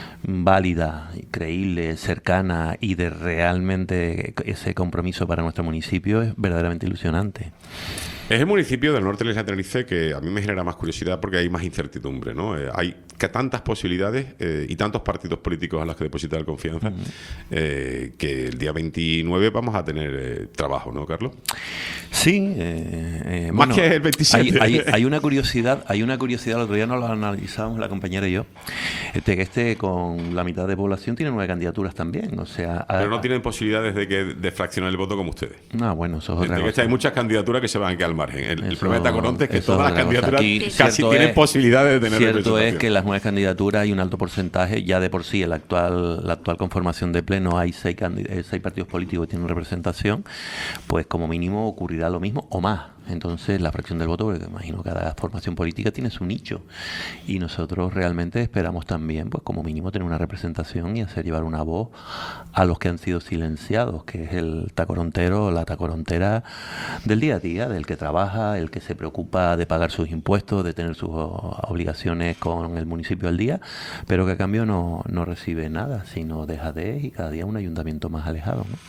válida, creíble, cercana y de realmente ese compromiso para nuestro municipio es verdaderamente ilusionante. Es el municipio del norte de la isla de Tenerife que a mí me genera más curiosidad porque hay más incertidumbre, ¿no? Eh, hay que tantas posibilidades eh, y tantos partidos políticos a los que depositar confianza uh-huh. eh, que el día veintinueve vamos a tener eh, trabajo, ¿no, Carlos? Sí. Eh, eh, más bueno, que el veintisiete. Hay, hay, hay una curiosidad, hay una curiosidad, el otro día nos lo analizábamos la compañera y yo, este, que este con la mitad de población tiene nueve candidaturas también, o sea... Pero a, no tienen posibilidades de, que, de fraccionar el voto como ustedes. No, bueno, eso es otra cosa. Este, hay muchas candidaturas que se van a quedar al margen. El, el problema de Tacoronte es que todas las candidaturas Aquí, casi tienen es, posibilidades de tener cierto representación. Es que las nueve candidaturas hay un alto porcentaje, ya de por sí, en la actual, la actual conformación de pleno hay seis, seis partidos políticos que tienen representación, pues como mínimo ocurrirá lo mismo o más. Entonces la fracción del voto, porque imagino que cada formación política tiene su nicho y nosotros realmente esperamos también, pues como mínimo, tener una representación y hacer llevar una voz a los que han sido silenciados, que es el tacorontero, la tacorontera del día a día, del que trabaja, el que se preocupa de pagar sus impuestos, de tener sus obligaciones con el municipio al día, pero que a cambio no, no recibe nada, sino dejadez y cada día un ayuntamiento más alejado, ¿no?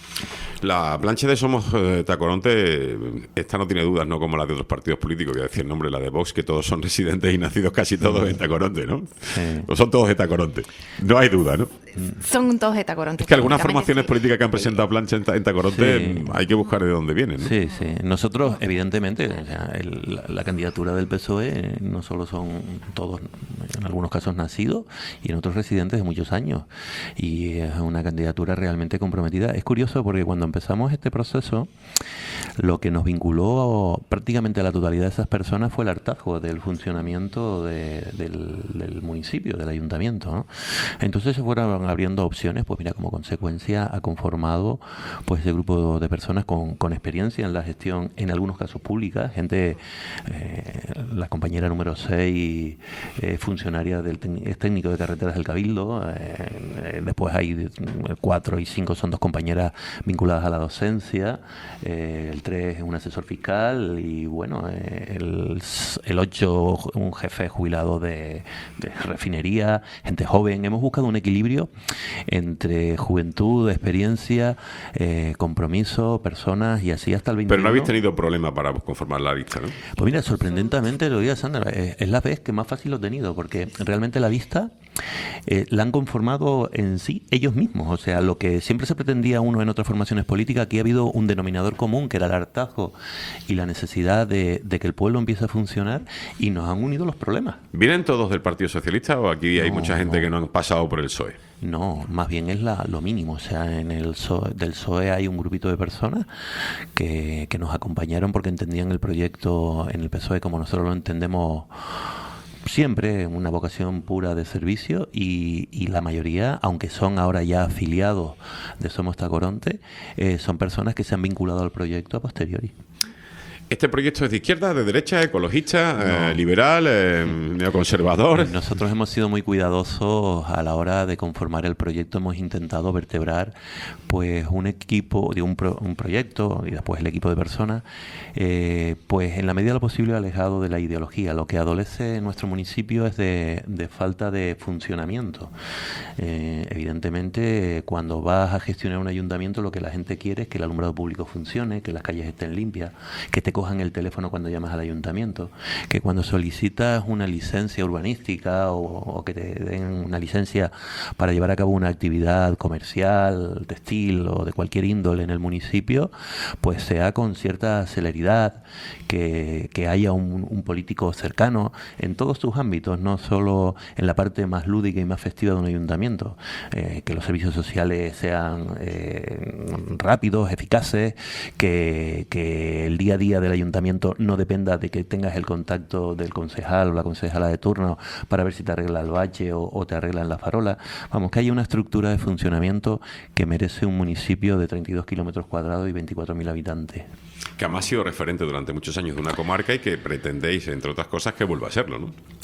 La plancha de Somos eh, Tacoronte, esta no tiene dudas, no como la de otros partidos políticos, voy a decir el nombre, la de Vox, que todos son residentes y nacidos casi todos en Tacoronte, ¿no? Sí. O son todos de Tacoronte. No hay duda, ¿no? Son todos de Tacoronte. Es que algunas formaciones sí. políticas que han presentado plancha en, en Tacoronte sí. hay que buscar de dónde vienen, ¿no? Sí, sí. Nosotros, evidentemente, o sea, el, la, la candidatura del P S O E no solo son todos, en algunos casos nacidos, y en otros residentes de muchos años. Y es una candidatura realmente comprometida. Es curioso porque cuando empezamos este proceso, lo que nos vinculó prácticamente a la totalidad de esas personas fue el hartazgo del funcionamiento de, del, del municipio, del ayuntamiento, ¿no? Entonces se fueron abriendo opciones, pues mira, como consecuencia ha conformado pues ese grupo de personas con, con experiencia en la gestión, en algunos casos pública, gente, eh, la compañera número seis, eh, funcionaria del es técnico de carreteras del Cabildo, eh, después hay cuatro y cinco son dos compañeras vinculadas a la docencia, eh, el tres es un asesor fiscal y bueno, eh, el, el ocho un jefe jubilado de, de refinería, gente joven. Hemos buscado un equilibrio entre juventud, experiencia, eh, compromiso, personas y así hasta el veintiuno. Pero no habéis tenido problema para conformar la lista, ¿no? Pues mira, sorprendentemente, lo digo, Sandra, es, es la vez que más fácil lo he tenido, porque realmente la lista eh, la han conformado en sí ellos mismos. O sea, lo que siempre se pretendía uno en otras formaciones políticas, aquí ha habido un denominador común, que era el hartazgo y la necesidad de, de que el pueblo empiece a funcionar, y nos han unido los problemas. ¿Vienen todos del Partido Socialista o aquí hay no, mucha gente no. que no han pasado por el P S O E? No, más bien es la, lo mínimo. O sea, en el P S O E, del P S O E hay un grupito de personas que, que nos acompañaron porque entendían el proyecto en el P S O E como nosotros lo entendemos siempre, una vocación pura de servicio, y, y la mayoría, aunque son ahora ya afiliados de Somos Tacoronte, eh, son personas que se han vinculado al proyecto a posteriori. ¿Este proyecto es de izquierda, de derecha, ecologista, no. eh, liberal, eh, neoconservador? Nosotros hemos sido muy cuidadosos a la hora de conformar el proyecto. Hemos intentado vertebrar pues un equipo, de un, pro, un proyecto y después el equipo de personas, eh, pues en la medida de lo posible alejado de la ideología. Lo que adolece en nuestro municipio es de, de falta de funcionamiento. Eh, evidentemente, cuando vas a gestionar un ayuntamiento, lo que la gente quiere es que el alumbrado público funcione, que las calles estén limpias, que te cojan el teléfono cuando llamas al ayuntamiento, que cuando solicitas una licencia urbanística o, o que te den una licencia para llevar a cabo una actividad comercial, textil o de cualquier índole en el municipio, pues sea con cierta celeridad, que, que haya un, un político cercano en todos sus ámbitos, no solo en la parte más lúdica y más festiva de un ayuntamiento, eh, que los servicios sociales sean eh, rápidos, eficaces, que, que el día a día del ayuntamiento no dependa de que tengas el contacto del concejal o la concejala de turno para ver si te arregla el bache o, o te arreglan la farola. Vamos, que haya una estructura de funcionamiento que merece un municipio de treinta y dos kilómetros cuadrados y veinticuatro mil habitantes. Que además ha sido referente durante muchos años de una comarca y que pretendéis, entre otras cosas, que vuelva a serlo, ¿no?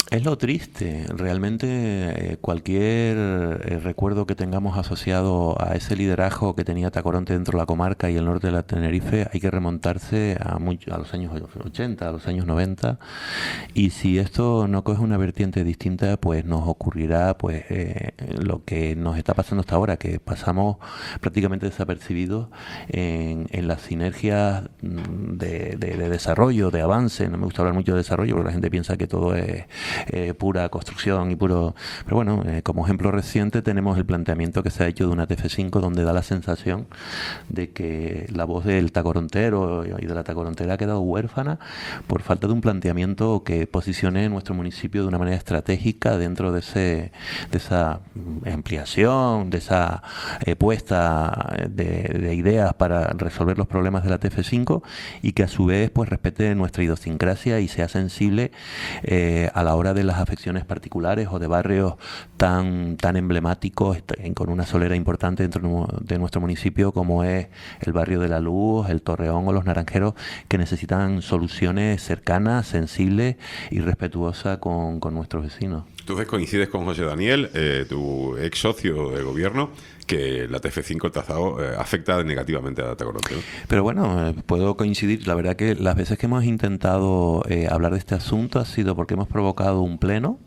Es lo triste, realmente eh, cualquier eh, recuerdo que tengamos asociado a ese liderazgo que tenía Tacoronte dentro de la comarca y el norte de la Tenerife hay que remontarse a, mucho, a los años ochenta, a los años noventa, y si esto no coge una vertiente distinta, pues nos ocurrirá pues eh, lo que nos está pasando hasta ahora, que pasamos prácticamente desapercibidos en, en las sinergias de, de, de desarrollo, de avance. No me gusta hablar mucho de desarrollo porque la gente piensa que todo es Eh, pura construcción y puro... Pero bueno, eh, como ejemplo reciente tenemos el planteamiento que se ha hecho de una T F cinco donde da la sensación de que la voz del tacorontero y de la tacorontera ha quedado huérfana por falta de un planteamiento que posicione nuestro municipio de una manera estratégica dentro de ese de esa ampliación, de esa eh, puesta de, de ideas para resolver los problemas de la T F cinco, y que a su vez pues respete nuestra idiosincrasia y sea sensible eh, a la hora de las afecciones particulares o de barrios tan tan emblemáticos con una solera importante dentro de nuestro municipio como es el barrio de la Luz, el Torreón o los Naranjeros, que necesitan soluciones cercanas, sensibles y respetuosas con, con nuestros vecinos. Tú coincides con José Daniel, eh, tu ex socio de gobierno, que la T F cinco, el trazado, eh, afecta negativamente a Tacoronte, ¿no? Pero bueno, eh, puedo coincidir. La verdad que las veces que hemos intentado eh, hablar de este asunto ha sido porque hemos provocado un pleno.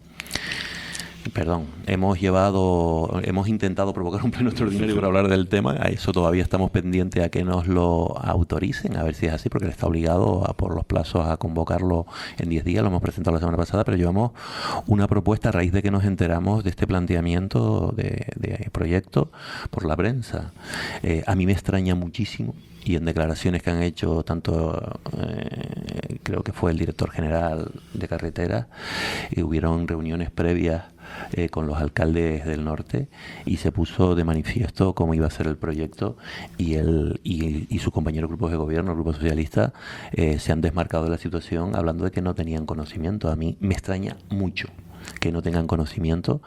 Perdón, hemos llevado, hemos intentado provocar un pleno extraordinario para hablar del tema. A eso todavía estamos pendientes a que nos lo autoricen, a ver si es así, porque él está obligado a, por los plazos a convocarlo en diez días. Lo hemos presentado la semana pasada, pero llevamos una propuesta a raíz de que nos enteramos de este planteamiento de, de proyecto por la prensa. Eh, a mí me extraña muchísimo, y en declaraciones que han hecho tanto, eh, creo que fue el director general de carretera, y hubieron reuniones previas eh, con los alcaldes del norte y se puso de manifiesto cómo iba a ser el proyecto, y él y, y sus compañeros grupos de gobierno, el Grupo Socialista, eh, se han desmarcado de la situación hablando de que no tenían conocimiento. A mí me extraña mucho que no tengan conocimiento,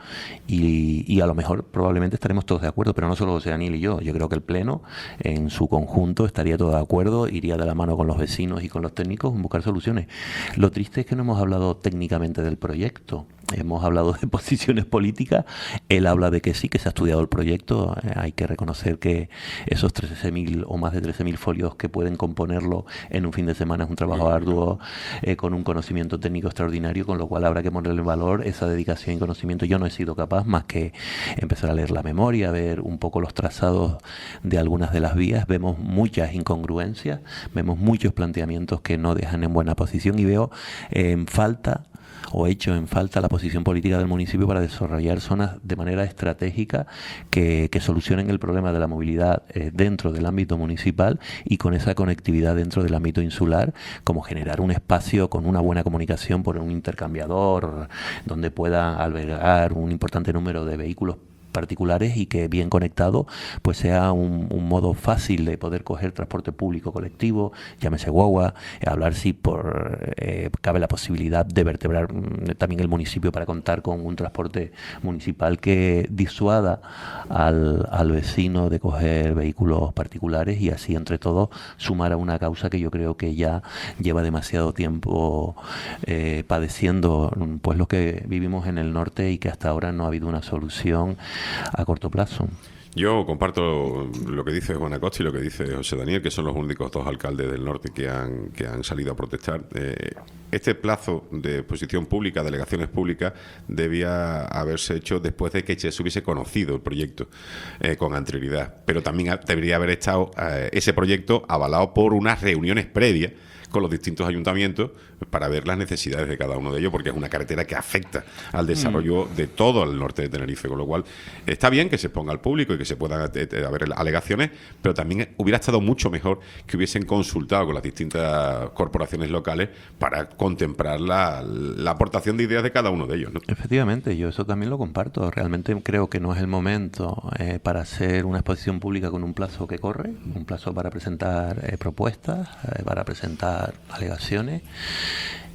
y, y a lo mejor probablemente estaremos todos de acuerdo, pero no solo José Daniel y yo. Yo creo que el Pleno en su conjunto estaría todo de acuerdo, iría de la mano con los vecinos y con los técnicos en buscar soluciones. Lo triste es que no hemos hablado técnicamente del proyecto. Hemos hablado de posiciones políticas. Él habla de que sí, que se ha estudiado el proyecto. Eh, hay que reconocer que esos trece mil o más de trece mil folios que pueden componerlo en un fin de semana es un trabajo arduo, eh, con un conocimiento técnico extraordinario, con lo cual habrá que ponerle valor esa dedicación y conocimiento. Yo no he sido capaz más que empezar a leer la memoria, ver un poco los trazados de algunas de las vías. Vemos muchas incongruencias, vemos muchos planteamientos que no dejan en buena posición, y veo eh, en falta o hecho en falta la posición política del municipio para desarrollar zonas de manera estratégica que, que solucionen el problema de la movilidad eh, dentro del ámbito municipal, y con esa conectividad dentro del ámbito insular, como generar un espacio con una buena comunicación por un intercambiador donde pueda albergar un importante número de vehículos particulares, y que bien conectado pues sea un, un modo fácil de poder coger transporte público colectivo, llámese guagua, eh, hablar si por eh, cabe la posibilidad de vertebrar mm, también el municipio para contar con un transporte municipal que disuada al, al vecino de coger vehículos particulares, y así entre todos sumar a una causa que yo creo que ya lleva demasiado tiempo eh, padeciendo pues los que vivimos en el norte, y que hasta ahora no ha habido una solución a corto plazo. Yo comparto lo que dice Juan Acosta y lo que dice José Daniel, que son los únicos dos alcaldes del norte que han que han salido a protestar. Eh, este plazo de exposición pública, delegaciones públicas, debía haberse hecho después de que se hubiese conocido el proyecto eh, con anterioridad, pero también debería haber estado eh, ese proyecto avalado por unas reuniones previas con los distintos ayuntamientos para ver las necesidades de cada uno de ellos, porque es una carretera que afecta al desarrollo mm. de todo el norte de Tenerife, con lo cual está bien que se exponga al público y que se puedan haber alegaciones, pero también hubiera estado mucho mejor que hubiesen consultado con las distintas corporaciones locales para contemplar la, la aportación de ideas de cada uno de ellos, ¿no? Efectivamente, yo eso también lo comparto. Realmente creo que no es el momento eh, para hacer una exposición pública con un plazo que corre, un plazo para presentar eh, propuestas, eh, para presentar alegaciones,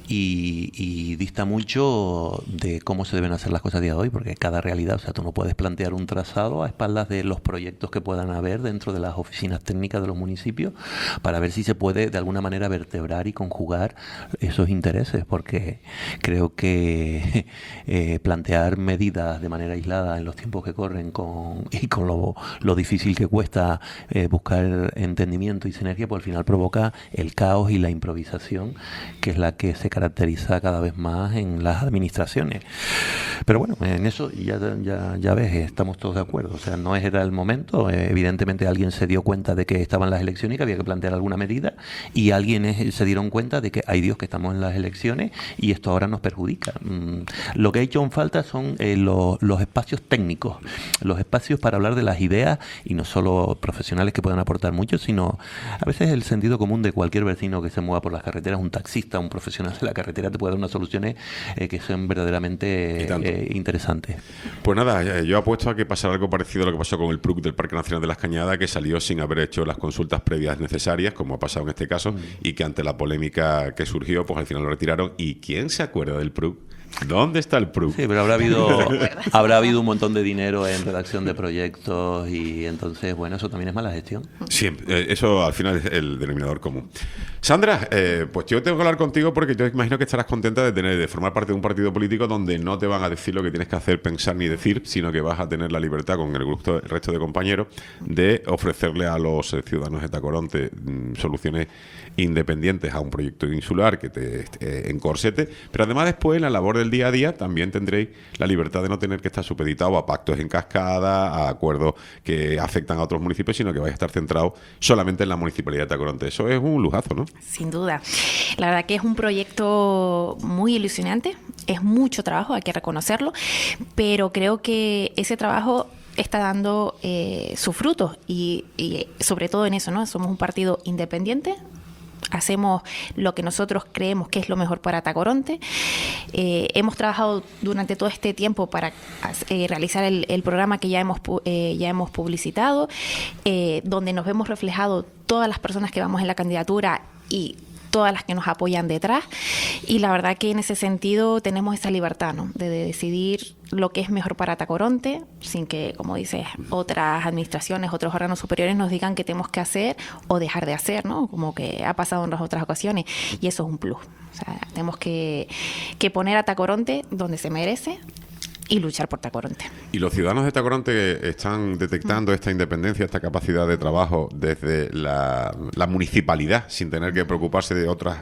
y, y dista mucho de cómo se deben hacer las cosas a día de hoy, porque cada realidad, o sea, tú no puedes plantear un trazado a espaldas de los proyectos que puedan haber dentro de las oficinas técnicas de los municipios para ver si se puede de alguna manera vertebrar y conjugar esos intereses, porque creo que eh, plantear medidas de manera aislada en los tiempos que corren con, y con lo, lo difícil que cuesta eh, buscar entendimiento y sinergia, pues al final provoca el caos y la improvisación, que es la que se caracteriza cada vez más en las administraciones. Pero bueno, en eso ya, ya, ya ves, estamos todos de acuerdo. O sea, no era el momento. Eh, evidentemente alguien se dio cuenta de que estaban las elecciones y que había que plantear alguna medida, y alguien es, se dieron cuenta de que, ay Dios, que estamos en las elecciones y esto ahora nos perjudica. Mm, lo que ha hecho en falta son eh, lo, los espacios técnicos, los espacios para hablar de las ideas, y no solo profesionales que puedan aportar mucho, sino a veces el sentido común de cualquier vecino que se mueva por las carreteras, un taxista, un profesional de la carretera, te puede dar unas soluciones eh, que son verdaderamente eh, interesantes. Pues nada, yo apuesto a que pasará algo parecido a lo que pasó con el P R U C del Parque Nacional de las Cañadas, que salió sin haber hecho las consultas previas necesarias, como ha pasado en este caso, mm. y que ante la polémica que surgió, pues al final lo retiraron. ¿Y quién se acuerda del P R U C? ¿Dónde está el P R U C? Sí, pero habrá habido habrá habido un montón de dinero en redacción de proyectos, y entonces, bueno, eso también es mala gestión. Siempre, eso al final es el denominador común. Sandra, eh, pues yo tengo que hablar contigo porque yo imagino que estarás contenta de tener de formar parte de un partido político donde no te van a decir lo que tienes que hacer, pensar ni decir, sino que vas a tener la libertad con el, grupo, el resto de compañeros de ofrecerle a los ciudadanos de Tacoronte mmm, soluciones independientes a un proyecto insular que te eh, encorsete, pero además después en la labor del día a día también tendréis la libertad de no tener que estar supeditado a pactos en cascada, a acuerdos que afectan a otros municipios, sino que vais a estar centrados solamente en la municipalidad de Tacoronte. Eso es un lujazo, ¿no? Sin duda. La verdad que es un proyecto muy ilusionante, es mucho trabajo, hay que reconocerlo, pero creo que ese trabajo está dando eh, sus frutos, y, y sobre todo en eso, ¿no? Somos un partido independiente, hacemos lo que nosotros creemos que es lo mejor para Tacoronte. Eh, hemos trabajado durante todo este tiempo para eh, realizar el, el programa que ya hemos, eh, ya hemos publicitado, eh, donde nos vemos reflejados todas las personas que vamos en la candidatura y todas las que nos apoyan detrás, y la verdad que en ese sentido tenemos esa libertad, ¿no? de, de decidir lo que es mejor para Tacoronte, sin que, como dices, otras administraciones, otros órganos superiores nos digan qué tenemos que hacer o dejar de hacer, ¿no? Como que ha pasado en las otras ocasiones, y eso es un plus. O sea, tenemos que, que poner a Tacoronte donde se merece y luchar por Tacoronte. ¿Y los ciudadanos de Tacoronte están detectando esta independencia, esta capacidad de trabajo desde la, la municipalidad, sin tener que preocuparse de otras?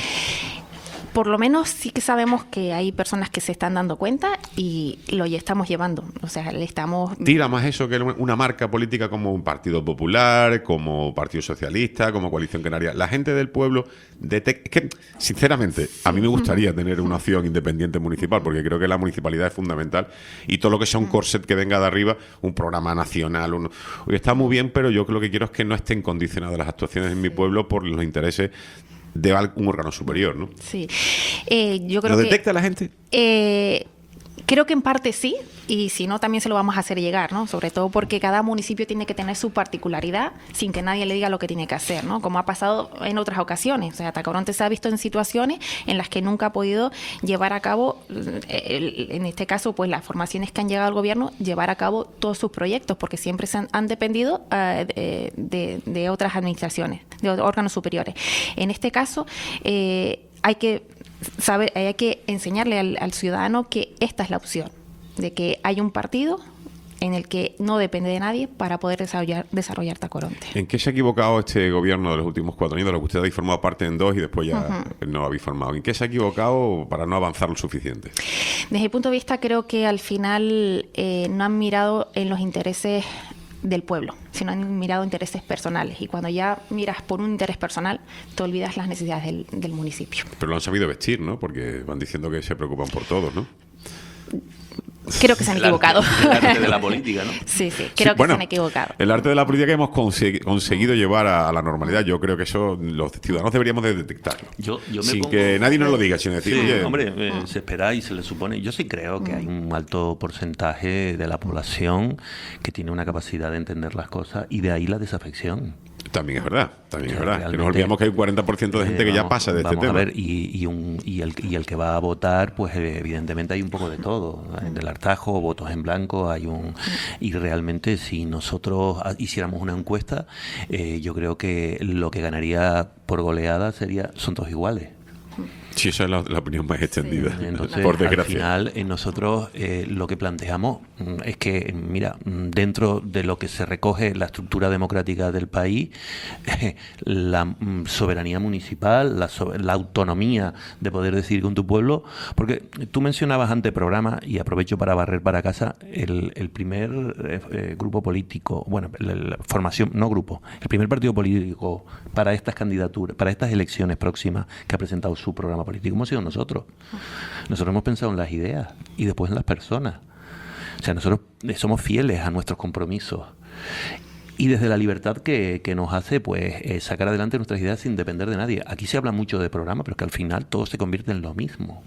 Por lo menos sí que sabemos que hay personas que se están dando cuenta y lo ya estamos llevando. O sea, le estamos... Tira más eso que una marca política como un Partido Popular, como Partido Socialista, como Coalición Canaria. La gente del pueblo detecta... Es que, sinceramente, a mí me gustaría tener una opción independiente municipal, porque creo que la municipalidad es fundamental, y todo lo que sea un corset que venga de arriba, un programa nacional, un... está muy bien, pero yo lo que quiero es que no estén condicionadas las actuaciones en mi pueblo por los intereses de un órgano superior, ¿no? Sí. Eh, yo creo ¿Lo que, detecta la gente? Eh, creo que en parte sí, y si no también se lo vamos a hacer llegar, ¿no? Sobre todo porque cada municipio tiene que tener su particularidad sin que nadie le diga lo que tiene que hacer, ¿no? Como ha pasado en otras ocasiones. O sea, Tacoronte se ha visto en situaciones en las que nunca ha podido llevar a cabo, en este caso, pues las formaciones que han llegado al gobierno, llevar a cabo todos sus proyectos, porque siempre se han, han dependido uh, de, de, de otras administraciones, de órganos superiores. En este caso, eh, hay que saber, hay que enseñarle al, al ciudadano que esta es la opción, de que hay un partido en el que no depende de nadie para poder desarrollar, desarrollar Tacoronte. ¿En qué se ha equivocado este gobierno de los últimos cuatro años, de lo que usted habéis formado parte en dos y después ya uh-huh. no lo habéis formado? ¿En qué se ha equivocado para no avanzar lo suficiente? Desde mi punto de vista, creo que al final eh, no han mirado en los intereses del pueblo, sino han mirado intereses personales, y cuando ya miras por un interés personal te olvidas las necesidades del, del municipio. Pero lo han sabido vestir, ¿no? Porque van diciendo que se preocupan por todos, ¿no? Creo que se han el equivocado. Arte, el arte de la política, ¿no? Sí, sí, creo sí, que bueno, se han equivocado. El arte de la política que hemos consegui- conseguido llevar a, a la normalidad. Yo creo que eso los ciudadanos deberíamos de detectarlo. Yo, yo me sin pongo, que nadie nos lo diga, sin decir, sí, oye... hombre, eh, se espera y se le supone. Yo sí creo que hay un alto porcentaje de la población que tiene una capacidad de entender las cosas, y de ahí la desafección. También es verdad, también es verdad. Que Realmente, nos olvidamos que hay un cuarenta por ciento de gente eh, que ya vamos- pasa de este vamos tema. a ver, y, y, un, y, el, y el que va a votar, pues eh, evidentemente hay un poco de todo. En el hartajo, votos en blanco, hay un... Y realmente si nosotros ha- hiciéramos una encuesta, eh, yo creo que lo que ganaría por goleada sería, son todos iguales. Sí, esa es la, la opinión más extendida, Entonces, por al desgracia. final, eh, nosotros eh, lo que planteamos mm, es que, mira, mm, dentro de lo que se recoge la estructura democrática del país, eh, la mm, soberanía municipal, la, so- la autonomía de poder decidir con tu pueblo, porque tú mencionabas ante programa, y aprovecho para barrer para casa, el, el primer eh, eh, grupo político, bueno, la, la formación, no grupo, el primer partido político para estas candidaturas, para estas elecciones próximas que ha presentado su programa político hemos sido nosotros. Nosotros hemos pensado en las ideas y después en las personas. O sea, nosotros somos fieles a nuestros compromisos. Y desde la libertad que, que nos hace pues eh, sacar adelante nuestras ideas sin depender de nadie. Aquí se habla mucho de programa, pero es que al final todo se convierte en lo mismo.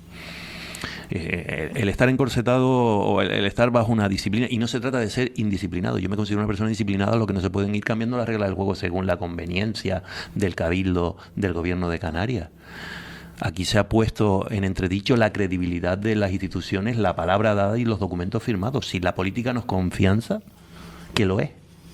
Eh, el estar encorsetado o el, el estar bajo una disciplina, y no se trata de ser indisciplinado. Yo me considero una persona disciplinada, lo que no se pueden ir cambiando las reglas del juego según la conveniencia del cabildo del gobierno de Canarias. Aquí se ha puesto en entredicho la credibilidad de las instituciones, la palabra dada y los documentos firmados. Si la política nos confianza, que lo es.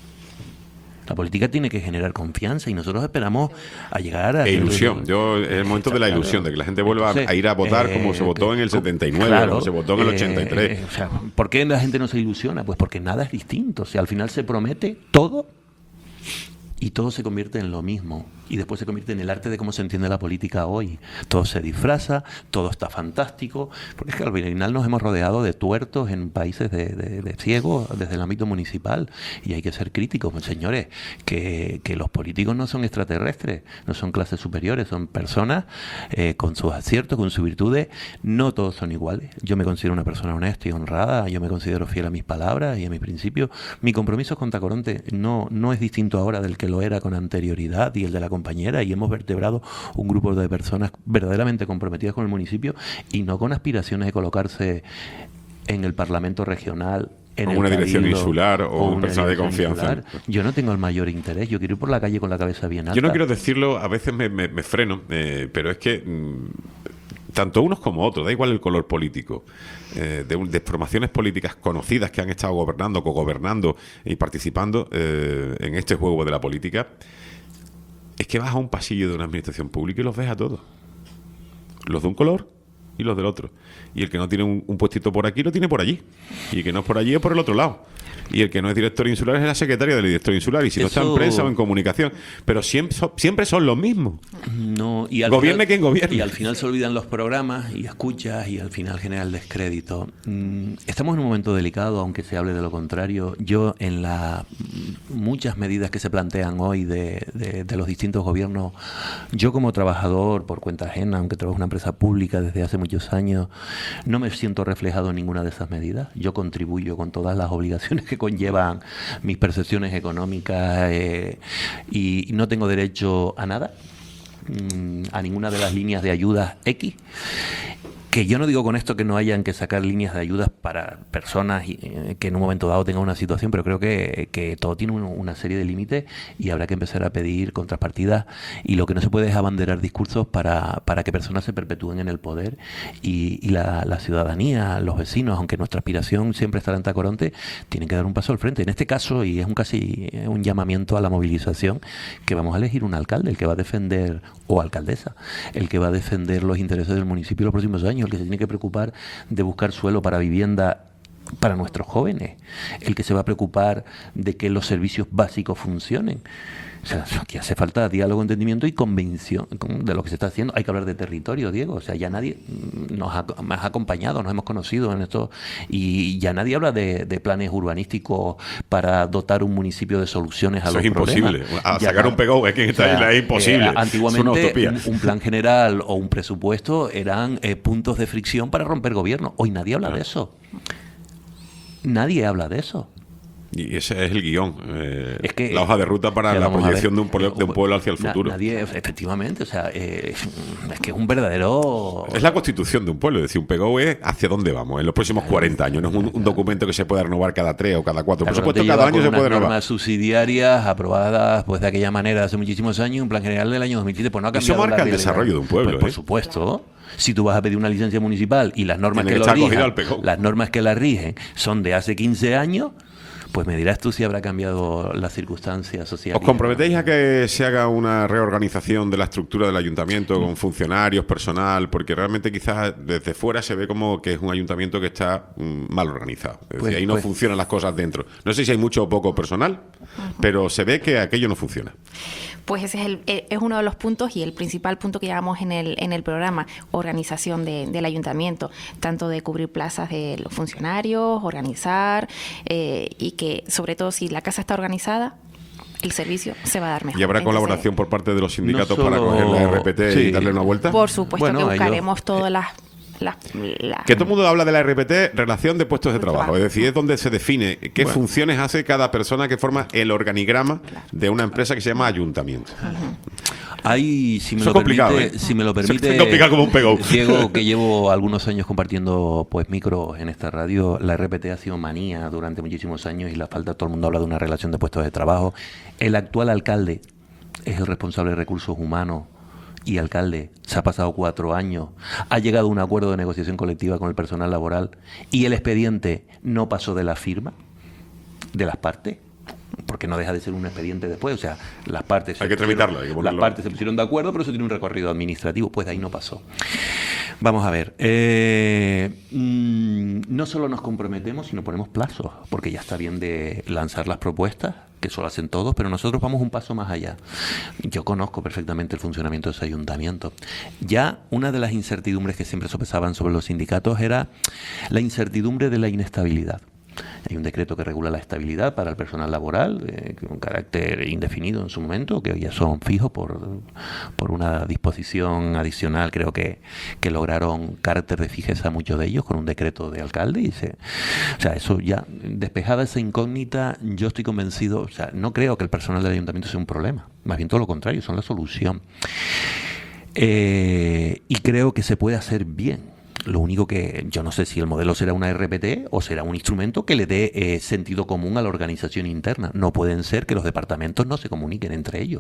La política tiene que generar confianza y nosotros esperamos a llegar a... E ilusión. Yo, es el momento de la ilusión, de que la gente vuelva Entonces, a ir a votar como eh, se votó en el setenta y nueve, claro, como se votó en el eh, ochenta y tres. eh, o sea, ¿por qué la gente no se ilusiona? Pues porque nada es distinto. O sea, al final se promete todo y todo se convierte en lo mismo. Y después se convierte en el arte de cómo se entiende la política hoy. Todo se disfraza, todo está fantástico, porque es que al final nos hemos rodeado de tuertos en países de, de, de ciegos desde el ámbito municipal, y hay que ser críticos, pues, señores, que, que los políticos no son extraterrestres, no son clases superiores, son personas eh, con sus aciertos, con sus virtudes. No todos son iguales. Yo me considero una persona honesta y honrada, yo me considero fiel a mis palabras y a mis principios. Mi compromiso con Tacoronte no, no es distinto ahora del que lo era con anterioridad y el de la compañera, y hemos vertebrado un grupo de personas verdaderamente comprometidas con el municipio y no con aspiraciones de colocarse en el Parlamento regional, en O el una dirección Cabildo, insular o un una personal de dirección confianza. insular. Yo no tengo el mayor interés, yo quiero ir por la calle con la cabeza bien alta. Yo no quiero decirlo, a veces me, me- me freno, eh, pero es que mm, tanto unos como otros, da igual el color político, eh, de, un- de formaciones políticas conocidas que han estado gobernando, cogobernando y participando eh, en este juego de la política, es que vas a un pasillo de una administración pública y los ves a todos. Los de un color y los del otro. Y el que no tiene un, un puestito por aquí, lo tiene por allí. Y el que no es por allí es por el otro lado. Y el que no es director insular es la secretaria del director insular. Y si no está en Eso- prensa o en comunicación. Pero siempre, son- siempre son los mismos. No, y al Gobierne final- quien gobierne. Y al final se olvidan los programas y escuchas y al final genera el descrédito. Mm, Estamos en un momento delicado, aunque se hable de lo contrario. Yo, en las muchas medidas que se plantean hoy de, de- de los distintos gobiernos, yo como trabajador por cuenta ajena, aunque trabajo en una empresa pública desde hace muchos años, no me siento reflejado en ninguna de esas medidas. Yo contribuyo con todas las obligaciones que conllevan mis percepciones económicas eh, y no tengo derecho a nada, mm, a ninguna de las líneas de ayudas X. Que yo no digo con esto que no hayan que sacar líneas de ayudas para personas y, eh, que en un momento dado tengan una situación, pero creo que, que todo tiene un- una serie de límites y habrá que empezar a pedir contrapartidas, y lo que no se puede es abanderar discursos para, para que personas se perpetúen en el poder, y, y la, la ciudadanía, los vecinos, aunque nuestra aspiración siempre estará en Tacoronte, tienen que dar un paso al frente. En este caso, y es un casi eh, un llamamiento a la movilización, que vamos a elegir un alcalde, el que va a defender, o alcaldesa, el que va a defender los intereses del municipio los próximos años, el que se tiene que preocupar de buscar suelo para vivienda para nuestros jóvenes, el que se va a preocupar de que los servicios básicos funcionen. O sea, aquí hace falta diálogo, entendimiento y convicción de lo que se está haciendo. Hay que hablar de territorio, Diego. O sea, ya nadie nos ha, nos ha acompañado, nos hemos conocido en esto, y ya nadie habla de, de planes urbanísticos para dotar un municipio de soluciones a Eso los es imposible. problemas. A Ya sacar no. un pegado aquí en esta O sea, isla es imposible. eh, Es una antiguamente utopía. un, un plan general o un presupuesto eran eh, puntos de fricción para romper gobierno. Hoy nadie habla Claro. de eso. Nadie habla de eso. Y ese es el guión, eh, Es que, la hoja de ruta para que la vamos a proyección ver, de un, pueblo, de un pueblo hacia el na- futuro. Nadie, efectivamente, o sea, eh, es que es un verdadero... Es la constitución de un pueblo, es decir, un P G O es hacia dónde vamos en los próximos cuarenta años. No es un, un documento que se puede renovar cada tres o cada cuatro. Por Claro, supuesto, te cada lleva año con se unas puede renovar. normas subsidiarias aprobadas pues de aquella manera hace muchísimos años, un plan general del año dos mil siete, pues no ha Eso cambiado marca la el realidad. desarrollo de un pueblo, Pues, por ¿eh? supuesto. Si tú vas a pedir una licencia municipal y las normas Tiene que, que lo estar cogido rigen, al P G O. las normas que la rigen son de hace quince años, pues me dirás tú si habrá cambiado las circunstancias sociales. ¿Os comprometéis a que se haga una reorganización de la estructura del ayuntamiento con funcionarios, personal? Porque realmente quizás desde fuera se ve como que es un ayuntamiento que está mm, mal organizado. Es Pues- decir, ahí no pues- funcionan las cosas dentro. No sé si hay mucho o poco personal, pero se ve que aquello no funciona. Pues ese es, el, eh, es uno de los puntos y el principal punto que llevamos en el, en el programa, organización de- del ayuntamiento, tanto de cubrir plazas de los funcionarios, organizar eh, y que sobre todo si la casa está organizada, el servicio se va a dar mejor. ¿Y habrá Entonces, colaboración por parte de los sindicatos no para solo- coger la R P T y sí. darle una vuelta? Por supuesto Bueno, que ellos- buscaremos todas las... las, las- Que todo el mundo habla de la R P T, relación de puestos de trabajo. Trabajo. Es decir, es donde se define qué Bueno. funciones hace cada persona que forma el organigrama de una empresa que se llama ayuntamiento. Hay, si me Eso lo es complicado, permite, ¿eh? si me lo Eso es permite, complicado como un P G O. Diego, que llevo algunos años compartiendo pues micros en esta radio, la R P T ha sido manía durante muchísimos años y la falta, todo el mundo habla de una relación de puestos de trabajo. El actual alcalde es el responsable de recursos humanos y alcalde, se ha pasado cuatro años, ha llegado a un acuerdo de negociación colectiva con el personal laboral y el expediente no pasó de la firma de las partes, porque no deja de ser un expediente después, o sea, las partes... Hay se que tramitarlo, pusieron- hay que Las ponerlo. partes se pusieron de acuerdo, pero eso tiene un recorrido administrativo, pues de ahí no pasó. Vamos a ver, eh, mm, no solo nos comprometemos, sino ponemos plazos, porque ya está bien de lanzar las propuestas, que eso lo hacen todos, pero nosotros vamos un paso más allá. Yo conozco perfectamente el funcionamiento de ese ayuntamiento. Ya una de las incertidumbres que siempre sopesaban sobre los sindicatos era la incertidumbre de la inestabilidad. Hay un decreto que regula la estabilidad para el personal laboral, eh, con carácter indefinido en su momento, que ya son fijos por, por una disposición adicional, creo que, que lograron carácter de fijeza muchos de ellos con un decreto de alcalde. Y se, o sea, eso ya, despejada esa incógnita, yo estoy convencido, o sea, no creo que el personal del ayuntamiento sea un problema, más bien todo lo contrario, son la solución. Eh, y creo que se puede hacer bien. Lo único que yo no sé si el modelo será una R P T o será un instrumento que le dé eh, sentido común a la organización interna. No pueden ser que los departamentos no se comuniquen entre ellos.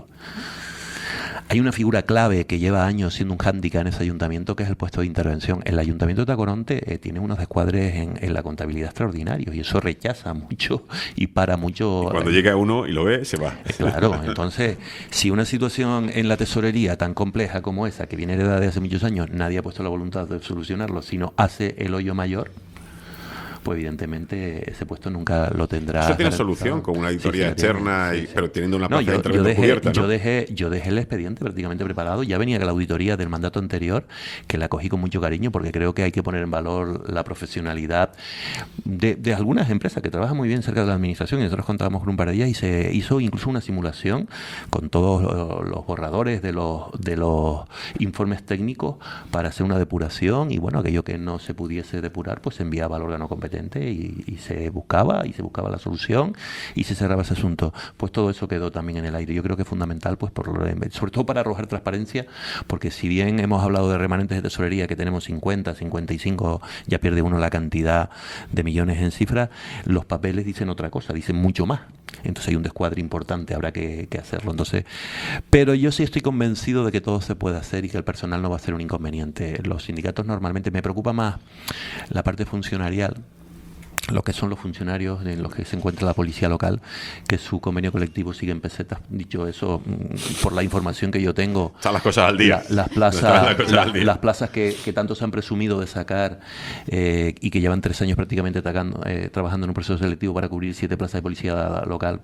Hay una figura clave que lleva años siendo un hándicap en ese ayuntamiento, que es el puesto de intervención. El ayuntamiento de Tacoronte eh, tiene unos descuadres en, en la contabilidad extraordinarios y eso rechaza mucho y para mucho... Cuando llega uno y lo ve, se va. Claro, entonces, si una situación en la tesorería tan compleja como esa, que viene heredada de hace muchos años, nadie ha puesto la voluntad de solucionarlo, sino hace el hoyo mayor, pues evidentemente ese puesto nunca lo tendrá. Eso tiene garantizado. solución con una Sí, auditoría sí, la tiene, externa, y- sí, sí. pero teniendo una No, plaza de yo, yo intervención dejé, cubierta, ¿no? yo, dejé, yo dejé el expediente prácticamente preparado. Ya venía la auditoría del mandato anterior, que la cogí con mucho cariño, porque creo que hay que poner en valor la profesionalidad de, de algunas empresas que trabajan muy bien cerca de la administración. Y nosotros contábamos con un par de días y se hizo incluso una simulación con todos los, los borradores de los, de los informes técnicos para hacer una depuración. Y bueno, aquello que no se pudiese depurar, pues se enviaba al órgano competente y, y se buscaba y se buscaba la solución y se cerraba ese asunto. Pues todo eso quedó también en el aire. Yo creo que es fundamental, pues por sobre todo para arrojar transparencia, porque si bien hemos hablado de remanentes de tesorería que tenemos cincuenta, cincuenta y cinco, ya pierde uno la cantidad de millones en cifras, los papeles dicen otra cosa, dicen mucho más. Entonces hay un descuadre importante, habrá que, que hacerlo. Entonces, pero yo sí estoy convencido de que todo se puede hacer y que el personal no va a ser un inconveniente. Los sindicatos normalmente, me preocupa más la parte funcionarial, lo que son los funcionarios en los que se encuentra la policía local, que su convenio colectivo sigue en pesetas. Dicho eso, por la información que yo tengo, Están las cosas al día. la- las plazas, Están las cosas la- al día. las plazas que, que tanto se han presumido de sacar eh, y que llevan tres años prácticamente atacando, eh, trabajando en un proceso selectivo para cubrir siete plazas de policía local,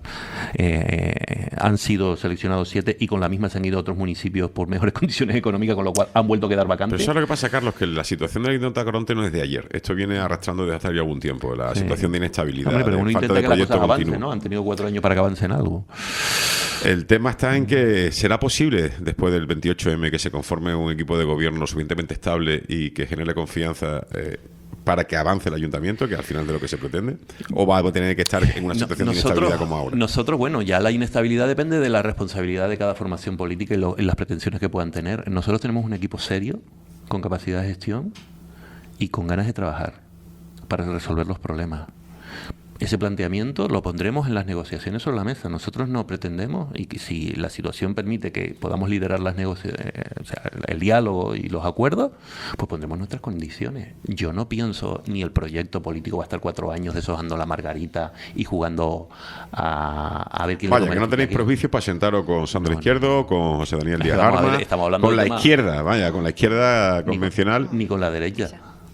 eh, han sido seleccionados siete y con la misma se han ido a otros municipios por mejores condiciones económicas, con lo cual han vuelto a quedar vacantes. Pero eso es lo que pasa, Carlos, que la situación del Ayuntamiento de Tacoronte no es de ayer. Esto viene arrastrando desde hace ya algún tiempo. La Sí. situación de inestabilidad, Hombre, pero de uno falta intenta de que las proyecto cosas avancen, continuo. ¿no? Han tenido cuatro años para que avancen algo. El tema está en que será posible, después del veintiocho eme, que se conforme un equipo de gobierno suficientemente estable y que genere confianza eh, para que avance el ayuntamiento, que al final de lo que se pretende? ¿O va a tener que estar en una situación no, de nosotros, inestabilidad como ahora? Nosotros, bueno, ya la inestabilidad depende de la responsabilidad de cada formación política y, lo, y las pretensiones que puedan tener. Nosotros tenemos un equipo serio, con capacidad de gestión y con ganas de trabajar para resolver los problemas. Ese planteamiento lo pondremos en las negociaciones sobre la mesa. Nosotros no pretendemos, y que si la situación permite que podamos liderar las negociaciones, o sea, el diálogo y los acuerdos, pues pondremos nuestras condiciones. Yo no pienso ni el proyecto político va a estar cuatro años deshojando la margarita y jugando a, a ver quién Vaya, le come que no el tenéis aquí. prejuicios para sentaros con Sandro No, Izquierdo, no. con José Daniel Díaz Estamos Arma, habl- estamos hablando con del la tema- izquierda, vaya, con la izquierda Ni con- convencional. Ni con la derecha.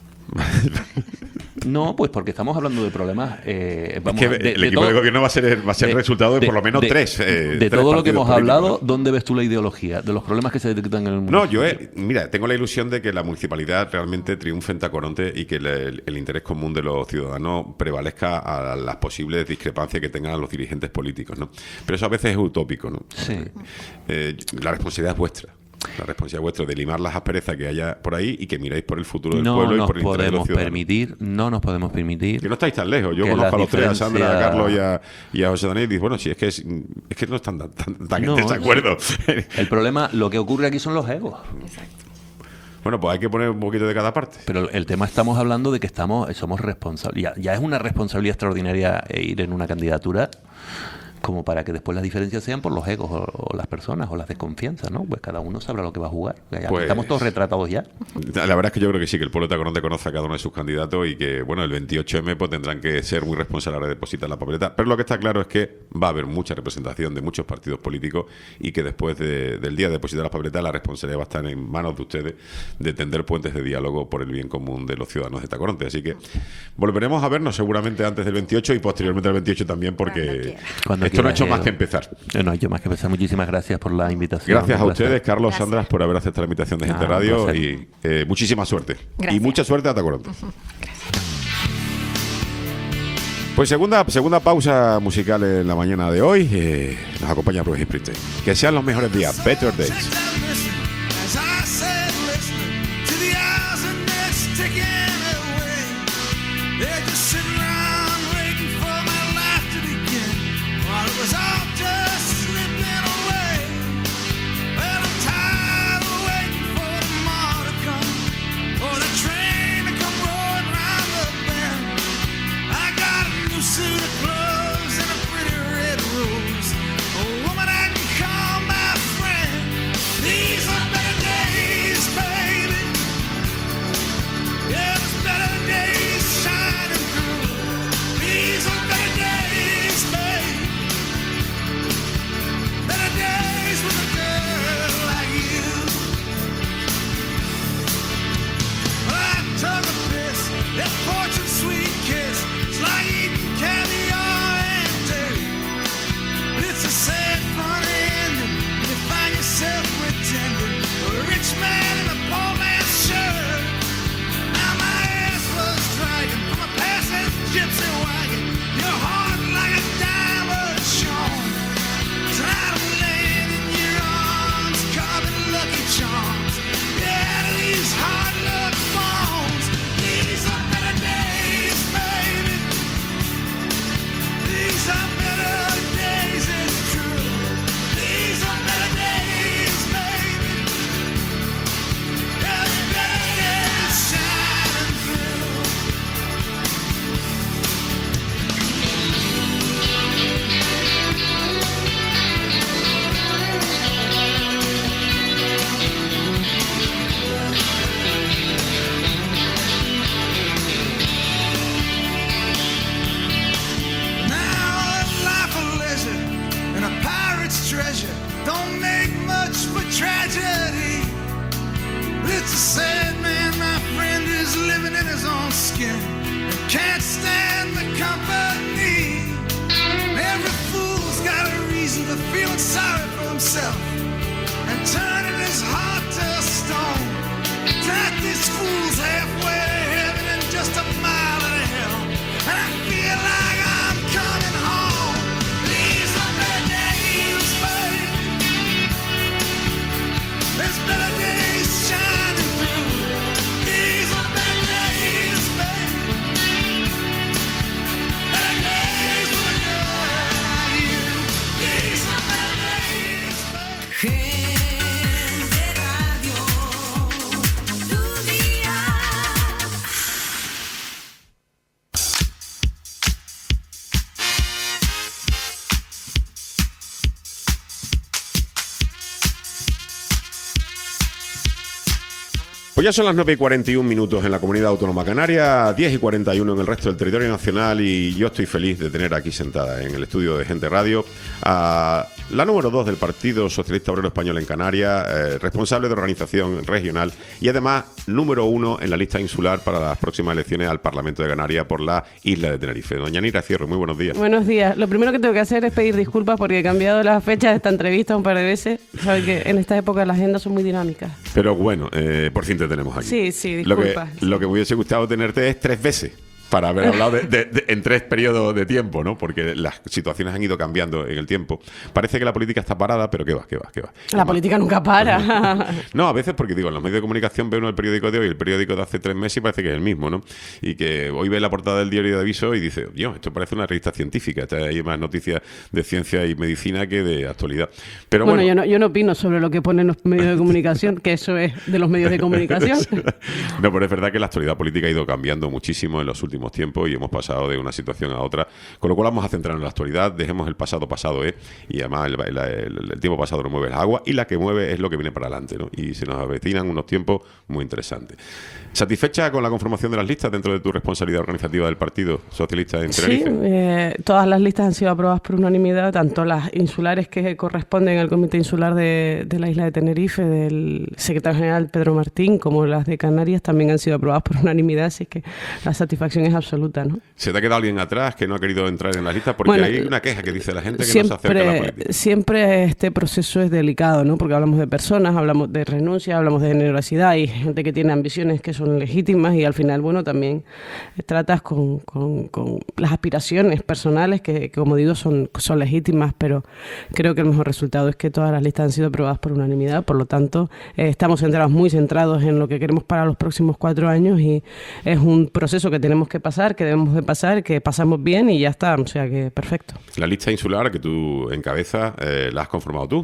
No, pues porque estamos hablando de problemas. Eh, vamos, Es que de- el de equipo todo- de gobierno va a ser, va a ser de- resultado de, por lo menos de- tres. eh, de tres todo lo que partidos hemos hablado, políticos, ¿no? ¿dónde ves tú la ideología? De los problemas que se detectan en el mundo. No, yo, he- mira, tengo la ilusión de que la municipalidad realmente triunfe en Tacoronte y que el, el- el interés común de los ciudadanos prevalezca a las posibles discrepancias que tengan los dirigentes políticos, ¿no? Pero eso a veces es utópico, ¿no? Sí. Eh, la responsabilidad es vuestra. La responsabilidad vuestra de limar las asperezas que haya por ahí y que miráis por el futuro del No pueblo y nos por el interés de los podemos ciudadanos. permitir, no nos podemos permitir. Que no estáis tan lejos. Yo que conozco a las los tres, a Sandra, a diferencias- Carlos y a, y a José Daniel, y digo, bueno, si es que es, es que no están tan, tan, tan No, en desacuerdo. El problema, lo que ocurre aquí son los egos. Bueno, pues hay que poner un poquito de cada parte. Pero el tema, estamos hablando de que estamos somos responsables. Ya, ya es una responsabilidad extraordinaria ir en una candidatura como para que después las diferencias sean por los egos o, o las personas o las desconfianzas, ¿no? Pues cada uno sabrá lo que va a jugar. Ya Pues- estamos todos retratados ya. La verdad es que yo creo que sí, que el pueblo de Tacoronte conoce a cada uno de sus candidatos y que, bueno, el veintiocho eme pues tendrán que ser muy responsables a la hora de depositar la papeleta. Pero lo que está claro es que va a haber mucha representación de muchos partidos políticos y que después de- del día de depositar las papeletas la responsabilidad va a estar en manos de ustedes de tender puentes de diálogo por el bien común de los ciudadanos de Tacoronte. Así que volveremos a vernos seguramente antes del veintiocho y posteriormente al veintiocho también, Cuando porque quiera. Cuando esto no ha quieras, hecho más Diego. que empezar. Eh, No, yo más que pensar. Muchísimas gracias por la invitación. Gracias a Un placer. ustedes, Carlos, Gracias. Sandra, por haber aceptado la invitación de Gente Ah, un Radio placer. y eh, muchísima suerte. Gracias. Y mucha suerte a Tacoronte. Pues segunda, segunda pausa musical en la mañana de hoy. Eh, nos acompaña Rubén Springsteen. Que sean los mejores días. Better Days. As I sat listening to the hours and minutes ticking away, they're just sitting around waiting for my life to begin, while it was all just slipping away. Well, I'm tired of waiting for tomorrow to come, for the train to come rolling round the bend. I got a new suit of clothes and a pretty red rose, a woman I can call my friend. These are better days, baby. Yeah, there's better days shining through. These are better days, baby. Better days with a girl like you. Well, I took a piss, that fortune sweet kiss. It's like eating caviar and dairy. But it's a sad, funny ending when you find yourself pretending a rich man in a poor man's shirt. Now my ass was dragging from a passing gypsy wagon. Your heart like a diamond shone. Tonight I'm laying in your arms, carving lucky charms. Yeah, these hard luck bones. These are better days, baby. These are better days, it's true. These are better days, baby. Yeah, better days shining through. Now a life of leisure and a pirate's treasure don't make much for tragedy. But it's a sad man, my friend, who's living in his own skin and can't stand the company. Every fool's got a reason for feeling sorry for himself and turning his heart to stone. Tonight these fools halfway to heaven and just a mile out of hell. And I feel like I'm coming home. These are better days, baby. There's better days shining through. These are better days, baby. Pues ya son las nueve y cuarenta y un minutos en la Comunidad Autónoma Canaria, diez y cuarenta y uno en el resto del territorio nacional, y yo estoy feliz de tener aquí sentada en el estudio de Gente Radio a la número dos del Partido Socialista Obrero Español en Canarias, eh, responsable de organización regional y además número uno en la lista insular para las próximas elecciones al Parlamento de Canarias por la isla de Tenerife. Doña Nira Cierro, muy buenos días. Buenos días. Lo primero que tengo que hacer es pedir disculpas porque he cambiado la fecha de esta entrevista un par de veces. Sabe que en esta época las agendas son muy dinámicas. Pero bueno, eh, por fin te tenemos aquí. Sí, sí, Lo que, disculpa. lo que me hubiese gustado tenerte es tres veces para haber hablado de, de, de, en tres periodos de tiempo, ¿no? Porque las situaciones han ido cambiando en el tiempo. Parece que la política está parada, pero ¿qué va? ¿Qué va? ¿Qué va? La política nunca para. No, a veces porque digo, en los medios de comunicación ve uno el periódico de hoy, el periódico de hace tres meses y parece que es el mismo, ¿no? Y que hoy ve la portada del diario de aviso y dice, Dios, esto parece una revista científica, hay más noticias de ciencia y medicina que de actualidad. Pero bueno, bueno, yo no, yo no opino sobre lo que ponen los medios de comunicación, que eso es de los medios de comunicación. No, pero es verdad que la actualidad política ha ido cambiando muchísimo en los últimos tiempos y hemos pasado de una situación a otra, con lo cual vamos a centrarnos en la actualidad, dejemos el pasado pasado, ¿eh? Y además el, el, el, el tiempo pasado no mueve el agua y la que mueve es lo que viene para adelante, ¿no? Y se nos avecinan unos tiempos muy interesantes. ¿Satisfecha con la conformación de las listas dentro de tu responsabilidad organizativa del Partido Socialista en Tenerife? Sí, eh, todas las listas han sido aprobadas por unanimidad, tanto las insulares que corresponden al Comité Insular de, de la isla de Tenerife, del secretario general Pedro Martín, como las de Canarias, también han sido aprobadas por unanimidad, así que la satisfacción es absoluta, ¿no? ¿Se te ha quedado alguien atrás que no ha querido entrar en las listas? Porque Bueno, hay una queja que dice la gente que siempre, no se acerca a la política. Siempre este proceso es delicado, ¿no? Porque hablamos de personas, hablamos de renuncia, hablamos de generosidad, y gente que tiene ambiciones que son legítimas y al final, bueno, también tratas con, con, con las aspiraciones personales que, como digo, son, son legítimas, pero creo que el mejor resultado es que todas las listas han sido aprobadas por unanimidad, por lo tanto, eh, estamos centrados, muy centrados en lo que queremos para los próximos cuatro años y es un proceso que tenemos que pasar, que debemos de pasar, que pasamos bien y ya está, o sea que perfecto. La lista insular que tú encabezas, eh, ¿la has conformado tú?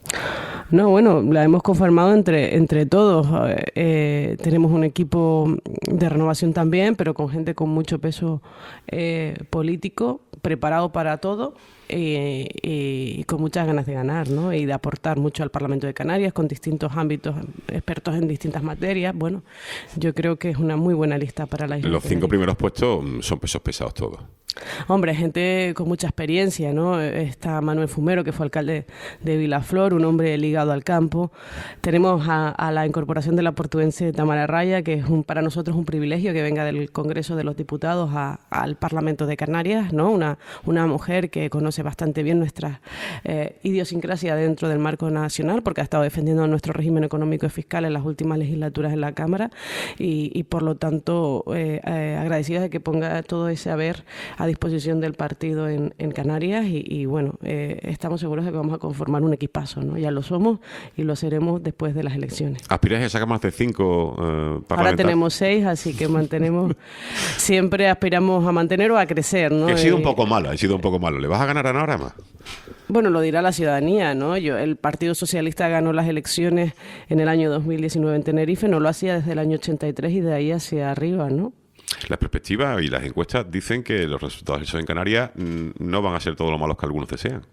No, bueno, la hemos conformado entre, entre todos. Eh, tenemos un equipo de renovación también, pero con gente con mucho peso eh, político, preparado para todo eh, y con muchas ganas de ganar, ¿no? Y de aportar mucho al Parlamento de Canarias con distintos ámbitos, expertos en distintas materias. Bueno, yo creo que es una muy buena lista para la isla. Los cinco primeros puestos son pesos pesados todos. Hombre, gente con mucha experiencia, ¿no? Está Manuel Fumero, que fue alcalde de Vilaflor, un hombre ligado al campo. Tenemos a, a la incorporación de la portuense Tamara Raya, que es un, para nosotros un privilegio que venga del Congreso de los Diputados a, al Parlamento de Canarias, ¿no? Una, una mujer que conoce bastante bien nuestra eh, idiosincrasia dentro del marco nacional, porque ha estado defendiendo nuestro régimen económico y fiscal en las últimas legislaturas en la Cámara y, y por lo tanto, eh, eh, agradecida de que ponga todo ese haber a disposición del partido en, en Canarias y, y bueno, eh, estamos seguros de que vamos a conformar un equipazo, ¿no? Ya lo somos y lo seremos después de las elecciones. ¿Aspiráis a sacar más de cinco eh, parlamentarios? Ahora tenemos seis, así que mantenemos, siempre aspiramos a mantener o a crecer, ¿no? Que he sido eh, un poco malo, he sido un poco malo. ¿Le vas a ganar ahora más? Bueno, lo dirá la ciudadanía, ¿no? Yo, el Partido Socialista ganó las elecciones en el año dos mil diecinueve en Tenerife, no lo hacía desde el año ochenta y tres y de ahí hacia arriba, ¿no? Las perspectivas y las encuestas dicen que los resultados de eso en Canarias mmm, no van a ser todo lo malos que algunos desean.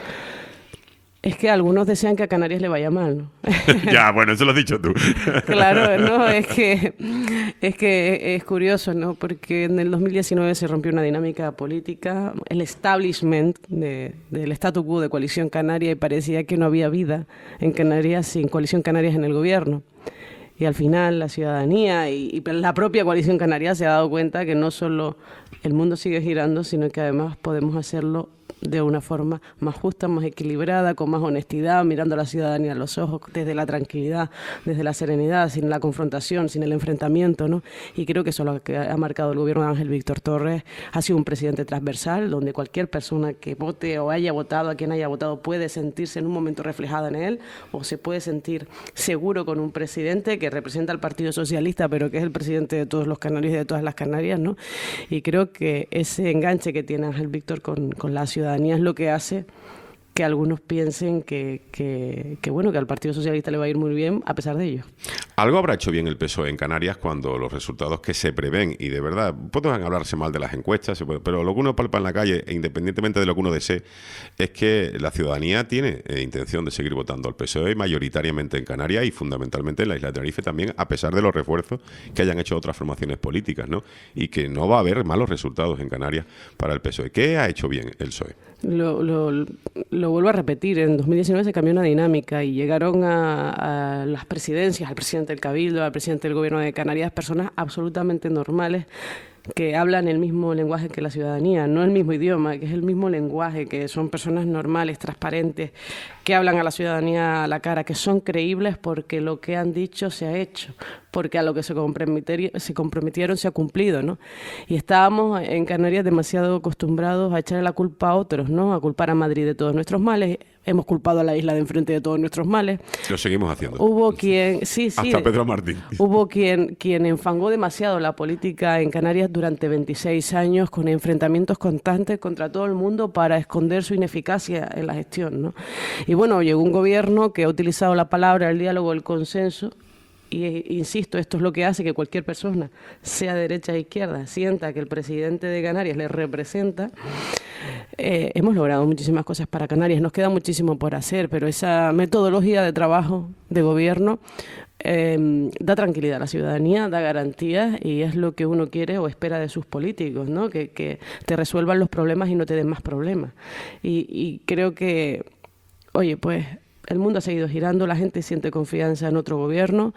Es que algunos desean que a Canarias le vaya mal, ¿no? Ya, bueno, eso lo has dicho tú. Claro, no, es que es que es curioso, ¿no? Porque en el dos mil diecinueve se rompió una dinámica política, el establishment de, del statu quo de Coalición Canaria y parecía que no había vida en Canarias sin Coalición Canarias en el gobierno. Y al final la ciudadanía y, y la propia Coalición Canaria se ha dado cuenta que no solo el mundo sigue girando, sino que además podemos hacerlo de una forma más justa, más equilibrada, con más honestidad, mirando a la ciudadanía a los ojos, desde la tranquilidad, desde la serenidad, sin la confrontación, sin el enfrentamiento, ¿no? Y creo que eso es lo que ha marcado el gobierno de Ángel Víctor Torres. Ha sido un presidente transversal, donde cualquier persona que vote o haya votado, a quien haya votado, puede sentirse en un momento reflejada en él, o se puede sentir seguro con un presidente que representa al Partido Socialista, pero que es el presidente de todos los canarios y de todas las Canarias, ¿no? Y creo que ese enganche que tiene Ángel Víctor con, con la ciudadanía es lo que hace que algunos piensen que, que, que bueno que al Partido Socialista le va a ir muy bien a pesar de ello. Algo habrá hecho bien el P S O E en Canarias cuando los resultados que se prevén, y de verdad, pueden hablarse mal de las encuestas, se puede, pero lo que uno palpa en la calle, e independientemente de lo que uno desee, es que la ciudadanía tiene eh, intención de seguir votando al P S O E mayoritariamente en Canarias y fundamentalmente en la isla de Tenerife también, a pesar de los refuerzos que hayan hecho otras formaciones políticas, ¿no? Y que no va a haber malos resultados en Canarias para el P S O E. ¿Qué ha hecho bien el P S O E? Lo, lo, lo vuelvo a repetir, en dos mil diecinueve se cambió una dinámica y llegaron a, a las presidencias, al presidente del Cabildo, al presidente del Gobierno de Canarias, personas absolutamente normales que hablan el mismo lenguaje que la ciudadanía, no el mismo idioma, que es el mismo lenguaje, que son personas normales, transparentes, que hablan a la ciudadanía a la cara, que son creíbles porque lo que han dicho se ha hecho, porque a lo que se comprometieron se, comprometieron se ha cumplido, ¿no? Y estábamos en Canarias demasiado acostumbrados a echarle la culpa a otros, ¿no? A culpar a Madrid de todos nuestros males. Hemos culpado a la isla de enfrente de todos nuestros males. Lo seguimos haciendo. Hubo quien, sí, sí. Hasta Pedro Martín. Hubo quien, quien enfangó demasiado la política en Canarias durante veintiséis años con enfrentamientos constantes contra todo el mundo para esconder su ineficacia en la gestión, ¿no? Y bueno, llegó un gobierno que ha utilizado la palabra, el diálogo, el consenso. Y insisto, esto es lo que hace que cualquier persona, sea derecha o izquierda, sienta que el presidente de Canarias le representa. Eh, hemos logrado muchísimas cosas para Canarias, nos queda muchísimo por hacer, pero esa metodología de trabajo de gobierno eh, da tranquilidad a la ciudadanía, da garantías y es lo que uno quiere o espera de sus políticos, ¿no? Que, que te resuelvan los problemas y no te den más problemas. Y, y creo que, oye, pues el mundo ha seguido girando, la gente siente confianza en otro gobierno,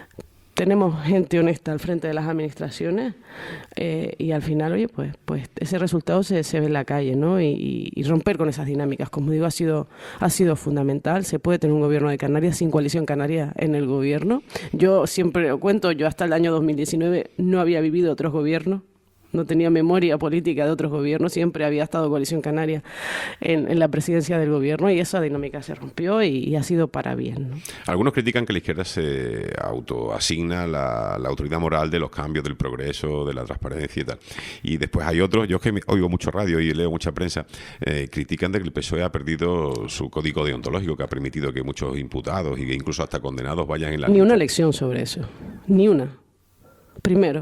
tenemos gente honesta al frente de las administraciones eh, y al final, oye, pues, pues ese resultado se, se ve en la calle, ¿no? Y, y romper con esas dinámicas, como digo, ha sido, ha sido fundamental. Se puede tener un gobierno de Canarias sin coalición canaria en el gobierno. Yo siempre lo cuento, yo hasta el año dos mil diecinueve no había vivido otros gobiernos. No tenía memoria política de otros gobiernos, siempre había estado Coalición Canaria en, en la presidencia del gobierno y esa dinámica se rompió y, y ha sido para bien, ¿no? Algunos critican que la izquierda se autoasigna la, la autoridad moral de los cambios, del progreso, de la transparencia y tal. Y después hay otros, yo que oigo mucho radio y leo mucha prensa, eh, critican de que el P S O E ha perdido su código deontológico que ha permitido que muchos imputados y que incluso hasta condenados vayan en la... Ni una lección sobre eso, ni una. Primero.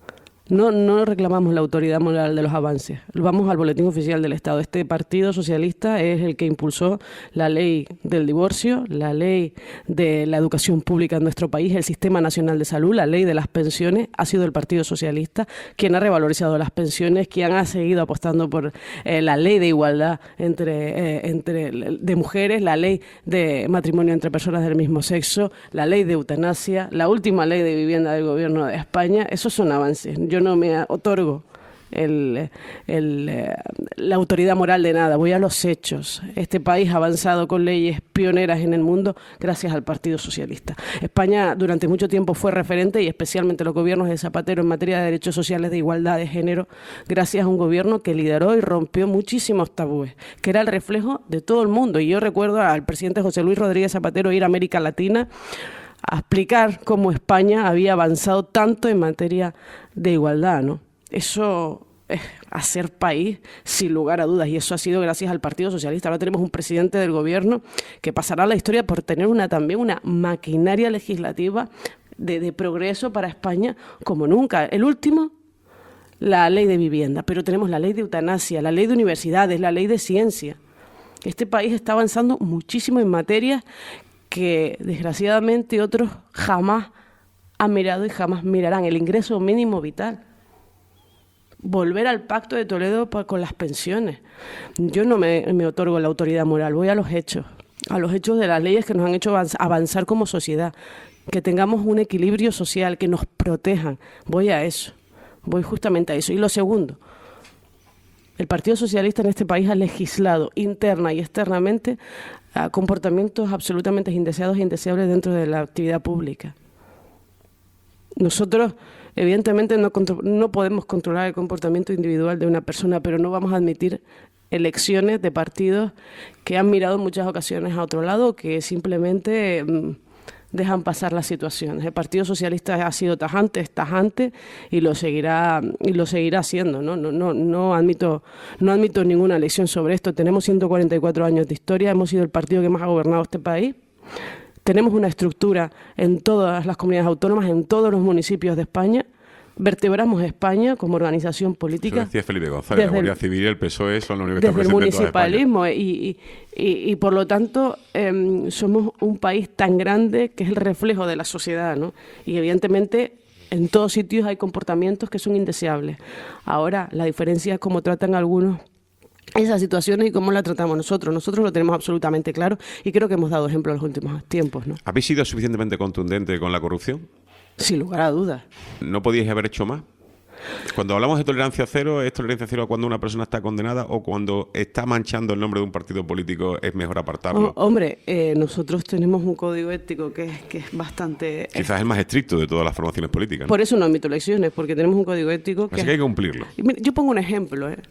No, no reclamamos la autoridad moral de los avances. Vamos al Boletín Oficial del Estado. Este Partido Socialista es el que impulsó la ley del divorcio, la ley de la educación pública en nuestro país, el Sistema Nacional de Salud, la ley de las pensiones. Ha sido el Partido Socialista quien ha revalorizado las pensiones, quien ha seguido apostando por eh, la ley de igualdad entre, eh, entre de mujeres, la ley de matrimonio entre personas del mismo sexo, la ley de eutanasia, la última ley de vivienda del Gobierno de España. Esos son avances. Yo no me otorgo el, el, la autoridad moral de nada, voy a los hechos. Este país ha avanzado con leyes pioneras en el mundo gracias al Partido Socialista. España durante mucho tiempo fue referente y especialmente los gobiernos de Zapatero en materia de derechos sociales, de igualdad de género, gracias a un gobierno que lideró y rompió muchísimos tabúes, que era el reflejo de todo el mundo. Y yo recuerdo al presidente José Luis Rodríguez Zapatero ir a América Latina a explicar cómo España había avanzado tanto en materia de igualdad, ¿no? Eso es hacer país sin lugar a dudas y eso ha sido gracias al Partido Socialista. Ahora tenemos un presidente del gobierno que pasará a la historia por tener una también una maquinaria legislativa de, de progreso para España como nunca. El último, la ley de vivienda, pero tenemos la ley de eutanasia, la ley de universidades, la ley de ciencia. Este país está avanzando muchísimo en materias que desgraciadamente otros jamás han mirado y jamás mirarán. El ingreso mínimo vital. Volver al Pacto de Toledo con las pensiones. Yo no me, me otorgo la autoridad moral, voy a los hechos, a los hechos de las leyes que nos han hecho avanzar como sociedad, que tengamos un equilibrio social, que nos protejan. Voy a eso, voy justamente a eso. Y lo segundo, el Partido Socialista en este país ha legislado interna y externamente a comportamientos absolutamente indeseados e indeseables dentro de la actividad pública. Nosotros, evidentemente, no, no podemos controlar el comportamiento individual de una persona, pero no vamos a admitir elecciones de partidos que han mirado en muchas ocasiones a otro lado, que simplemente mmm, dejan pasar las situaciones. El Partido Socialista ha sido tajante, es tajante y lo seguirá y lo seguirá haciendo, ¿no? No, no, no admito, no admito ninguna lección sobre esto. Tenemos ciento cuarenta y cuatro años de historia, hemos sido el partido que más ha gobernado este país. tenemos una estructura en todas las comunidades autónomas, en todos los municipios de España. Vertebramos España como organización política. Eso decía Felipe González, la Guardia Civil y el P S O E son los únicos que están desde el presentes en toda España. municipalismo y, y, y, y por lo tanto eh, somos un país tan grande que es el reflejo de la sociedad, ¿no? Y evidentemente en todos sitios hay comportamientos que son indeseables. Ahora, la diferencia es cómo tratan algunos esas situaciones y cómo las tratamos nosotros. Nosotros lo tenemos absolutamente claro y creo que hemos dado ejemplo en los últimos tiempos, ¿no? ¿Habéis sido suficientemente contundente con la corrupción? Sin lugar a dudas. ¿No podíais haber hecho más? Cuando hablamos de tolerancia cero, ¿es tolerancia cero cuando una persona está condenada o cuando está manchando el nombre de un partido político es mejor apartarlo? Oh, hombre, eh, nosotros tenemos un código ético que es, que es bastante... Quizás el más estricto de todas las formaciones políticas, ¿no? Por eso no admito elecciones, porque tenemos un código ético que... Así que hay que cumplirlo. Y mira, yo pongo un ejemplo. ¿eh?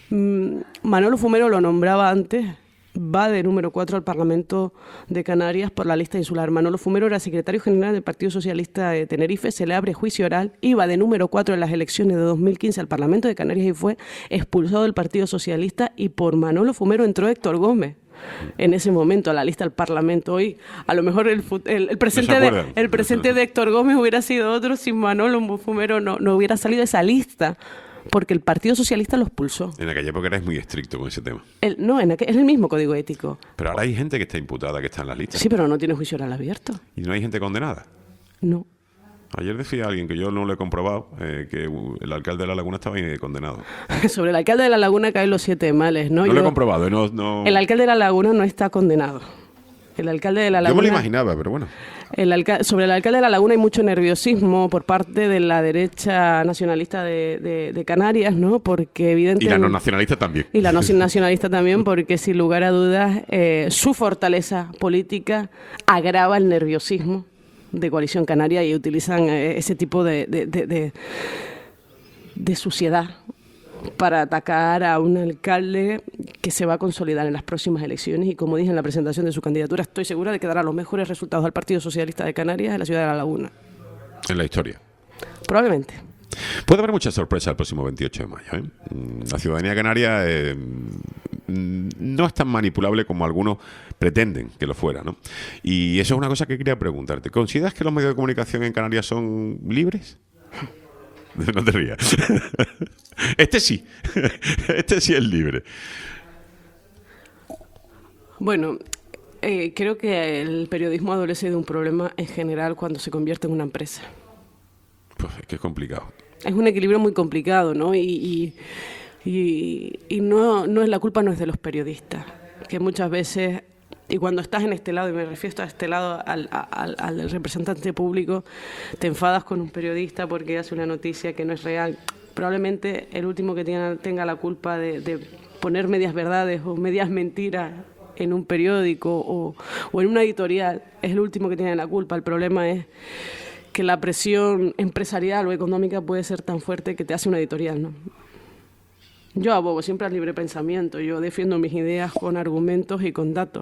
Mm, Manolo Fumero lo nombraba antes, va de número cuatro al Parlamento de Canarias por la lista insular. Manolo Fumero era secretario general del Partido Socialista de Tenerife, se le abre juicio oral, iba de número cuatro en las elecciones de dos mil quince al Parlamento de Canarias y fue expulsado del Partido Socialista, y por Manolo Fumero entró Héctor Gómez en ese momento a la lista del Parlamento. Hoy a lo mejor el, el, el presente, ¿No se de, acuerdan? el presente de Héctor Gómez hubiera sido otro si Manolo Fumero no, no hubiera salido de esa lista, porque el Partido Socialista lo expulsó. En aquella época erais muy estricto con ese tema. El, no, en aquel, es el mismo código ético. Pero ahora hay gente que está imputada, que está en las listas. Sí, pero no tiene juicio oral abierto. ¿Y no hay gente condenada? No. Ayer decía alguien, que yo no lo he comprobado, eh, que uh, el alcalde de La Laguna estaba eh, condenado. Sobre el alcalde de La Laguna caen los siete males, ¿no? No Yo, lo he comprobado. eh, No, no... El alcalde de La Laguna no está condenado. El alcalde de La Laguna... Yo me lo imaginaba, pero bueno. El alca- sobre el alcalde de La Laguna hay mucho nerviosismo por parte de la derecha nacionalista de, de, de Canarias, ¿no? Porque Y evidentemente... la no nacionalista también. Y la no nacionalista también, porque sin lugar a dudas eh, su fortaleza política agrava el nerviosismo de Coalición Canaria y utilizan eh, ese tipo de, de, de, de, de suciedad para atacar a un alcalde que se va a consolidar en las próximas elecciones y, como dije en la presentación de su candidatura, estoy segura de que dará los mejores resultados al Partido Socialista de Canarias en la ciudad de La Laguna. En la historia. Probablemente. Puede haber mucha sorpresa el próximo veintiocho de mayo. ¿eh? La ciudadanía canaria eh, no es tan manipulable como algunos pretenden que lo fuera, ¿no? Y eso es una cosa que quería preguntarte. ¿Consideras que los medios de comunicación en Canarias son libres? No te rías. Este sí. Este sí es libre. Bueno, eh, creo que el periodismo adolece de un problema en general cuando se convierte en una empresa. Pues es que es complicado. Es un equilibrio muy complicado, ¿no? Y, y, y, y no, no es la culpa no es de los periodistas, que muchas veces, y cuando estás en este lado, y me refiero a este lado al, al, al representante público, te enfadas con un periodista porque hace una noticia que no es real. Probablemente el último que tenga, tenga la culpa de, de poner medias verdades o medias mentiras en un periódico o, o en una editorial es el último que tiene la culpa. El problema es que la presión empresarial o económica puede ser tan fuerte que te hace una editorial, ¿no? Yo abogo siempre al libre pensamiento, yo defiendo mis ideas con argumentos y con datos.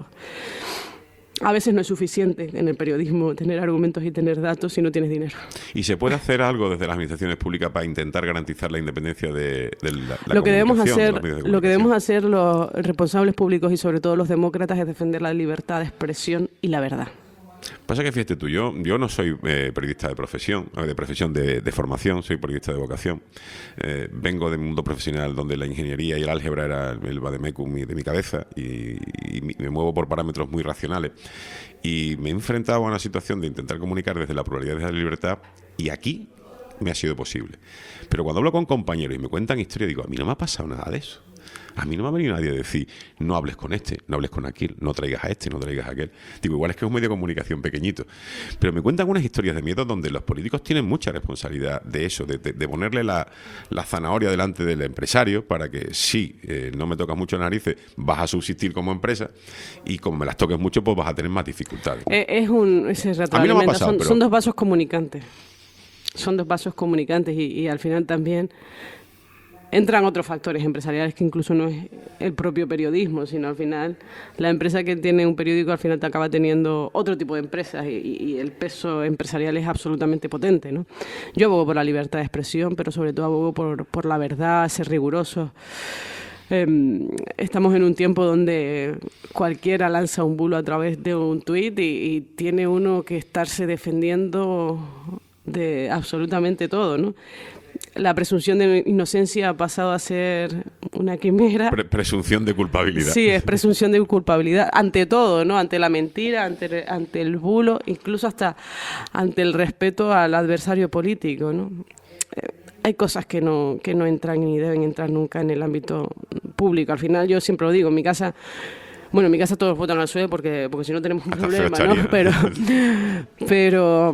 A veces no es suficiente en el periodismo tener argumentos y tener datos si no tienes dinero. ¿Y se puede hacer algo desde las administraciones públicas para intentar garantizar la independencia de, de la, la lo que debemos comunicación, de hacer, los medios de lo que comunicación? debemos hacer los responsables públicos y sobre todo los demócratas es defender la libertad de expresión y la verdad. Pasa que fíjate tú, yo, yo no soy eh, periodista de profesión, de profesión de, de formación, soy periodista de vocación. Eh, vengo del mundo profesional donde la ingeniería y el álgebra era el vademecum de mi cabeza y, y me muevo por parámetros muy racionales. Y me he enfrentado a una situación de intentar comunicar desde la pluralidad, desde la libertad, y aquí me ha sido posible. Pero cuando hablo con compañeros y me cuentan historias, digo, a mí no me ha pasado nada de eso. A mí no me ha venido nadie a decir, no hables con este, no hables con aquel, no traigas a este, no traigas a aquel. Digo, igual es que es un medio de comunicación pequeñito. Pero me cuentan unas historias de miedo donde los políticos tienen mucha responsabilidad de eso, de, de, de ponerle la, la zanahoria delante del empresario para que, sí, eh, no me tocas mucho narices, vas a subsistir como empresa y como me las toques mucho, pues vas a tener más dificultades. Eh, es un, ese A mí no me ha pasado, son, pero... son dos vasos comunicantes. Son dos vasos comunicantes y, y al final también entran otros factores empresariales que incluso no es el propio periodismo, sino al final la empresa que tiene un periódico al final te acaba teniendo otro tipo de empresas y, y el peso empresarial es absolutamente potente, ¿no? Yo abogo por la libertad de expresión, pero sobre todo abogo por, por la verdad, ser riguroso. eh, estamos en un tiempo donde cualquiera lanza un bulo a través de un tuit y, y tiene uno que estarse defendiendo de absolutamente todo, ¿no? La presunción de inocencia ha pasado a ser una quimera. Pre- presunción de culpabilidad. Sí, es presunción de culpabilidad ante todo, ¿no? Ante la mentira, ante, ante el bulo, incluso hasta ante el respeto al adversario político, ¿no? Eh, hay cosas que no, que no entran ni deben entrar nunca en el ámbito público. Al final, yo siempre lo digo, en mi casa... Bueno, en mi casa todos votan al P S O E porque, porque si no tenemos un Hasta problema, feo ¿no? estaría. Pero... pero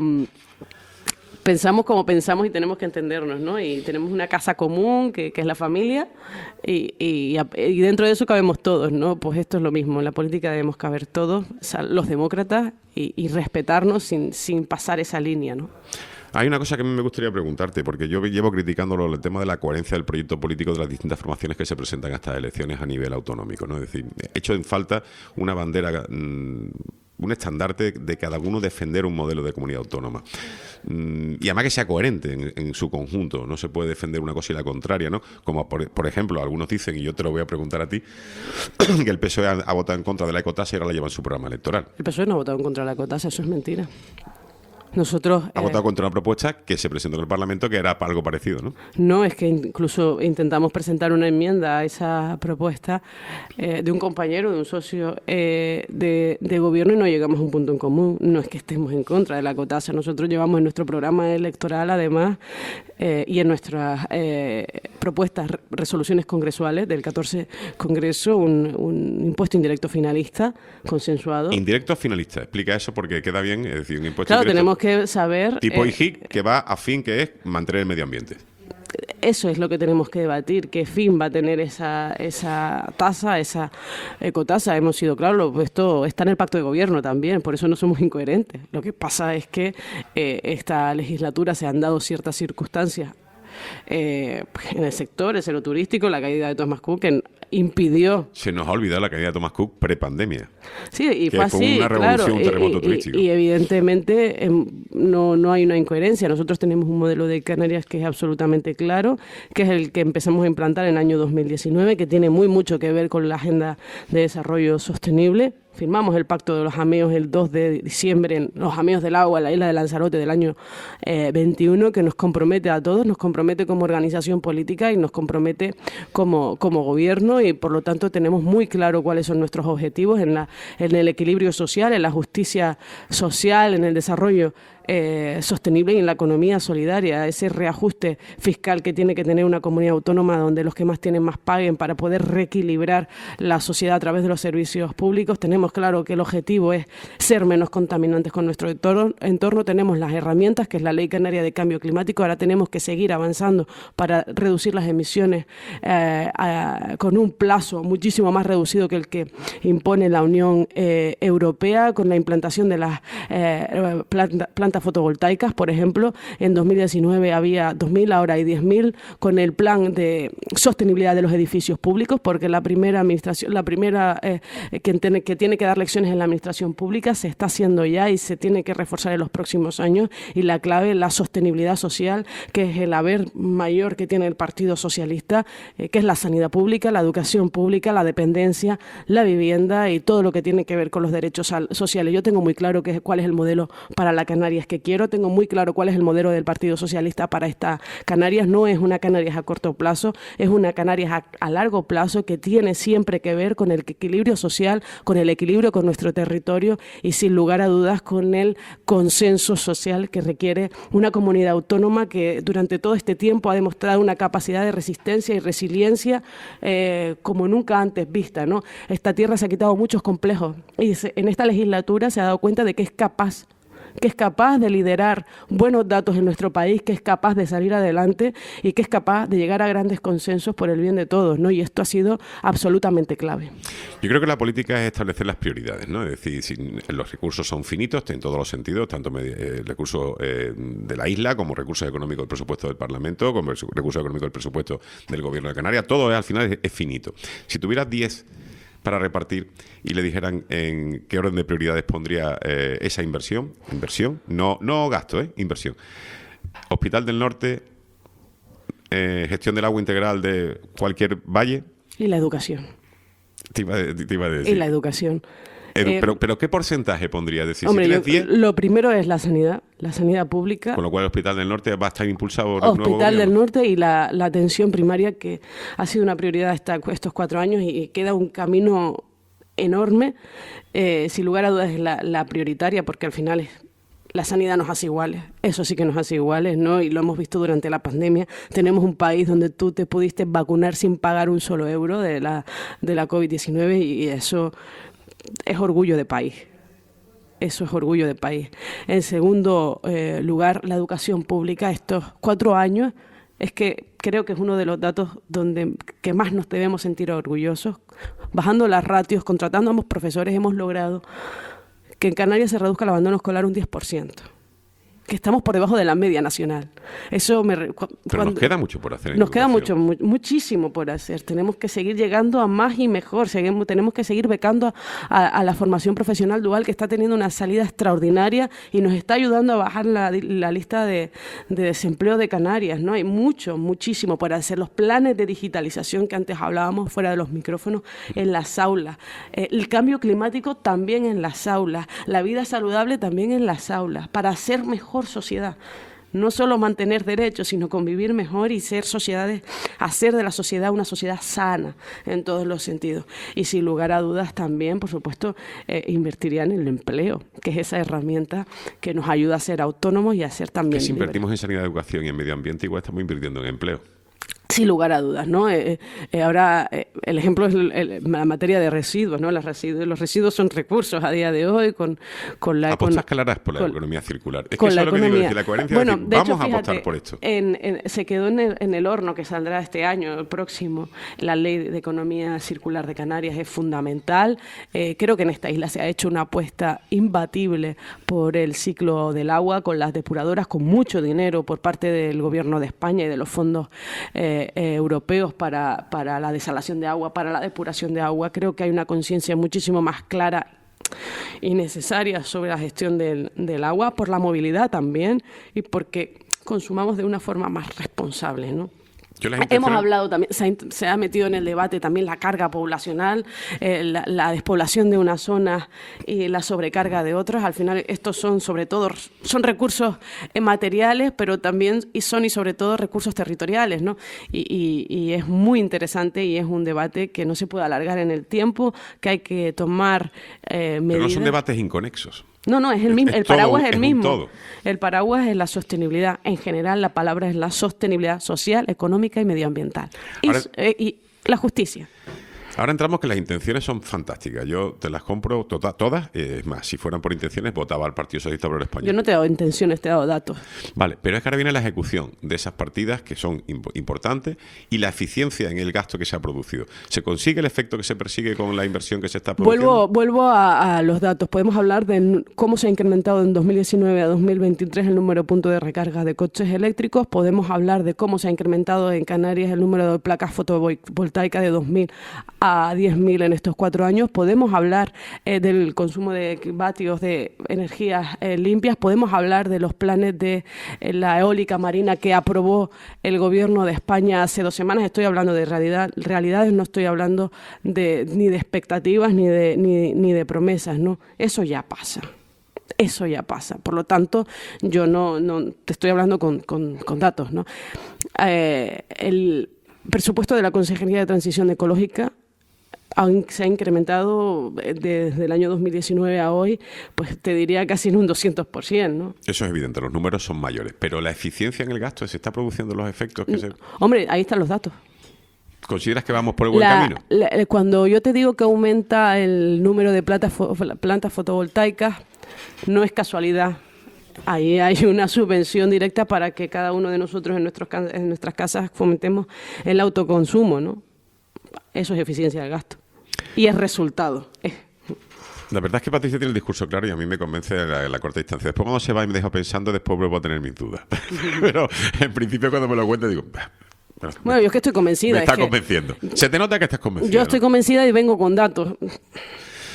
pensamos como pensamos y tenemos que entendernos, ¿no? Y tenemos una casa común, que, que es la familia, y, y, y dentro de eso cabemos todos, ¿no? Pues esto es lo mismo, en la política debemos caber todos, o sea, los demócratas, y, y respetarnos sin, sin pasar esa línea, ¿no? Hay una cosa que a mí me gustaría preguntarte, porque yo llevo criticándolo, el tema de la coherencia del proyecto político de las distintas formaciones que se presentan a estas elecciones a nivel autonómico, ¿no? Es decir, he hecho en falta una bandera... Mmm, un estandarte de cada uno defender un modelo de comunidad autónoma. Mm, y además que sea coherente en, en su conjunto. No se puede defender una cosa y la contraria, ¿no? Como, por, por ejemplo, algunos dicen, y yo te lo voy a preguntar a ti, que el P S O E ha, ha votado en contra de la ecotasa y ahora la lleva en su programa electoral. El P S O E no ha votado en contra de la ecotasa, eso es mentira. Nosotros... Ha eh, votado contra una propuesta que se presentó en el Parlamento que era algo parecido, ¿no? No, es que incluso intentamos presentar una enmienda a esa propuesta eh, de un compañero, de un socio eh, de, de gobierno y no llegamos a un punto en común. No es que estemos en contra de la ecotasa. Nosotros llevamos en nuestro programa electoral, además, eh, y en nuestras eh, propuestas, resoluciones congresuales del catorce Congreso, un, un impuesto indirecto finalista consensuado. Indirecto finalista. Explica eso porque queda bien. Es decir, un impuesto Claro, indirecto tenemos que saber... tipo eh, I G I C que va a fin que es mantener el medio ambiente. Eso es lo que tenemos que debatir, qué fin va a tener esa, esa tasa, esa ecotasa. Hemos sido claros, esto está en el pacto de gobierno también, por eso no somos incoherentes. Lo que pasa es que eh, esta legislatura se han dado ciertas circunstancias eh, en el sector, el sector turístico, la caída de Thomas Cook, que impidió... Se nos ha olvidado la caída de Thomas Cook prepandemia. Sí, y que fue fue así, una revolución, claro, un terremoto y, turístico. y, y evidentemente eh, no, no hay una incoherencia. Nosotros tenemos un modelo de Canarias que es absolutamente claro, que es el que empezamos a implantar en el año dos mil diecinueve, que tiene muy mucho que ver con la Agenda de Desarrollo Sostenible. Firmamos el Pacto de los Ameos el dos de diciembre, en los Ameos del Agua, en la isla de Lanzarote del año eh, veintiuno, que nos compromete a todos, nos compromete como organización política y nos compromete como, como gobierno, y por lo tanto tenemos muy claro cuáles son nuestros objetivos en, la, en el equilibrio social, en la justicia social, en el desarrollo Eh, sostenible y en la economía solidaria, ese reajuste fiscal que tiene que tener una comunidad autónoma donde los que más tienen más paguen para poder reequilibrar la sociedad a través de los servicios públicos. Tenemos claro que el objetivo es ser menos contaminantes con nuestro entorno, entorno. Tenemos las herramientas, que es la Ley Canaria de Cambio Climático. Ahora tenemos que seguir avanzando para reducir las emisiones eh, a, con un plazo muchísimo más reducido que el que impone la Unión eh, Europea, con la implantación de las eh, plantas planta fotovoltaicas, por ejemplo. En dos mil diecinueve había dos mil, ahora hay diez mil, con el plan de sostenibilidad de los edificios públicos, porque la primera administración, la primera eh, que, tiene, que tiene que dar lecciones en la administración pública se está haciendo ya y se tiene que reforzar en los próximos años, y la clave es la sostenibilidad social, que es el haber mayor que tiene el Partido Socialista, eh, que es la sanidad pública, la educación pública, la dependencia, la vivienda y todo lo que tiene que ver con los derechos sociales. Yo tengo muy claro que, cuál es el modelo para la Canarias que quiero, tengo muy claro cuál es el modelo del Partido Socialista para esta Canarias. No es una Canarias a corto plazo, es una Canarias a, a largo plazo, que tiene siempre que ver con el equilibrio social, con el equilibrio con nuestro territorio y sin lugar a dudas con el consenso social que requiere una comunidad autónoma que durante todo este tiempo ha demostrado una capacidad de resistencia y resiliencia eh, como nunca antes vista, ¿no? Esta tierra se ha quitado muchos complejos y se, en esta legislatura se ha dado cuenta de que es capaz que es capaz de liderar buenos datos en nuestro país, que es capaz de salir adelante y que es capaz de llegar a grandes consensos por el bien de todos, ¿no? Y esto ha sido absolutamente clave. Yo creo que la política es establecer las prioridades, ¿no? Es decir, si los recursos son finitos en todos los sentidos, tanto eh, recursos eh, de la isla como recursos económicos del presupuesto del Parlamento, como recursos económicos del presupuesto del Gobierno de Canarias, todo es, al final es, es finito. Si tuvieras diez para repartir y le dijeran en qué orden de prioridades pondría eh, esa inversión, inversión, no, no gasto, ¿eh? Inversión. Hospital del Norte, eh, gestión del agua integral de cualquier valle, Y la educación. Te iba, a- te iba a decir. Y la educación. Edu- Eh, pero, pero ¿qué porcentaje pondría? Es decir, Hombre, si yo- tienes diez, lo primero es la sanidad, la sanidad pública. con lo cual el Hospital del Norte va a estar impulsado por el nuevo Hospital del gobierno. Norte y la, la atención primaria, que ha sido una prioridad esta- estos cuatro años y, y queda un camino enorme. Eh, sin lugar a dudas es la, la prioritaria, porque al final es, la sanidad nos hace iguales. Eso sí que nos hace iguales, ¿no? Y lo hemos visto durante la pandemia. Tenemos un país donde tú te pudiste vacunar sin pagar un solo euro de la, de la COVID diecinueve y eso es orgullo de país. Eso es orgullo de país. En segundo eh, lugar, la educación pública. Estos cuatro años es que creo que es uno de los datos donde que más nos debemos sentir orgullosos. Bajando las ratios, contratando a los profesores, hemos logrado que en Canarias se reduzca el abandono escolar un diez por ciento. Que estamos por debajo de la media nacional. Eso me... re- cu- Pero nos cuando- queda mucho por hacer en Nos queda mucho, educación. mu- muchísimo por hacer. Tenemos que seguir llegando a más y mejor. Seguimos, tenemos que seguir becando a, a- a la formación profesional dual, que está teniendo una salida extraordinaria y nos está ayudando a bajar la, la lista de, de desempleo de Canarias, ¿no? Hay mucho, muchísimo por hacer. Los planes de digitalización que antes hablábamos fuera de los micrófonos en las aulas. Eh, el cambio climático también en las aulas. La vida saludable también en las aulas. Para hacer mejor sociedad. No solo mantener derechos, sino convivir mejor y ser sociedades, hacer de la sociedad una sociedad sana en todos los sentidos. Y sin lugar a dudas también, por supuesto, eh, invertirían en el empleo, que es esa herramienta que nos ayuda a ser autónomos y a ser Que también si libres. invertimos en sanidad, educación y en medio ambiente, igual estamos invirtiendo en empleo. Sin lugar a dudas, ¿no? Eh, eh, ahora, eh, el ejemplo es el- el- la materia de residuos, ¿no? Los residuos, los residuos son recursos a día de hoy con, con la... Apostas con- claras por la con- economía circular. Es que con eso la es lo que digo, economía. es decir, la coherencia Bueno, es decir, de hecho, vamos a apostar fíjate, por esto. en- en- se quedó en el, en el horno que saldrá este año, el próximo. La ley de economía circular de Canarias es fundamental. Eh, creo que en esta isla se ha hecho una apuesta imbatible por el ciclo del agua, con las depuradoras, con mucho dinero por parte del Gobierno de España y de los fondos eh, eh, europeos para, para la desalación de agua, para la depuración de agua. Creo que hay una conciencia muchísimo más clara y necesaria sobre la gestión del, del agua, por la movilidad también y porque consumamos de una forma más responsable, ¿no? Yo las Hemos intenciones- hablado también, se ha, int- se ha metido en el debate también la carga poblacional, eh, la, la despoblación de unas zonas y la sobrecarga de otras. Al final estos son sobre todo son recursos eh, materiales, pero también y son y sobre todo recursos territoriales, ¿no? Y, y- y es muy interesante y es un debate que no se puede alargar en el tiempo, que hay que tomar eh, medidas. Pero no son debates inconexos. No, no, es el mismo. Es El todo paraguas un- es el es un mismo. todo. El paraguas es la sostenibilidad. En general, la palabra es la sostenibilidad social, económica y medioambiental. Y, Ahora- eh, y la justicia. Ahora entramos que las intenciones son fantásticas. Yo te las compro tota- todas. eh, Es más, si fueran por intenciones, votaba al Partido Socialista Obrero Español. Yo no te he dado intenciones, te he dado datos. Vale, pero es que ahora viene la ejecución de esas partidas que son imp- importantes y la eficiencia en el gasto que se ha producido. ¿Se consigue el efecto que se persigue con la inversión que se está produciendo? Vuelvo, vuelvo a, a los datos. Podemos hablar de n- cómo se ha incrementado en dos mil diecinueve a dos mil veintitrés el número de puntos de recarga de coches eléctricos. Podemos hablar de cómo se ha incrementado en Canarias el número de placas fotovoltaicas de dos mil a diez mil en estos cuatro años. Podemos hablar eh, del consumo de vatios de energías eh, limpias. Podemos hablar de los planes de eh, la eólica marina que aprobó el Gobierno de España hace dos semanas. Estoy hablando de realidad, realidades, no estoy hablando de, ni de expectativas ni de, ni, ni de promesas, ¿no? Eso ya pasa. Eso ya pasa. Por lo tanto, yo no, no te estoy hablando con, con, con datos, ¿no? Eh, el presupuesto de la Consejería de Transición Ecológica aún se ha incrementado desde el año dos mil diecinueve a hoy, pues te diría casi en un doscientos por ciento, ¿no? Eso es evidente, los números son mayores. Pero la eficiencia en el gasto, ¿se está produciendo los efectos que se...? Hombre, ahí están los datos. ¿Consideras que vamos por el buen La- camino? la- cuando yo te digo que aumenta el número de plantas, fo- plantas fotovoltaicas, no es casualidad. Ahí hay una subvención directa para que cada uno de nosotros en, nuestros, ca- en nuestras casas fomentemos el autoconsumo, ¿no? Eso es eficiencia del gasto. Y es resultado. Es- La verdad es que Patricia tiene el discurso claro y a mí me convence la, la corta distancia. Después cuando se va y me deja pensando, después vuelvo a tener mis dudas. Pero en principio cuando me lo cuenta digo... "Bah, bueno, Bueno, yo es que estoy convencida. me es está que convenciendo. Se te nota que estás convencida. yo estoy ¿no? convencida y vengo con datos.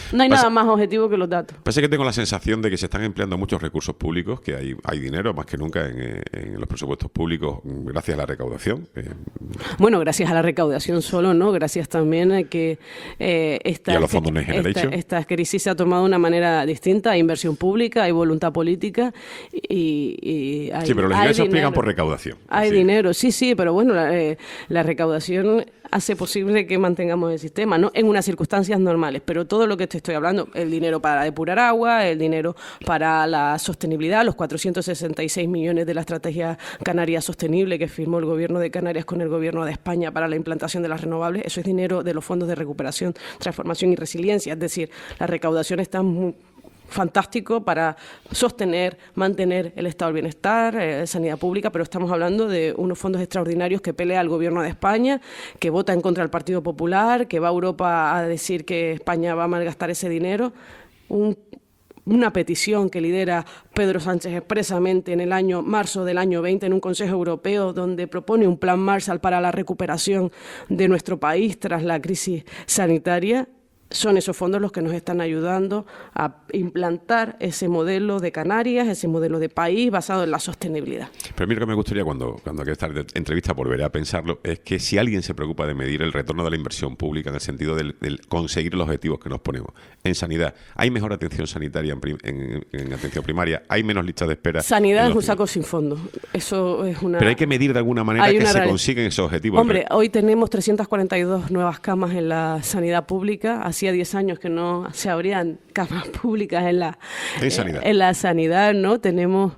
No hay Pasa- nada más objetivo que los datos. Pasa que tengo la sensación de que se están empleando muchos recursos públicos, que hay, hay dinero más que nunca en, eh, en los presupuestos públicos gracias a la recaudación. Eh, Bueno, gracias a la recaudación solo, ¿no? Gracias también a que eh, esta, Y a los fondos Next esta, Generation. esta crisis se ha tomado de una manera distinta. Hay inversión pública, hay voluntad política y, y hay sí, pero los hay ingresos se explican dinero. por recaudación. Hay Sí. dinero, sí, sí, pero bueno, la, eh, la recaudación hace posible que mantengamos el sistema, ¿no? En unas circunstancias normales, pero todo lo que te estoy hablando, el dinero para depurar agua, el dinero para la sostenibilidad, los cuatrocientos sesenta y seis millones de la estrategia canaria sostenible que firmó el gobierno de Canarias con el gobierno de España para la implantación de las renovables, eso es dinero de los fondos de recuperación, transformación y resiliencia, es decir, la recaudación está muy fantástico para sostener, mantener el estado del bienestar, eh, sanidad pública, pero estamos hablando de unos fondos extraordinarios que pelea el gobierno de España, que vota en contra del Partido Popular, que va a Europa a decir que España va a malgastar ese dinero. Un, una petición que lidera Pedro Sánchez expresamente en el año marzo del año veinte en un Consejo Europeo donde propone un plan Marshall para la recuperación de nuestro país tras la crisis sanitaria. Son esos fondos los que nos están ayudando a implantar ese modelo de Canarias, ese modelo de país basado en la sostenibilidad. Pero a mí lo que me gustaría cuando, cuando aquí esta entrevista volveré a pensarlo es que si alguien se preocupa de medir el retorno de la inversión pública en el sentido del, del conseguir los objetivos que nos ponemos en sanidad, hay mejor atención sanitaria en, prim, en, en atención primaria, hay menos listas de espera. Sanidad es un los... saco sin fondo. Eso es una. Pero hay que medir de alguna manera que se real... consiguen esos objetivos. Hombre, hoy tenemos trescientas cuarenta y dos nuevas camas en la sanidad pública. Hacía diez años que no se abrían camas públicas en la, en sanidad. Eh, en la sanidad, ¿no? Tenemos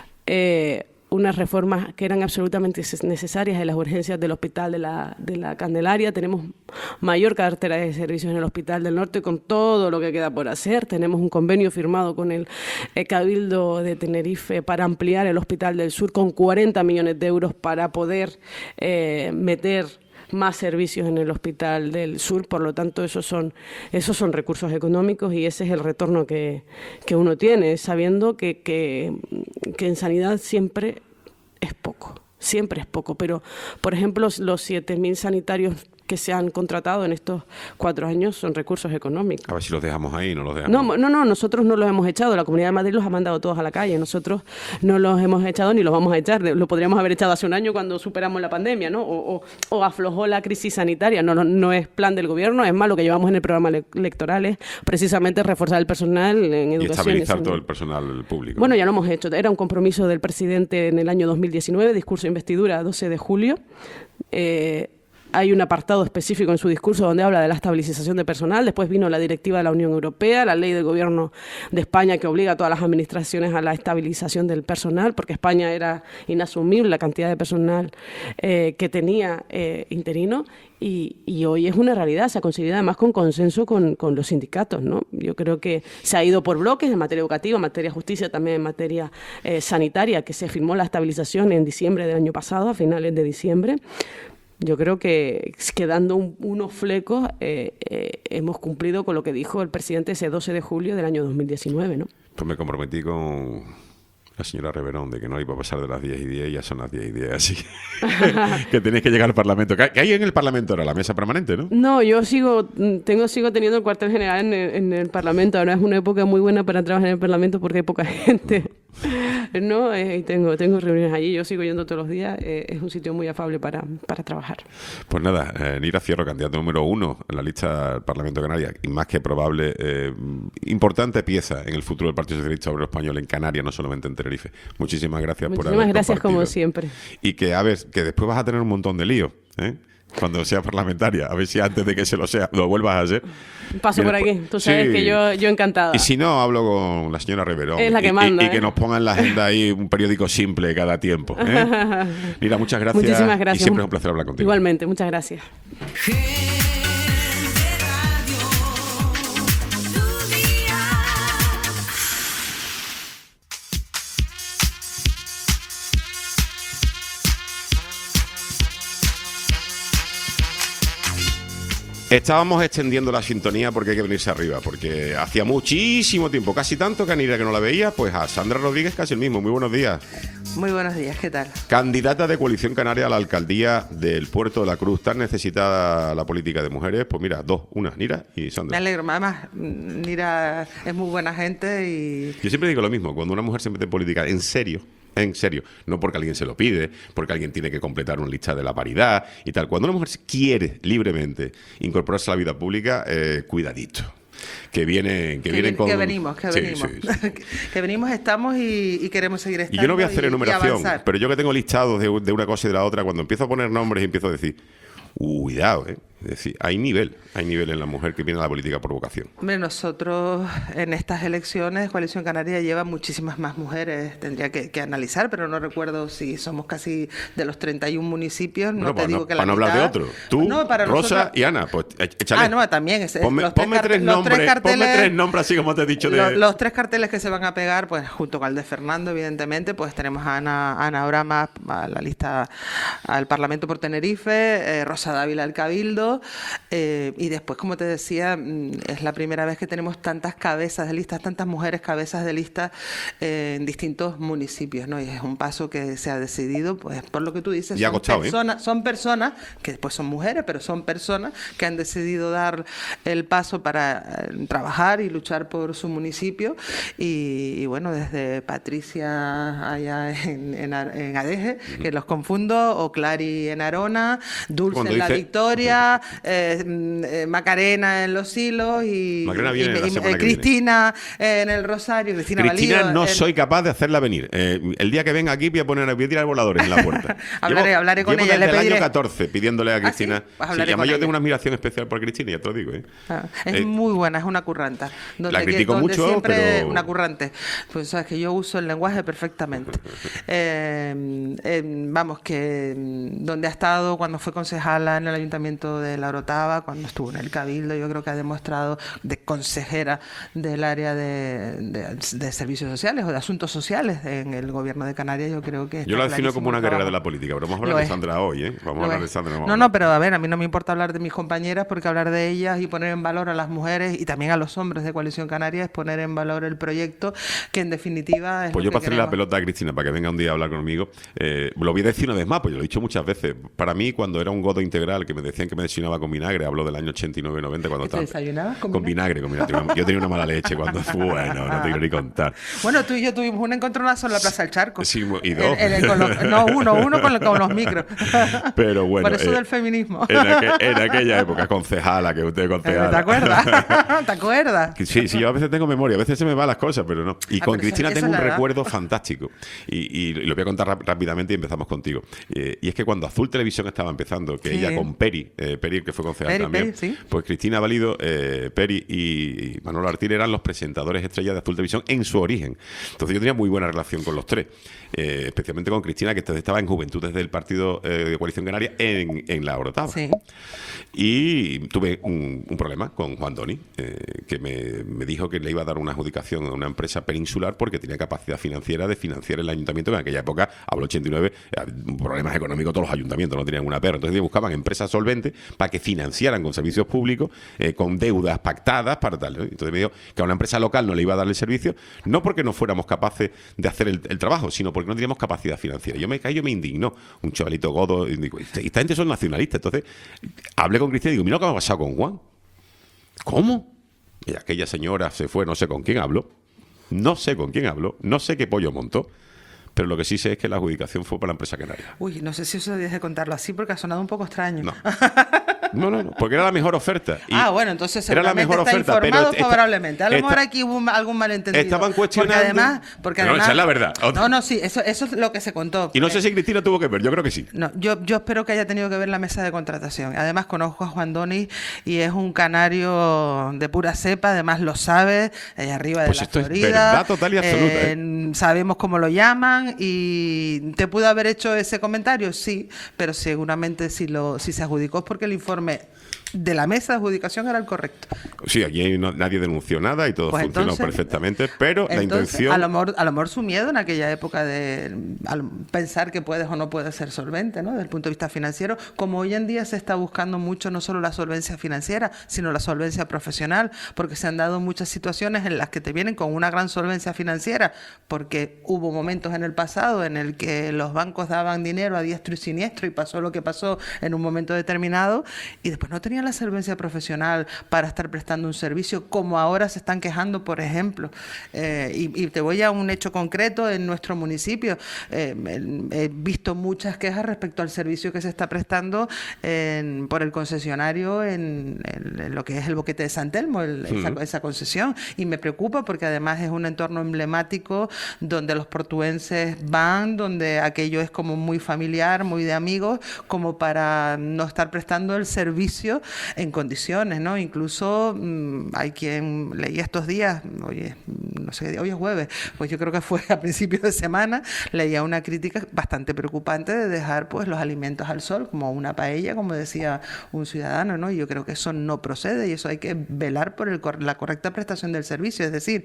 eh, unas reformas que eran absolutamente necesarias en las urgencias del hospital de la, de la Candelaria. Tenemos mayor cartera de servicios en el Hospital del Norte con todo lo que queda por hacer. Tenemos un convenio firmado con el eh, Cabildo de Tenerife para ampliar el Hospital del Sur con cuarenta millones de euros para poder eh, meter más servicios en el Hospital del Sur, por lo tanto esos son esos son recursos económicos y ese es el retorno que, que uno tiene, sabiendo que, que, que en sanidad siempre es poco, siempre es poco, pero por ejemplo los siete mil sanitarios que se han contratado en estos cuatro años son recursos económicos. A ver si los dejamos ahí, no los dejamos. No, no, no, nosotros no los hemos echado, la Comunidad de Madrid los ha mandado todos a la calle, nosotros no los hemos echado ni los vamos a echar, lo podríamos haber echado hace un año cuando superamos la pandemia, ¿no? O, o, o aflojó la crisis sanitaria, no, no, no es plan del gobierno, es más, lo que llevamos en el programa electoral es precisamente reforzar el personal en educación. Y estabilizar todo el personal público. Bueno, ya lo hemos hecho, era un compromiso del presidente en el año dos mil diecinueve, discurso de investidura doce de julio, eh, hay un apartado específico en su discurso donde habla de la estabilización de personal. Después vino la directiva de la Unión Europea, la ley del gobierno de España que obliga a todas las administraciones a la estabilización del personal, porque España era inasumible la cantidad de personal eh, que tenía eh, interino. Y, y hoy es una realidad, se ha conseguido además con consenso con, con los sindicatos, ¿no? Yo creo que se ha ido por bloques en materia educativa, en materia de justicia, también en materia eh, sanitaria, que se firmó la estabilización en diciembre del año pasado, a finales de diciembre. Yo creo que quedando un, unos flecos eh, eh, hemos cumplido con lo que dijo el presidente ese doce de julio del año dos mil diecinueve, ¿no? Pues me comprometí con la señora Reverón de que no iba a pasar de las diez y diez y ya son las diez y diez, así que, que tenéis que llegar al Parlamento. ¿Qué hay en el Parlamento ahora? La mesa permanente, ¿no? No, yo sigo tengo sigo teniendo el cuartel general en el, en el Parlamento. Ahora es una época muy buena para trabajar en el Parlamento porque hay poca gente. No, eh, y tengo, tengo reuniones allí, yo sigo yendo todos los días, eh, es un sitio muy afable para, para trabajar. Pues nada, eh, Nira Fierro, candidato número uno en la lista del Parlamento de Canarias, y más que probable, eh, importante pieza en el futuro del Partido Socialista Obrero Español en Canarias, no solamente en Tenerife. Muchísimas gracias Muchísimas por haber gracias compartido. como siempre. Y que, a ver, que después vas a tener un montón de líos, ¿eh? Cuando seas parlamentaria, a ver si antes de que se lo sea, lo vuelvas a hacer. Paso por aquí, tú sabes sí. que yo, yo encantada. Y si no, hablo con la señora Reverón. Es la que y, manda. Y, y ¿eh? que nos ponga en la agenda ahí un periódico simple cada tiempo. ¿eh? Mira, muchas gracias. Muchísimas gracias. Y siempre es un placer hablar contigo. Igualmente, muchas gracias. Estábamos extendiendo la sintonía porque hay que venirse arriba, porque hacía muchísimo tiempo, casi tanto que Anira que no la veía, pues a Sandra Rodríguez casi el mismo. Muy buenos días. Muy buenos días, ¿qué tal? Candidata de Coalición Canaria a la alcaldía del Puerto de la Cruz. ¿Tan necesitada la política de mujeres? Pues mira, dos, una, Nira y Me Sandra. alegro, además, Nira es muy buena gente y... Yo siempre digo lo mismo, cuando una mujer se mete en política, en serio, en serio, no porque alguien se lo pide, porque alguien tiene que completar una lista de la paridad y tal. Cuando una mujer quiere libremente incorporarse a la vida pública, eh, cuidadito. Que vienen, que, que, vienen con... que venimos, que Sí, venimos. sí, sí. que venimos, estamos y, y queremos seguir estando. Y yo no voy a hacer y- y enumeración, avanzar. pero yo que tengo listados de, de una cosa y de la otra, cuando empiezo a poner nombres y empiezo a decir, cuidado, ¿eh? Es decir, hay nivel, hay nivel en la mujer que viene a la política por vocación. Hombre, nosotros en estas elecciones, Coalición Canaria lleva muchísimas más mujeres, tendría que, que analizar, pero no recuerdo si somos casi de los treinta y uno municipios, no Bueno, te para digo no, que la para no hablar de mitad- otro. Tú, No, para Rosa nosotros- y Ana, pues é- échale. Ah, no, también. Es, Ponme, los tres ponme carte- tres los nombres, tres carteles, ponme tres nombres así como te he dicho de... Los, los tres carteles que se van a pegar, pues junto con el de Fernando, evidentemente, pues tenemos a Ana, Ana Orama a la lista al Parlamento por Tenerife, eh, Rosa Dávila al Cabildo, eh, y después, como te decía, mm, es la primera vez que tenemos tantas cabezas de listas, tantas mujeres cabezas de lista eh, en distintos municipios, ¿no? Y es un paso que se ha decidido, pues por lo que tú dices, Y ha son costado, ¿eh? personas, son personas que después son mujeres, pero son personas que han decidido dar el paso para eh, trabajar y luchar por su municipio. Y, y bueno, desde Patricia allá en, en, Ar- en Adeje, que los confundo, o Clary en Arona, Dulce Cuando en La dice- Victoria, eh, mm, eh, Macarena en Los Hilos y, Macarena y- viene y- la y- semana eh, que viene. Cristina en el Rosario, Cristina, Cristina, Valido no en- soy capaz de hacerla venir. Eh, el día que venga aquí voy a poner voy a tirar voladores en la puerta. Hablaré- Llevo- hablaré con llevo ella, le desde el pediré. año catorce pidiéndole a ¿Ah, sí? Cristina. Pues Sí, hablaré y además con yo ella. tengo una admiración especial por Cristina, ya te lo digo. ¿eh? Ah, es Eh, muy buena, es una curranta. Donde La que- critico donde mucho, siempre pero- una currante. Pues sabes que yo uso el lenguaje perfectamente. Eh, eh, vamos, que mm, donde ha estado cuando fue concejala en el Ayuntamiento de La Orotava, cuando estuvo en el Cabildo, yo creo que ha demostrado de consejera del área de, de- de servicios sociales o de asuntos sociales en el Gobierno de Canarias. Yo creo que Yo está la defino como clarísimo una el guerrera de trabajo. la política, pero vamos a hablar Lo de es. Sandra hoy, ¿eh? Vamos a Lo hablar de es. Sandra. vamos a No, hablar. no, pero a ver, a mí no me importa hablar de mis compañeras porque hablar de ellas y poner en valor a las mujeres y también a los hombres de Coalición Canaria es poner en valor el proyecto que en definitiva es Pues lo yo que para hacerle la queremos. pelota a Cristina para que venga un día a hablar conmigo, eh, lo voy a decir una vez más, pues yo lo he dicho muchas veces. Para mí, cuando era un godo integral que me decían que me desayunaba con vinagre, hablo del año ochenta y nueve noventa cuando ¿Que te estaba. desayunabas con Con vinagre, con vinagre. Yo tenía una mala leche cuando fue, bueno, no te quiero ni contar. Bueno, tú y yo tuvimos un encontronazo en la Plaza del Charco. Sí, y dos. En- en el- con los- no, uno, uno con, con los micros. Pero bueno, Por eso eh, del feminismo. En, aqu- en aquella época, concejala, que usted es concejala. ¿Te acuerdas? ¿Te acuerdas? Que Sí, sí, yo a veces tengo memoria, a veces se me van las cosas, pero no. Y Ah, con pero eso- Cristina eso tengo es un la edad. recuerdo fantástico. Y, y lo voy a contar rap- rápidamente y empezamos contigo. Eh, y es que cuando Azul Televisión estaba empezando, que Sí. ella con Peri, eh, Peri que fue concejal Peri, también, Peri, sí. pues Cristina Valido, eh, Peri y Manolo Artil eran los presentadores estrellas de Azul Televisión en su origen. Entonces yo tenía muy buena relación con los tres, eh, especialmente con Cristina, que entonces estaba en Juventudes del Partido eh, de Coalición Canaria en, en La Orotava. Sí. Y tuve un, un problema con Juan Doni, eh, que me, me dijo que le iba a dar una adjudicación a una empresa peninsular porque tenía capacidad financiera de financiar el ayuntamiento, que en aquella época, hablo ochenta y nueve, eh, problemas económicos todos los ayuntamientos, no tenían una perra. Entonces ellos buscaban empresas solventes para que financiaran con servicios públicos, eh, con deudas pactadas para tal. ¿no? Entonces me dijo que a una empresa local no le iba a dar el servicio, no porque no fuéramos capaces de hacer el, el trabajo, sino porque no teníamos capacidad financiera. Yo me caí, yo me indignó, un chavalito godo, y digo, "Esta- esta gente son nacionalistas". Entonces hablé con Cristina y digo, mira lo que me ha pasado con Juan. ¿Cómo? Y aquella señora se fue, no sé con quién habló, no sé con quién habló, no sé qué pollo montó, pero lo que sí sé es que la adjudicación fue para la empresa canaria. Uy, no sé si eso debías de contarlo así porque ha sonado un poco extraño. No. No, no, no, porque era la mejor oferta. Y Ah, bueno, entonces era la seguramente mejor está oferta, pero informado esta- favorablemente. A lo esta- mejor aquí hubo un- algún malentendido. Estaban cuestionando- Porque además... Porque No, además esa es la verdad. No, no, sí, eso, eso es lo que se contó. Y no sé si Cristina tuvo que ver, yo creo que sí. No, yo, yo espero que haya tenido que ver la mesa de contratación. Además, conozco a Juan Doni y es un canario de pura cepa, además lo sabe, allá arriba de Pues la esto es Florida. verdad total y absoluta, Eh, Sabemos cómo lo llaman y te pudo haber hecho ese comentario, sí, pero seguramente si, lo, si se adjudicó es porque el informe informe de la mesa de adjudicación era el correcto. Sí, aquí no, nadie denunció nada y todo Pues funcionó entonces, perfectamente, pero la Entonces, intención... A lo, mejor, a lo mejor su miedo en aquella época de al pensar que puedes o no puedes ser solvente, ¿no? Desde el punto de vista financiero, como hoy en día se está buscando mucho no solo la solvencia financiera, sino la solvencia profesional, porque se han dado muchas situaciones en las que te vienen con una gran solvencia financiera, porque hubo momentos en el pasado en el que los bancos daban dinero a diestro y siniestro y pasó lo que pasó en un momento determinado y después no tenían la solvencia profesional para estar prestando un servicio, como ahora se están quejando, por ejemplo. Eh, y, y te voy a un hecho concreto en nuestro municipio. Eh, he visto muchas quejas respecto al servicio que se está prestando en, por el concesionario en, en, en lo que es el Boquete de San Telmo, el, Uh-huh. esa, esa concesión. Y me preocupa porque además es un entorno emblemático donde los portuenses van, donde aquello es como muy familiar, muy de amigos, como para no estar prestando el servicio en condiciones, ¿no? Incluso mmm, hay quien leía estos días, oye, no sé, hoy es jueves, pues yo creo que fue a principios de semana, leía una crítica bastante preocupante de dejar pues los alimentos al sol, como una paella, como decía un ciudadano, ¿no? Y yo creo que eso no procede y eso hay que velar por el, la correcta prestación del servicio, es decir,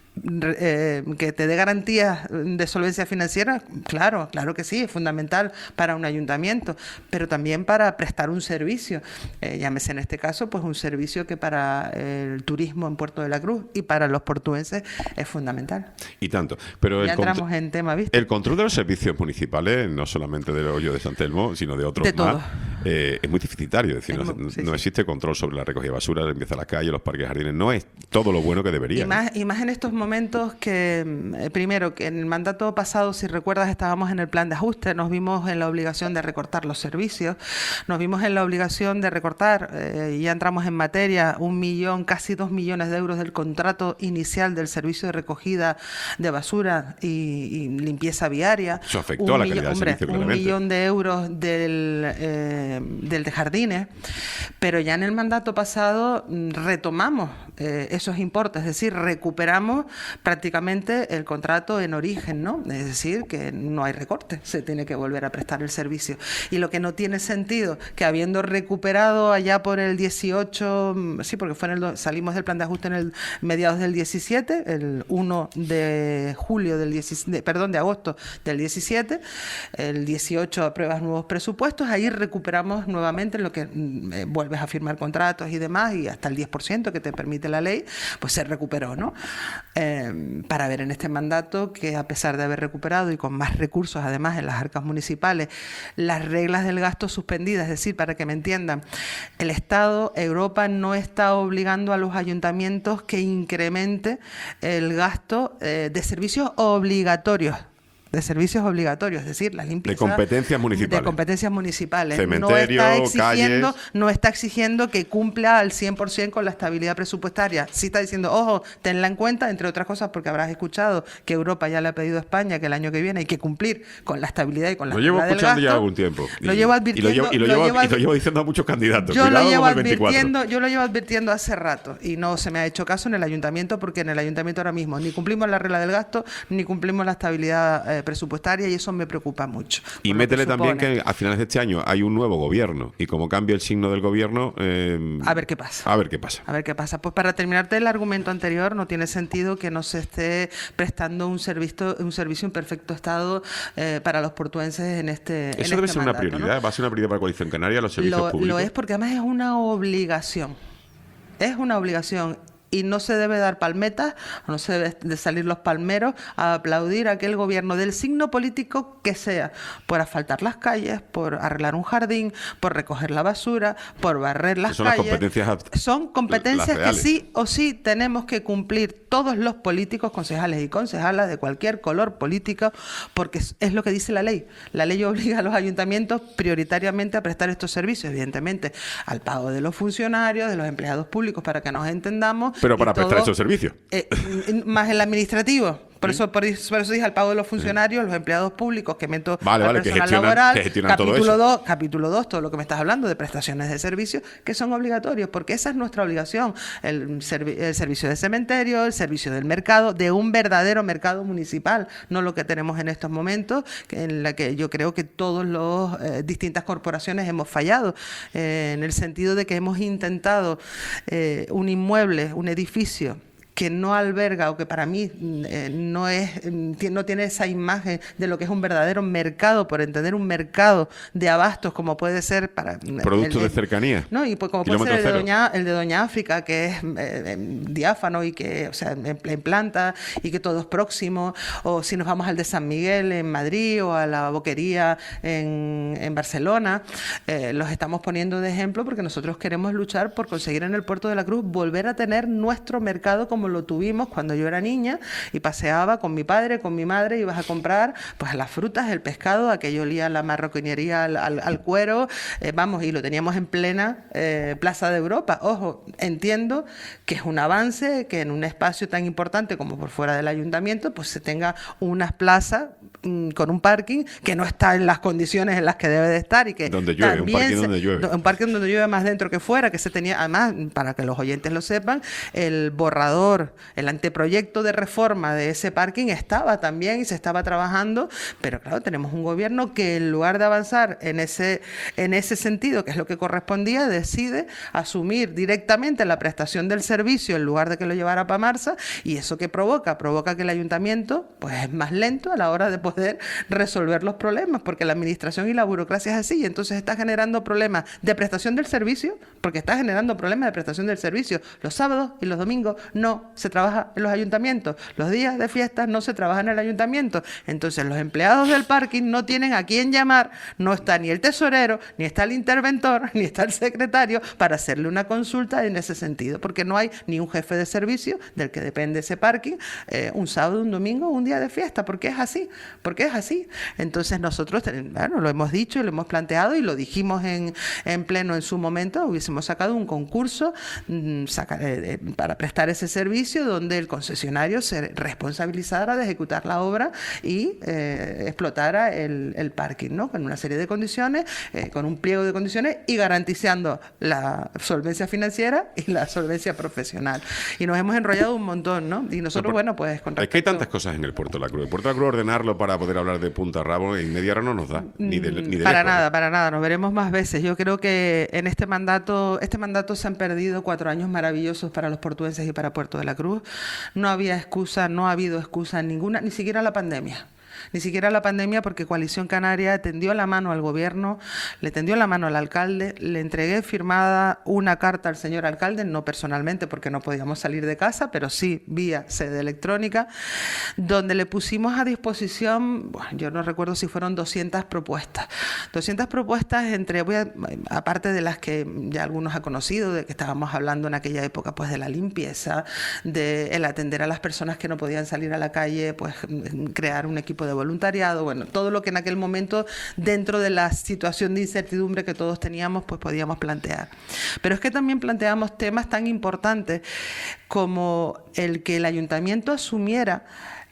Eh, que te dé garantías de solvencia financiera, claro, claro que sí, es fundamental para un ayuntamiento, pero también para prestar un servicio, eh, llámese en este caso, pues un servicio que para el turismo en Puerto de la Cruz y para los portuenses es fundamental. Y tanto, pero ya el entramos en tema, ¿viste? El control de los servicios municipales, no solamente del hoyo de San Telmo, sino de otros de más, todo. eh, es muy deficitario, es decir, Es no, muy, sí, no sí. existe control sobre la recogida de basura, la limpieza de las calles, los parques y jardines, no es todo lo bueno que debería. Y más, y más en estos momentos que, eh, primero, que en el mandato pasado, si recuerdas, estábamos en el plan de ajuste, nos vimos en la obligación de recortar los servicios, nos vimos en la obligación de recortar, eh, y ya entramos en materia, un millón, casi dos millones de euros del contrato inicial del servicio de recogida de basura y, y limpieza viaria. Eso afectó Un a la millón- calidad del hombre, servicio, un claramente. millón de euros del, eh, del de jardines, pero ya en el mandato pasado mm, retomamos eh, esos importes, es decir, recuperamos prácticamente el contrato en origen, ¿no? Es decir, que no hay recorte, se tiene que volver a prestar el servicio. Y lo que no tiene sentido, que habiendo recuperado allá por el dieciocho, mm, sí, porque fue en el, do- salimos del plan de ajuste en el mediados del diecisiete, el uno de julio del diecisiete, de- perdón, de agosto del diecisiete, el dieciocho apruebas nuevos presupuestos, ahí recuperamos nuevamente lo que mm, eh, vuelves a firmar contratos y demás, y hasta el diez por ciento que te permite la ley, pues se recuperó, ¿no? Eh, para ver en este mandato que a pesar de haber recuperado y con más recursos además en las arcas municipales, las reglas del gasto suspendidas, es decir, para que me entiendan, el Estado, Europa no está obligando a los ayuntamientos que incremente el gasto eh, de servicios obligatorios. de servicios obligatorios, es decir, la limpieza... De competencias municipales. De competencias municipales. Cementerio, no está exigiendo, calles. no está exigiendo que cumpla al cien por ciento con la estabilidad presupuestaria. Sí está diciendo, ojo, tenla en cuenta, entre otras cosas, porque habrás escuchado que Europa ya le ha pedido a España que el año que viene hay que cumplir con la estabilidad y con la Lo llevo estabilidad del escuchando ya gasto. algún tiempo. Lo Y- llevo y advirtiendo... Y lo llevo, y lo lo llevo- llevo y lo llevo diciendo a muchos candidatos. Yo lo, Cuidado llevo con el veinticuatro. advirtiendo, yo lo llevo advirtiendo hace rato y no se me ha hecho caso en el ayuntamiento, porque en el ayuntamiento ahora mismo ni cumplimos la regla del gasto ni cumplimos la estabilidad eh, presupuestaria, y eso me preocupa mucho. Y por lo métele que también supone. que a finales de este año hay un nuevo gobierno y como cambia el signo del gobierno... eh, A ver qué pasa. A ver qué pasa. A ver qué pasa. Pues para terminarte el argumento anterior, no tiene sentido que no se esté prestando un servicio, un servicio en perfecto estado eh, para los portuenses en este en Eso debe este ser una mandato, ¿no? prioridad, va a ser una prioridad para Coalición Canaria, los servicios Lo, públicos. lo es porque además es una obligación. Es una obligación. Y no se debe dar palmetas, no se debe de salir los palmeros a aplaudir a aquel gobierno del signo político que sea, por asfaltar las calles, por arreglar un jardín, por recoger la basura, por barrer las Son las calles. competencias ad- Son competencias las que reales. sí o sí tenemos que cumplir todos los políticos, concejales y concejalas de cualquier color político, porque es- es lo que dice la ley. La ley obliga a los ayuntamientos prioritariamente a prestar estos servicios, evidentemente, al pago de los funcionarios, de los empleados públicos, para que nos entendamos. Pero para y prestar todo, esos servicios. eh, más el administrativo, Por eso, por, eso- por eso dije el pago de los funcionarios, los empleados públicos, que meto Vale, al vale, que personal gestionan- laboral, que gestionan todo capítulo eso. dos, capítulo dos, todo lo que me estás hablando de prestaciones de servicios que son obligatorios, porque esa es nuestra obligación, el, servi- el servicio de cementerio, el servicio del mercado, de un verdadero mercado municipal, no lo que tenemos en estos momentos, que- en la que yo creo que todos los eh, distintas corporaciones hemos fallado, eh, en el sentido de que hemos intentado eh, un inmueble, un edificio que no alberga o que para mí eh, no es mm, ti- no tiene esa imagen de lo que es un verdadero mercado, por entender un mercado de abastos como puede ser para Productos el- de el- cercanía. no, y pues como puede Kilómetro ser el de, cero. Doña, el de Doña África, que es eh, eh, diáfano y que, o sea, en, en planta y que todo es próximo, o si nos vamos al de San Miguel en Madrid o a la Boquería en, en Barcelona, eh, los estamos poniendo de ejemplo porque nosotros queremos luchar por conseguir en el Puerto de la Cruz volver a tener nuestro mercado como lo tuvimos cuando yo era niña y paseaba con mi padre, con mi madre, ibas a comprar pues las frutas, el pescado, aquello olía a la marroquinería, al, al- al cuero, eh, vamos, y lo teníamos en plena eh, Plaza de Europa. Ojo, entiendo que es un avance que en un espacio tan importante como por fuera del ayuntamiento, pues se tenga unas plazas mm, con un parking que no está en las condiciones en las que debe de estar y que Donde llueve, un también parking se- donde llueve. un parque donde llueve más dentro que fuera, que se tenía, además, para que los oyentes lo sepan, el borrador, el anteproyecto de reforma de ese parking estaba también y se estaba trabajando, pero claro, tenemos un gobierno que en lugar de avanzar en ese, en ese sentido, que es lo que correspondía, decide asumir directamente la prestación del servicio en lugar de que lo llevara para Marsa, y eso que provoca, provoca que el ayuntamiento pues es más lento a la hora de poder resolver los problemas, porque la administración y la burocracia es así, y entonces está generando problemas de prestación del servicio, porque está generando problemas de prestación del servicio. Los sábados y los domingos no se trabaja en los ayuntamientos, los días de fiestas no se trabaja en el ayuntamiento, entonces los empleados del parking no tienen a quién llamar, no está ni el tesorero, ni está el interventor, ni está el secretario para hacerle una consulta en ese sentido, porque no hay ni un jefe de servicio del que depende ese parking, eh, un sábado, un domingo, un día de fiesta, porque es así, porque es así. Entonces nosotros, ten- bueno, lo hemos dicho y lo hemos planteado y lo dijimos en, en pleno en su momento, hubiésemos sacado un concurso mm, saca- eh, eh, para prestar ese servicio donde el concesionario se responsabilizara de ejecutar la obra y eh, explotara el, el parking, ¿no? Con una serie de condiciones, eh, con un pliego de condiciones y garantizando la solvencia financiera y la solvencia profesional. Y nos hemos enrollado un montón, ¿no? Y nosotros, por- bueno, pues con Es que hay respecto- tantas cosas en el Puerto de la Cruz. El Puerto de la Cruz, ordenarlo para poder hablar de punta a rabo en media hora no nos da. Ni de, ni de Para lejos. nada, para nada. Nos veremos más veces. Yo creo que en este mandato, este mandato se han perdido cuatro años maravillosos para los portuenses y para Puerto de la Cruz. No había excusa, no ha habido excusa ninguna, ni siquiera la pandemia. Ni siquiera la pandemia, porque Coalición Canaria tendió la mano al gobierno, le tendió la mano al alcalde, le entregué firmada una carta al señor alcalde, no personalmente porque no podíamos salir de casa, pero sí vía sede electrónica, donde le pusimos a disposición, bueno, yo no recuerdo si fueron doscientas propuestas. doscientas propuestas entre, voy a- aparte de las que ya algunos ha conocido, de que estábamos hablando en aquella época, pues de la limpieza, de el atender a las personas que no podían salir a la calle, pues crear un equipo de voluntariado, bueno, todo lo que en aquel momento, dentro de la situación de incertidumbre que todos teníamos, pues podíamos plantear. Pero es que también planteamos temas tan importantes como el que el ayuntamiento asumiera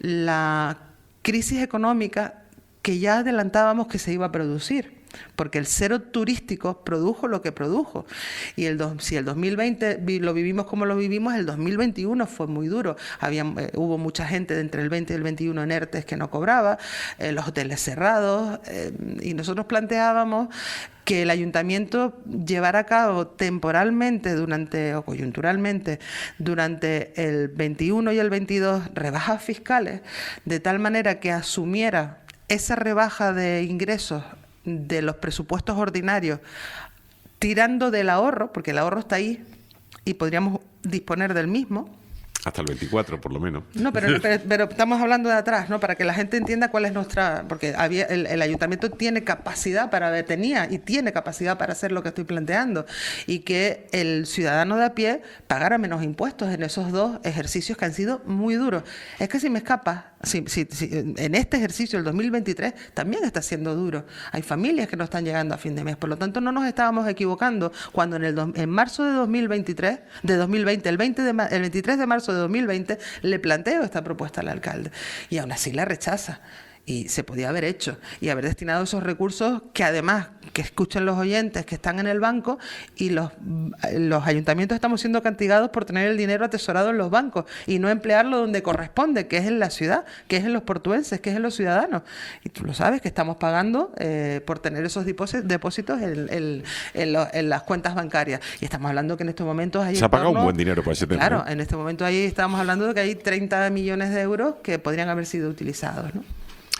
la crisis económica que ya adelantábamos que se iba a producir. Porque el cero turístico produjo lo que produjo. Y el dos, si el dos mil veinte vi, lo vivimos como lo vivimos, el dos mil veintiuno fue muy duro. Había, eh, hubo mucha gente de entre el veinte y el veintiuno en ERTES que no cobraba, eh, los hoteles cerrados, eh, y nosotros planteábamos que el ayuntamiento llevara a cabo temporalmente durante o coyunturalmente durante el veintiuno y el veintidós rebajas fiscales, de tal manera que asumiera esa rebaja de ingresos de los presupuestos ordinarios, tirando del ahorro, porque el ahorro está ahí y podríamos disponer del mismo. Hasta el veinticuatro, por lo menos. No, pero, pero, pero estamos hablando de atrás, ¿no? Para que la gente entienda cuál es nuestra... Porque había, el, el ayuntamiento tiene capacidad para ver, tenía y tiene capacidad para hacer lo que estoy planteando. Y que el ciudadano de a pie pagara menos impuestos en esos dos ejercicios que han sido muy duros. Es que si me escapa, si, si, si, en este ejercicio, el dos mil veintitrés, también está siendo duro. Hay familias que no están llegando a fin de mes. Por lo tanto, no nos estábamos equivocando cuando en, el dos, en marzo de dos mil veintitrés, de dos mil veinte, el, veinte de, el veintitrés de marzo marzo de dos mil veinte, le planteo esta propuesta al alcalde y aún así la rechaza. Y se podía haber hecho y haber destinado esos recursos que además que escuchen los oyentes que están en el banco, y los, los ayuntamientos estamos siendo castigados por tener el dinero atesorado en los bancos y no emplearlo donde corresponde, que es en la ciudad, que es en los portuenses, que es en los ciudadanos. Y tú lo sabes, que estamos pagando eh, por tener esos depósitos en, en, en, lo, en las cuentas bancarias. Y estamos hablando que en estos momentos hay... Se ha pagado un buen dinero por ese tema. Claro, ¿eh? en este momento ahí estamos hablando de que hay treinta millones de euros que podrían haber sido utilizados, ¿no?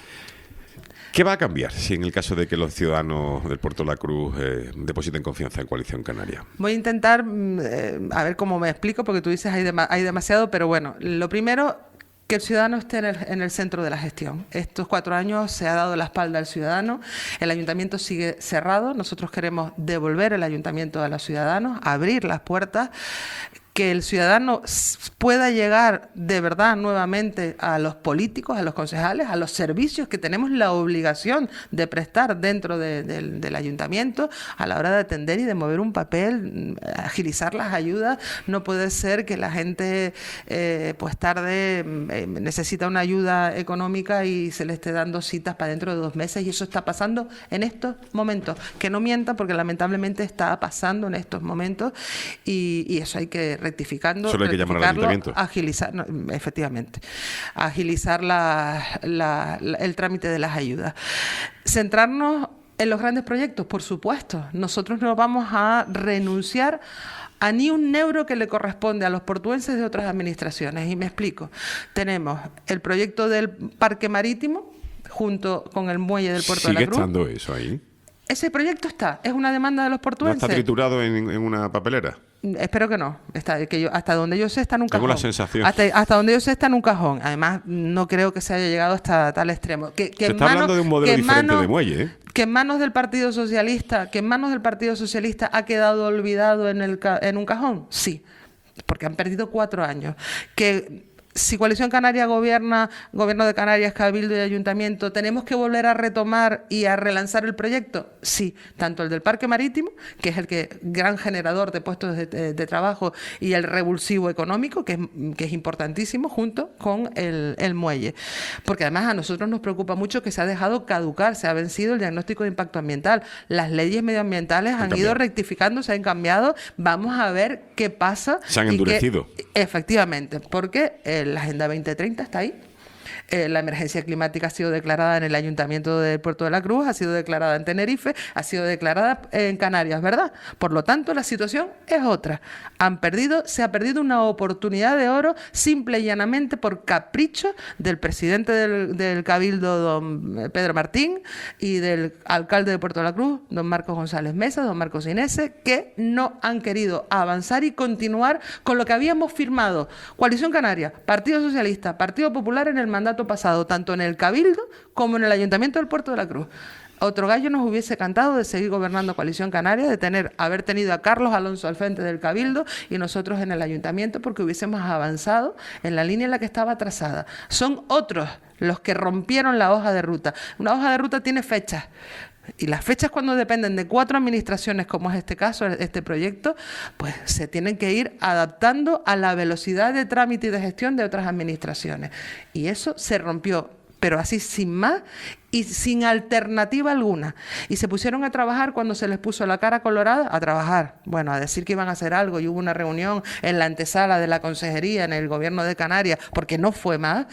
¿Qué va a cambiar si en el caso de que los ciudadanos del Puerto de la Cruz eh, depositen confianza en Coalición Canaria? Voy a intentar, eh, a ver cómo me explico, porque tú dices hay, dem- hay demasiado, pero bueno, lo primero, que el ciudadano esté en el, en el centro de la gestión. Estos cuatro años se ha dado la espalda al ciudadano, el ayuntamiento sigue cerrado, nosotros queremos devolver el ayuntamiento a los ciudadanos, abrir las puertas, que el ciudadano pueda llegar de verdad nuevamente a los políticos, a los concejales, a los servicios que tenemos la obligación de prestar dentro de, de, del ayuntamiento a la hora de atender y de mover un papel, agilizar las ayudas. No puede ser que la gente eh, pues tarde, eh, necesita una ayuda económica y se le esté dando citas para dentro de dos meses, y eso está pasando en estos momentos. Que no mientan, porque lamentablemente está pasando en estos momentos, y, y eso hay que rectificando, Solo hay que llamar al ayuntamiento. agilizar, no, efectivamente, agilizar la, la, la, el trámite de las ayudas. Centrarnos en los grandes proyectos, por supuesto. Nosotros no vamos a renunciar a ni un euro que le corresponde a los portuenses de otras administraciones. Y me explico. Tenemos el proyecto del Parque Marítimo junto con el muelle del Puerto de la Cruz. ¿Sigue estando eso ahí? Ese proyecto está, es una demanda de los ¿No portuenses. está triturado en, en una papelera? Espero que no. Está, que yo, hasta donde yo sé está en un Tengo cajón. la sensación. Hasta, hasta donde yo sé está en un cajón. Además, no creo que se haya llegado hasta tal extremo. Que, que se está manos, hablando de un modelo diferente manos, de muelle, ¿eh? Que en manos del Partido Socialista, que en manos del Partido Socialista ha quedado olvidado en, el, en un cajón. Sí, porque han perdido cuatro años. Que si Coalición Canaria gobierna, Gobierno de Canarias, Cabildo y Ayuntamiento, ¿tenemos que volver a retomar y a relanzar el proyecto? Sí, tanto el del Parque Marítimo, que es el que gran generador de puestos de, de, de trabajo, y el revulsivo económico, que es, que es importantísimo, junto con el, el muelle. Porque además a nosotros nos preocupa mucho que se ha dejado caducar, se ha vencido el diagnóstico de impacto ambiental. Las leyes medioambientales han, han ido rectificando, se han cambiado. Vamos a ver qué pasa. Se han endurecido. Que, efectivamente, porque eh, la Agenda veinte treinta está ahí. Eh, la emergencia climática ha sido declarada en el Ayuntamiento del Puerto de la Cruz, ha sido declarada en Tenerife, ha sido declarada en Canarias, ¿verdad? Por lo tanto, la situación es otra. Han perdido, se ha perdido una oportunidad de oro simple y llanamente por capricho del presidente del, del Cabildo, don Pedro Martín, y del alcalde de Puerto de la Cruz, don Marcos González Mesa, don Marcos Inese, que no han querido avanzar y continuar con lo que habíamos firmado Coalición Canaria, Partido Socialista, Partido Popular en el mandato pasado, tanto en el Cabildo como en el Ayuntamiento del Puerto de la Cruz. Otro gallo nos hubiese cantado de seguir gobernando Coalición Canaria, de tener, haber tenido a Carlos Alonso al frente del Cabildo y nosotros en el Ayuntamiento, porque hubiésemos avanzado en la línea en la que estaba trazada. Son otros los que rompieron la hoja de ruta. Una hoja de ruta tiene fechas. Y las fechas, cuando dependen de cuatro administraciones, como es este caso, este proyecto, pues se tienen que ir adaptando a la velocidad de trámite y de gestión de otras administraciones. Y eso se rompió, pero así sin más y sin alternativa alguna. Y se pusieron a trabajar cuando se les puso la cara colorada, a trabajar, bueno, a decir que iban a hacer algo, y hubo una reunión en la antesala de la consejería en el Gobierno de Canarias, porque no fue más,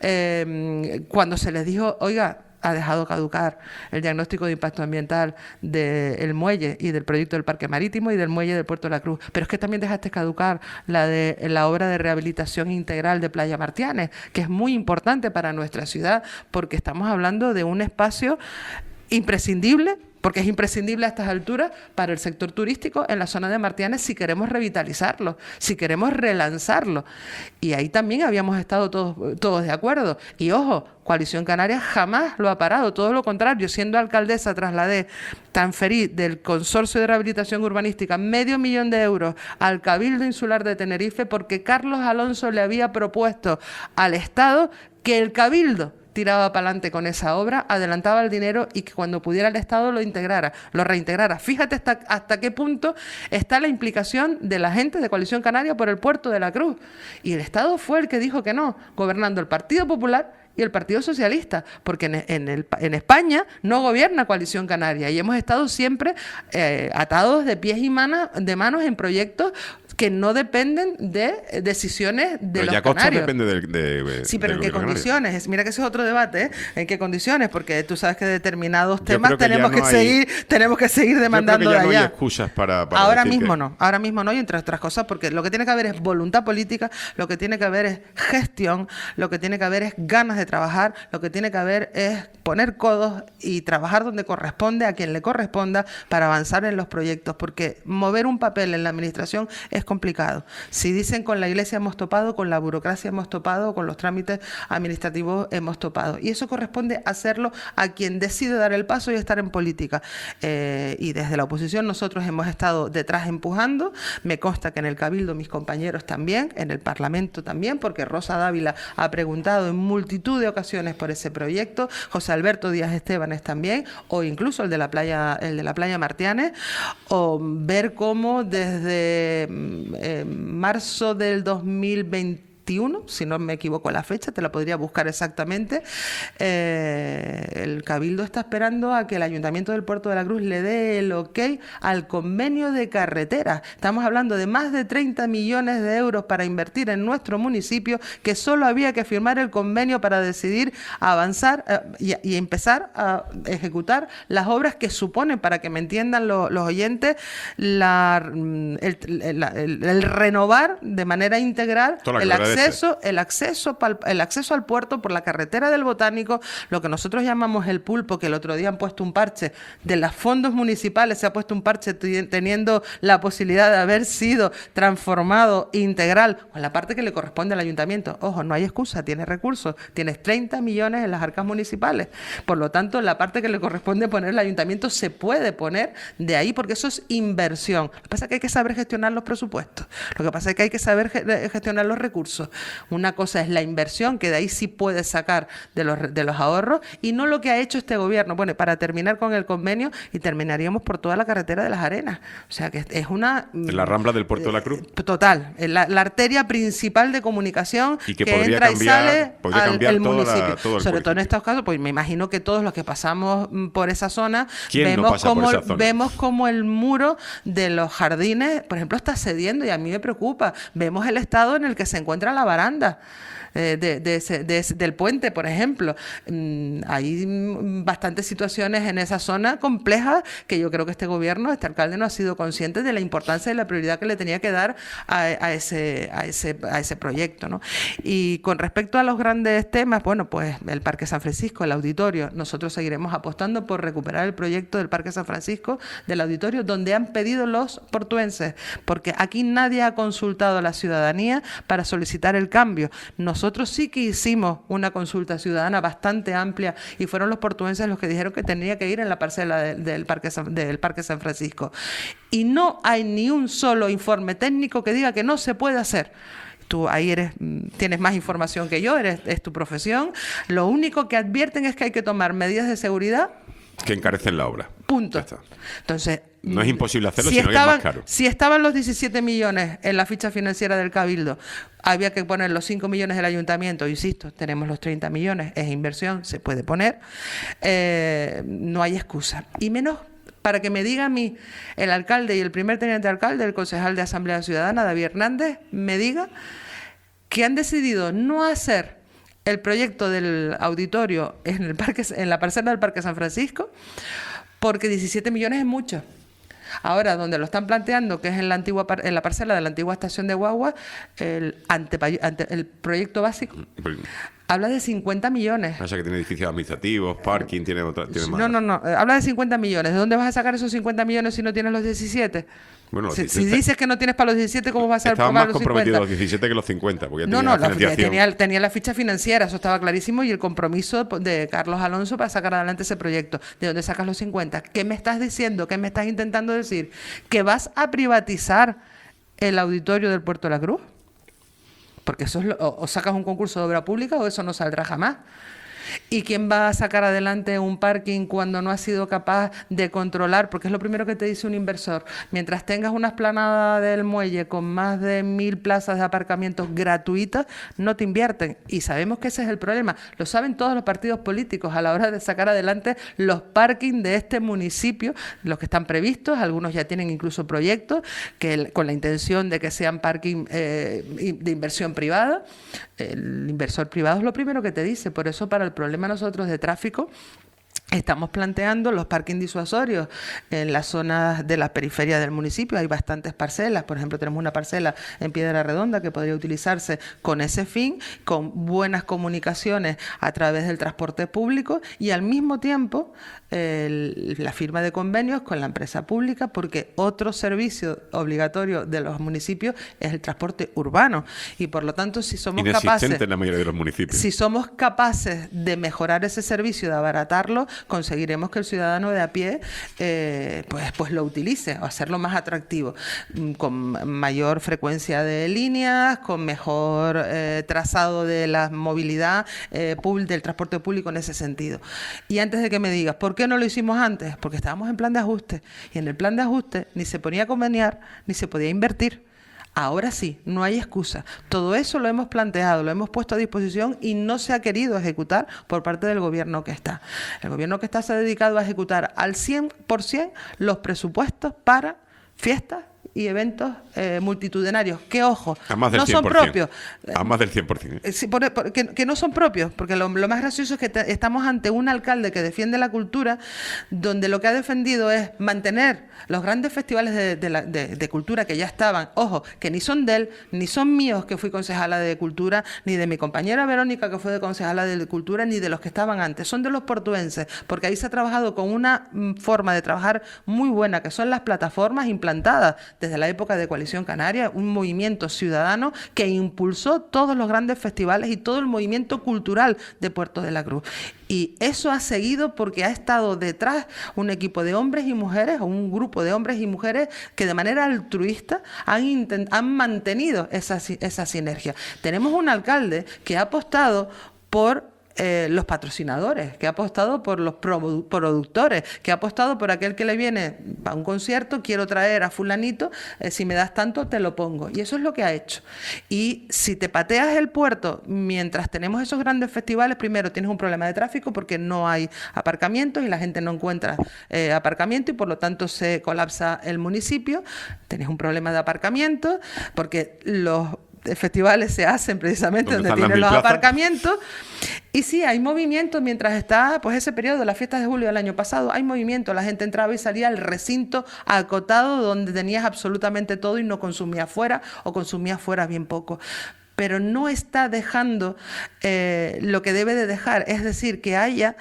eh, cuando se les dijo, oiga, ha dejado caducar el diagnóstico de impacto ambiental del muelle y del proyecto del Parque Marítimo y del muelle del Puerto de la Cruz. Pero es que también dejaste caducar la de la obra de rehabilitación integral de Playa Martianes, que es muy importante para nuestra ciudad, porque estamos hablando de un espacio imprescindible, porque es imprescindible a estas alturas para el sector turístico en la zona de Martianes si queremos revitalizarlo, si queremos relanzarlo. Y ahí también habíamos estado todos, todos de acuerdo. Y ojo, Coalición Canaria jamás lo ha parado, todo lo contrario. Siendo alcaldesa trasladé, transferí del Consorcio de Rehabilitación Urbanística medio millón de euros al Cabildo Insular de Tenerife, porque Carlos Alonso le había propuesto al Estado que el Cabildo tiraba para adelante con esa obra, adelantaba el dinero y que cuando pudiera el Estado lo integrara, lo reintegrara. Fíjate hasta, hasta qué punto está la implicación de la gente de Coalición Canaria por el puerto de la Cruz. Y el Estado fue el que dijo que no, gobernando el Partido Popular y el Partido Socialista, porque en, en, el, en España no gobierna Coalición Canaria y hemos estado siempre eh, atados de pies y manos, de manos en proyectos que no dependen de decisiones de pero los ya Costa canarios. depende de, de, de Sí, pero del ¿en qué gobierno canario. condiciones? Mira que ese es otro debate, ¿eh? ¿En qué condiciones? Porque tú sabes que determinados Yo temas creo que ya tenemos que no hay- seguir, tenemos que seguir demandando Yo creo que ya de no hay allá. excusas para, para Ahora decir mismo que- no, ahora mismo no, y entre otras cosas, porque lo que tiene que haber es voluntad política, lo que tiene que haber es gestión, lo que tiene que haber es ganas de trabajar, lo que tiene que haber es poner codos y trabajar donde corresponde, a quien le corresponda, para avanzar en los proyectos, porque mover un papel en la administración es complicado. Si dicen con la Iglesia hemos topado, con la burocracia hemos topado, con los trámites administrativos hemos topado. Y eso corresponde hacerlo a quien decide dar el paso y estar en política. Eh, y desde la oposición nosotros hemos estado detrás empujando. Me consta que en el Cabildo mis compañeros también, en el Parlamento también, porque Rosa Dávila ha preguntado en multitud de ocasiones por ese proyecto, José Alberto Díaz Estebanes también, o incluso el de la playa, el de la playa Martianes, o ver cómo desde eh, marzo del dos mil veintiuno, si no me equivoco la fecha, te la podría buscar exactamente, eh, el Cabildo está esperando a que el Ayuntamiento del Puerto de la Cruz le dé el ok al convenio de carreteras. Estamos hablando de más de treinta millones de euros para invertir en nuestro municipio, que solo había que firmar el convenio para decidir avanzar eh, y, y empezar a ejecutar las obras que suponen, para que me entiendan lo, los oyentes, la, el, el, el, el renovar de manera integral el acceso Acceso, el, acceso pal, el acceso al puerto por la carretera del Botánico, lo que nosotros llamamos el pulpo, que el otro día han puesto un parche de los fondos municipales, se ha puesto un parche teniendo la posibilidad de haber sido transformado integral con la parte que le corresponde al ayuntamiento. Ojo, no hay excusa, tienes recursos, tienes treinta millones en las arcas municipales, por lo tanto la parte que le corresponde poner al ayuntamiento se puede poner de ahí, porque eso es inversión. Lo que pasa es que hay que saber gestionar los presupuestos, lo que pasa es que hay que saber gestionar los recursos. Una cosa es la inversión, que de ahí sí puedes sacar de los, de los ahorros, y no lo que ha hecho este gobierno. Bueno, para terminar con el convenio, y terminaríamos por toda la carretera de las Arenas. O sea, que es una... ¿En la Rambla del Puerto de la Cruz? Total, la, la arteria principal de comunicación y que, que podría entra cambiar, y sale podría al cambiar el toda municipio. la, todo el Sobre puerto. todo en estos casos, pues me imagino que todos los que pasamos por esa zona, ¿Quién no vemos pasa por como, esa zona? vemos como el muro de los jardines, por ejemplo, está cediendo, y a mí me preocupa. Vemos el estado en el que se encuentra la baranda. Eh, de, de ese, de ese, del puente, por ejemplo. Mm, hay mm, bastantes situaciones en esa zona complejas que yo creo que este gobierno, este alcalde, no ha sido consciente de la importancia y la prioridad que le tenía que dar a, a, ese, a, ese, a ese proyecto, ¿no? Y con respecto a los grandes temas, bueno, pues el Parque San Francisco, el auditorio, nosotros seguiremos apostando por recuperar el proyecto del Parque San Francisco, del auditorio, donde han pedido los portuenses, porque aquí nadie ha consultado a la ciudadanía para solicitar el cambio. Nosotros Nosotros sí que hicimos una consulta ciudadana bastante amplia, y fueron los portuenses los que dijeron que tenía que ir en la parcela de, del, Parque San, del Parque San Francisco. Y no hay ni un solo informe técnico que diga que no se puede hacer. Tú ahí eres, tienes más información que yo, eres, es tu profesión. Lo único que advierten es que hay que tomar medidas de seguridad. Que encarecen la obra. Punto. Entonces, no es imposible hacerlo, si sino estaban, que es más caro. Si estaban los diecisiete millones en la ficha financiera del Cabildo, había que poner los cinco millones del ayuntamiento. Insisto, tenemos los treinta millones, es inversión, se puede poner. Eh, no hay excusa. Y menos para que me diga a mí el alcalde y el primer teniente alcalde, el concejal de Asamblea Ciudadana, David Hernández, me diga que han decidido no hacer el proyecto del auditorio en el parque, en la parcela del Parque San Francisco, porque diecisiete millones es mucho. Ahora, donde lo están planteando, que es en la antigua en la parcela de la antigua estación de guagua, el, ante, ante, el proyecto básico habla de cincuenta millones. O sea, que tiene edificios administrativos, parking, tiene, otra, tiene más. No, no, no, habla de cincuenta millones. ¿De dónde vas a sacar esos cincuenta millones si no tienes los diecisiete? Bueno, si, diecisiete, si dices que no tienes para los diecisiete, ¿cómo vas a estaban para más los comprometidos cincuenta? los diecisiete que los cincuenta, porque ya no, tenía no, la financiación. tenía, tenía la ficha financiera, eso estaba clarísimo, y el compromiso de Carlos Alonso para sacar adelante ese proyecto. ¿De dónde sacas los cincuenta? ¿Qué me estás diciendo? ¿Qué me estás intentando decir? ¿Que vas a privatizar el auditorio del Puerto de la Cruz? Porque eso es lo, o, o sacas un concurso de obra pública o eso no saldrá jamás. ¿Y quién va a sacar adelante un parking cuando no ha sido capaz de controlar? Porque es lo primero que te dice un inversor. Mientras tengas una explanada del muelle con más de mil plazas de aparcamientos gratuitas, no te invierten. Y sabemos que ese es el problema. Lo saben todos los partidos políticos a la hora de sacar adelante los parkings de este municipio, los que están previstos, algunos ya tienen incluso proyectos que con la intención de que sean parking eh, de inversión privada. El inversor privado es lo primero que te dice. Por eso, para el problema nosotros de tráfico, estamos planteando los parking disuasorios en las zonas de la periferia del municipio. Hay bastantes parcelas. Por ejemplo, tenemos una parcela en Piedra Redonda que podría utilizarse con ese fin, con buenas comunicaciones a través del transporte público y al mismo tiempo el, la firma de convenios con la empresa pública, porque otro servicio obligatorio de los municipios es el transporte urbano. Y por lo tanto, si somos capaces, en la mayoría de los municipios. Si somos capaces de mejorar ese servicio, de abaratarlo, conseguiremos que el ciudadano de a pie eh, pues, pues lo utilice, o hacerlo más atractivo, con mayor frecuencia de líneas, con mejor eh, trazado de la movilidad eh, del transporte público en ese sentido. Y antes de que me digas, ¿por qué no lo hicimos antes? Porque estábamos en plan de ajuste, y en el plan de ajuste ni se ponía a conveniar, ni se podía invertir. Ahora sí, no hay excusa. Todo eso lo hemos planteado, lo hemos puesto a disposición y no se ha querido ejecutar por parte del gobierno que está. El gobierno que está se ha dedicado a ejecutar al cien por ciento los presupuestos para fiestas y eventos eh, multitudinarios, que ojo, no son propios. A más del cien por ciento. Sí, por, por, que, que no son propios, porque lo, lo más gracioso es que te, estamos ante un alcalde que defiende la cultura, donde lo que ha defendido es mantener los grandes festivales de, de, la, de, de cultura que ya estaban, ojo, que ni son de él, ni son míos, que fui concejala de cultura, ni de mi compañera Verónica, que fue de concejala de cultura, ni de los que estaban antes, son de los portuenses, porque ahí se ha trabajado con una mm, forma de trabajar muy buena, que son las plataformas implantadas desde la época de Coalición Canaria, un movimiento ciudadano que impulsó todos los grandes festivales y todo el movimiento cultural de Puerto de la Cruz. Y eso ha seguido porque ha estado detrás un equipo de hombres y mujeres, o un grupo de hombres y mujeres que de manera altruista han, intent- han mantenido esa, esa sinergia. Tenemos un alcalde que ha apostado por Eh, los patrocinadores, que ha apostado por los produ- productores, que ha apostado por aquel que le viene a un concierto, quiero traer a fulanito, eh, si me das tanto te lo pongo. Y eso es lo que ha hecho. Y si te pateas el puerto mientras tenemos esos grandes festivales, primero tienes un problema de tráfico porque no hay aparcamientos y la gente no encuentra eh, aparcamiento y por lo tanto se colapsa el municipio. Tienes un problema de aparcamiento porque los festivales se hacen precisamente donde tienen los aparcamientos. Y sí, hay movimiento mientras está pues ese periodo, las fiestas de julio del año pasado, hay movimiento, la gente entraba y salía al recinto acotado donde tenías absolutamente todo y no consumías fuera o consumías fuera bien poco. Pero no está dejando eh, lo que debe de dejar, es decir, que haya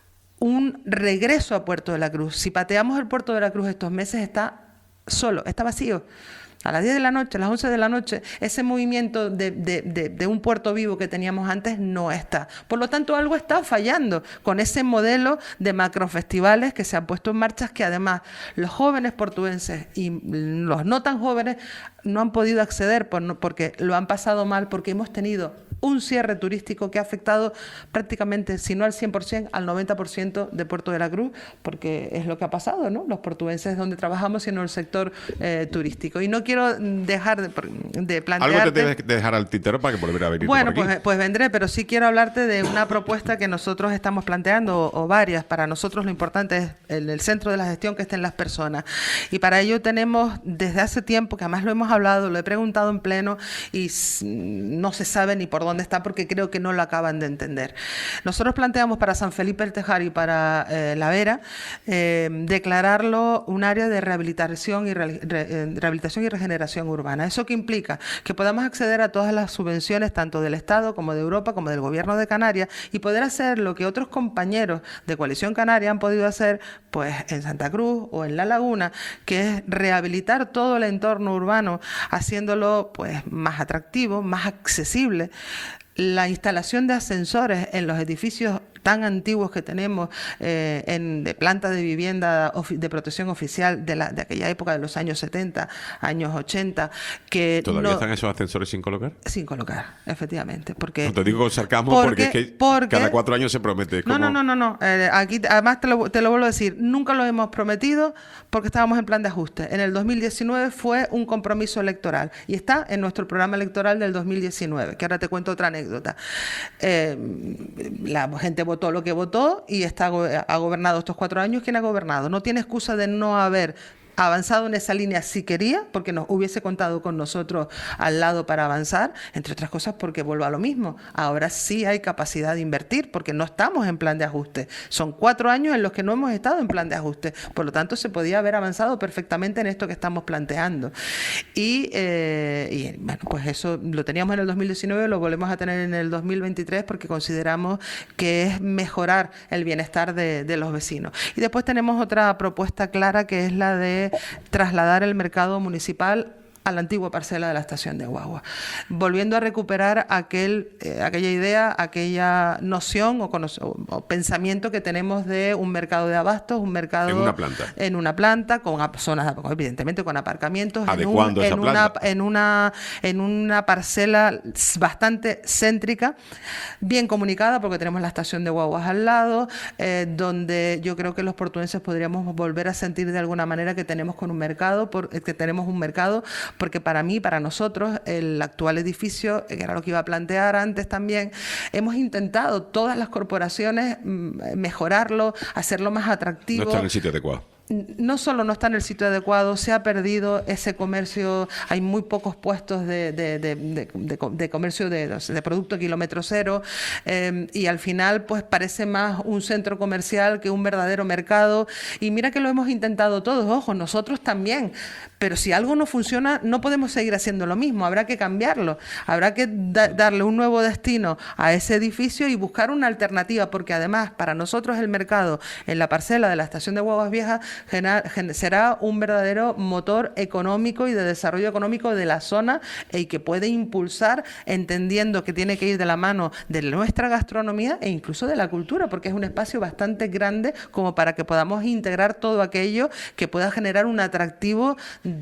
un regreso a Puerto de la Cruz. Si pateamos el Puerto de la Cruz estos meses, está solo, está vacío. A las diez de la noche, a las once de la noche, ese movimiento de, de, de, de un puerto vivo que teníamos antes no está. Por lo tanto, algo está fallando con ese modelo de macrofestivales que se han puesto en marcha, que además los jóvenes portuenses y los no tan jóvenes no han podido acceder por, porque lo han pasado mal, porque hemos tenido un cierre turístico que ha afectado prácticamente, si no al cien por ciento, al noventa por ciento de Puerto de la Cruz, porque es lo que ha pasado, ¿no? Los portuenses donde trabajamos, sino el sector eh, turístico. Y no quiero dejar de, de plantearte... Algo que te dejar al tintero para que volver a venir. Bueno, por aquí. Pues, pues vendré, pero sí quiero hablarte de una propuesta que nosotros estamos planteando, o, o varias. Para nosotros lo importante es el, el centro de la gestión, que estén las personas. Y para ello tenemos desde hace tiempo, que además lo hemos hablado, lo he preguntado en pleno y no se sabe ni por dónde dónde está porque creo que no lo acaban de entender. Nosotros planteamos para San Felipe el Tejar y para eh, La Vera eh, declararlo un área de rehabilitación y, re, re, rehabilitación y regeneración urbana. ¿Eso qué implica? Que podamos acceder a todas las subvenciones tanto del Estado como de Europa como del Gobierno de Canarias y poder hacer lo que otros compañeros de Coalición Canaria han podido hacer pues en Santa Cruz o en La Laguna, que es rehabilitar todo el entorno urbano haciéndolo pues más atractivo, más accesible. La instalación de ascensores en los edificios tan antiguos que tenemos eh, en de plantas de vivienda ofi- de protección oficial de, la, de aquella época de los años setenta, años ochenta, que ¿Todavía no, están esos ascensores sin colocar? sin colocar, efectivamente, porque No te digo con sarcasmo porque, porque- es que porque- cada cuatro años se promete. Es no, como- no, no, no, no. Eh, aquí además te lo, te lo vuelvo a decir, nunca lo hemos prometido porque estábamos en plan de ajuste. En el dos mil diecinueve fue un compromiso electoral y está en nuestro programa electoral del dos mil diecinueve, que ahora te cuento otra anécdota. Eh, la gente votó lo que votó y está go- ha gobernado estos cuatro años. ¿Quién ha gobernado? No tiene excusa de no haber avanzado en esa línea si quería, porque nos hubiese contado con nosotros al lado para avanzar, entre otras cosas porque vuelvo a lo mismo, ahora sí hay capacidad de invertir, porque no estamos en plan de ajuste. Son cuatro años en los que no hemos estado en plan de ajuste, por lo tanto se podía haber avanzado perfectamente en esto que estamos planteando. Y, eh, y bueno, pues eso lo teníamos en el dos mil diecinueve, lo volvemos a tener en el dos mil veintitrés porque consideramos que es mejorar el bienestar de, de los vecinos. Y después tenemos otra propuesta clara que es la de trasladar el mercado municipal a la antigua parcela de la estación de guagua, volviendo a recuperar aquel, eh, aquella idea, aquella noción o, cono- o- o pensamiento que tenemos de un mercado de abastos, un mercado En una planta. en una planta con ap- zonas, evidentemente con aparcamientos, en, un- Adecuando esa en una, planta. en una en una parcela s- bastante céntrica, bien comunicada porque tenemos la estación de guaguas al lado, eh, donde yo creo que los portuenses podríamos volver a sentir de alguna manera que tenemos con un mercado, por- que tenemos un mercado. Porque para mí, para nosotros, el actual edificio, que era lo que iba a plantear antes también, hemos intentado todas las corporaciones mm, mejorarlo, hacerlo más No atractivo. está en el sitio adecuado. No solo no está en el sitio adecuado, se ha perdido ese comercio, hay muy pocos puestos de, de, de, de, de, de comercio de, de producto kilómetro cero, eh, y al final pues parece más un centro comercial que un verdadero mercado. Y mira que lo hemos intentado todos, ojo, nosotros también, pero si algo no funciona no podemos seguir haciendo lo mismo, habrá que cambiarlo, habrá que da- darle un nuevo destino a ese edificio y buscar una alternativa, porque además para nosotros el mercado en la parcela de la estación de Guaguas Viejas Gena- gen- será un verdadero motor económico y de desarrollo económico de la zona, y que puede impulsar, entendiendo que tiene que ir de la mano de nuestra gastronomía e incluso de la cultura, porque es un espacio bastante grande como para que podamos integrar todo aquello que pueda generar un atractivo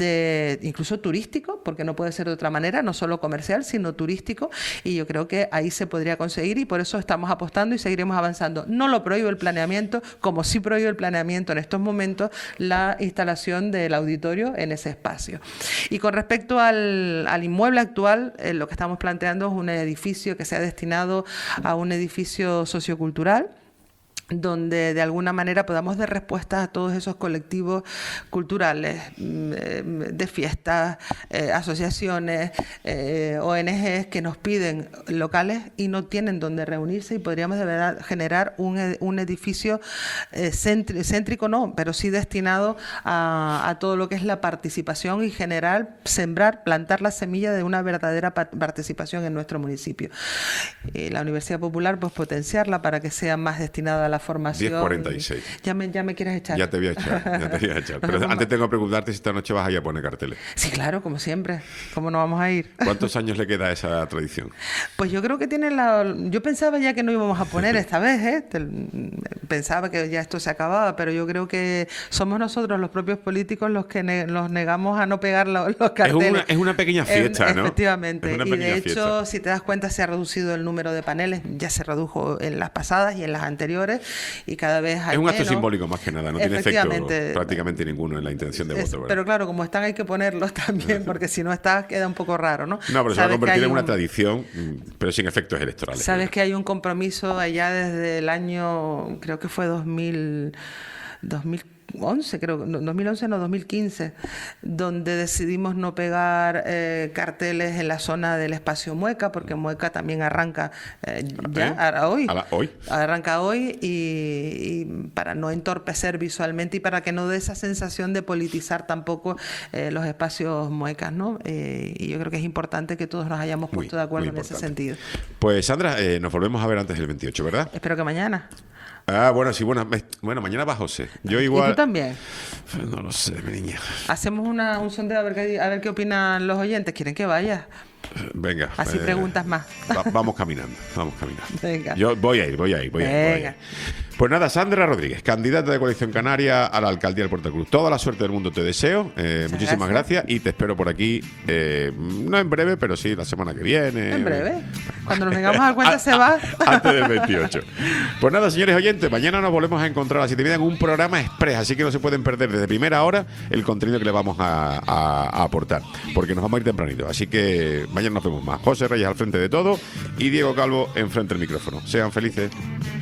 de incluso turístico, porque no puede ser de otra manera, no solo comercial, sino turístico, y yo creo que ahí se podría conseguir, y por eso estamos apostando y seguiremos avanzando. No lo prohíbe el planeamiento, como sí prohíbe el planeamiento en estos momentos la instalación del auditorio en ese espacio. Y con respecto al, al inmueble actual, eh, lo que estamos planteando es un edificio que sea destinado a un edificio sociocultural, donde de alguna manera podamos dar respuesta a todos esos colectivos culturales, mm, eh, de fiestas, eh, asociaciones, eh, O N Ges que nos piden locales y no tienen donde reunirse, y podríamos de verdad generar un, ed- un edificio eh, céntri- céntrico, no, pero sí destinado a, a todo lo que es la participación y generar, sembrar, plantar la semilla de una verdadera pa- participación en nuestro municipio. Eh, la Universidad Popular, pues potenciarla para que sea más destinada a la formación. diez cuarenta y seis. Ya me, ya me quieres echar. Ya te voy a echar, ya te voy a echar. Nos Pero vemos antes ma- tengo que preguntarte si esta noche vas a ir a poner carteles. Sí, claro, como siempre. ¿Cómo no vamos a ir? ¿Cuántos años le queda a esa tradición? Pues yo creo que tiene la... Yo pensaba ya que no íbamos a poner esta vez, ¿eh? Te- Pensaba que ya esto se acababa, pero yo creo que somos nosotros, los propios políticos, los que ne- los negamos a no pegar lo- los Es carteles. una, es una pequeña fiesta, Eh, ¿no? Efectivamente. Es una Y pequeña de hecho, fiesta. si te das cuenta, se ha reducido el número de paneles, ya se redujo en las pasadas y en las anteriores, y cada vez hay Es un acto menos. simbólico más que nada, no tiene efecto Efectivamente. prácticamente ninguno en la intención de Es- voto. ¿verdad? pero claro, como están hay que ponerlos también, porque si no está queda un poco raro, ¿no? No, pero se va a Sabes que convertir hay en una un- tradición, mm, pero sin efectos electorales. Sabes que hay un compromiso allá desde el año, creo que fue dos mil, dos mil once, creo, no, dos mil once no, dos mil quince, donde decidimos no pegar eh, carteles en la zona del espacio Mueca, porque Mueca también arranca eh, ya, ¿Eh? a- hoy. A la- hoy. Arranca hoy, y, y para no entorpecer visualmente y para que no dé esa sensación de politizar tampoco eh, los espacios muecas, ¿no? Eh, y yo creo que es importante que todos nos hayamos Muy, puesto de acuerdo muy en ese importante. sentido. Pues Sandra, eh, nos volvemos a ver antes del veintiocho, ¿verdad? Espero que mañana. Ah, bueno, sí, bueno, me- bueno, mañana va José. Yo ¿Y igual... tú también? No lo sé, mi niña. Hacemos una, un sondeo a ver, qué, a ver qué opinan los oyentes. ¿Quieren que vaya? Venga. Así eh, preguntas más. va- vamos caminando, vamos caminando. Venga. Yo voy a ir, voy a ir, voy a ir. voy a ir. Venga. Pues nada, Sandra Rodríguez, candidata de Coalición Canaria a la alcaldía del Puerto Cruz. Toda la suerte del mundo te deseo. Eh, muchísimas gracias. gracias. y te espero por aquí, eh, no en breve, pero sí la semana que viene. En breve. Cuando nos vengamos a dar cuenta se va. Antes del veintiocho. Pues nada, señores oyentes, mañana nos volvemos a encontrar a las siete y media en un programa express, así que no se pueden perder desde primera hora el contenido que le vamos a, a- a aportar, porque nos vamos a ir tempranito. Así que mañana nos vemos más. José Reyes al frente de todo y Diego Calvo enfrente del micrófono. Sean felices.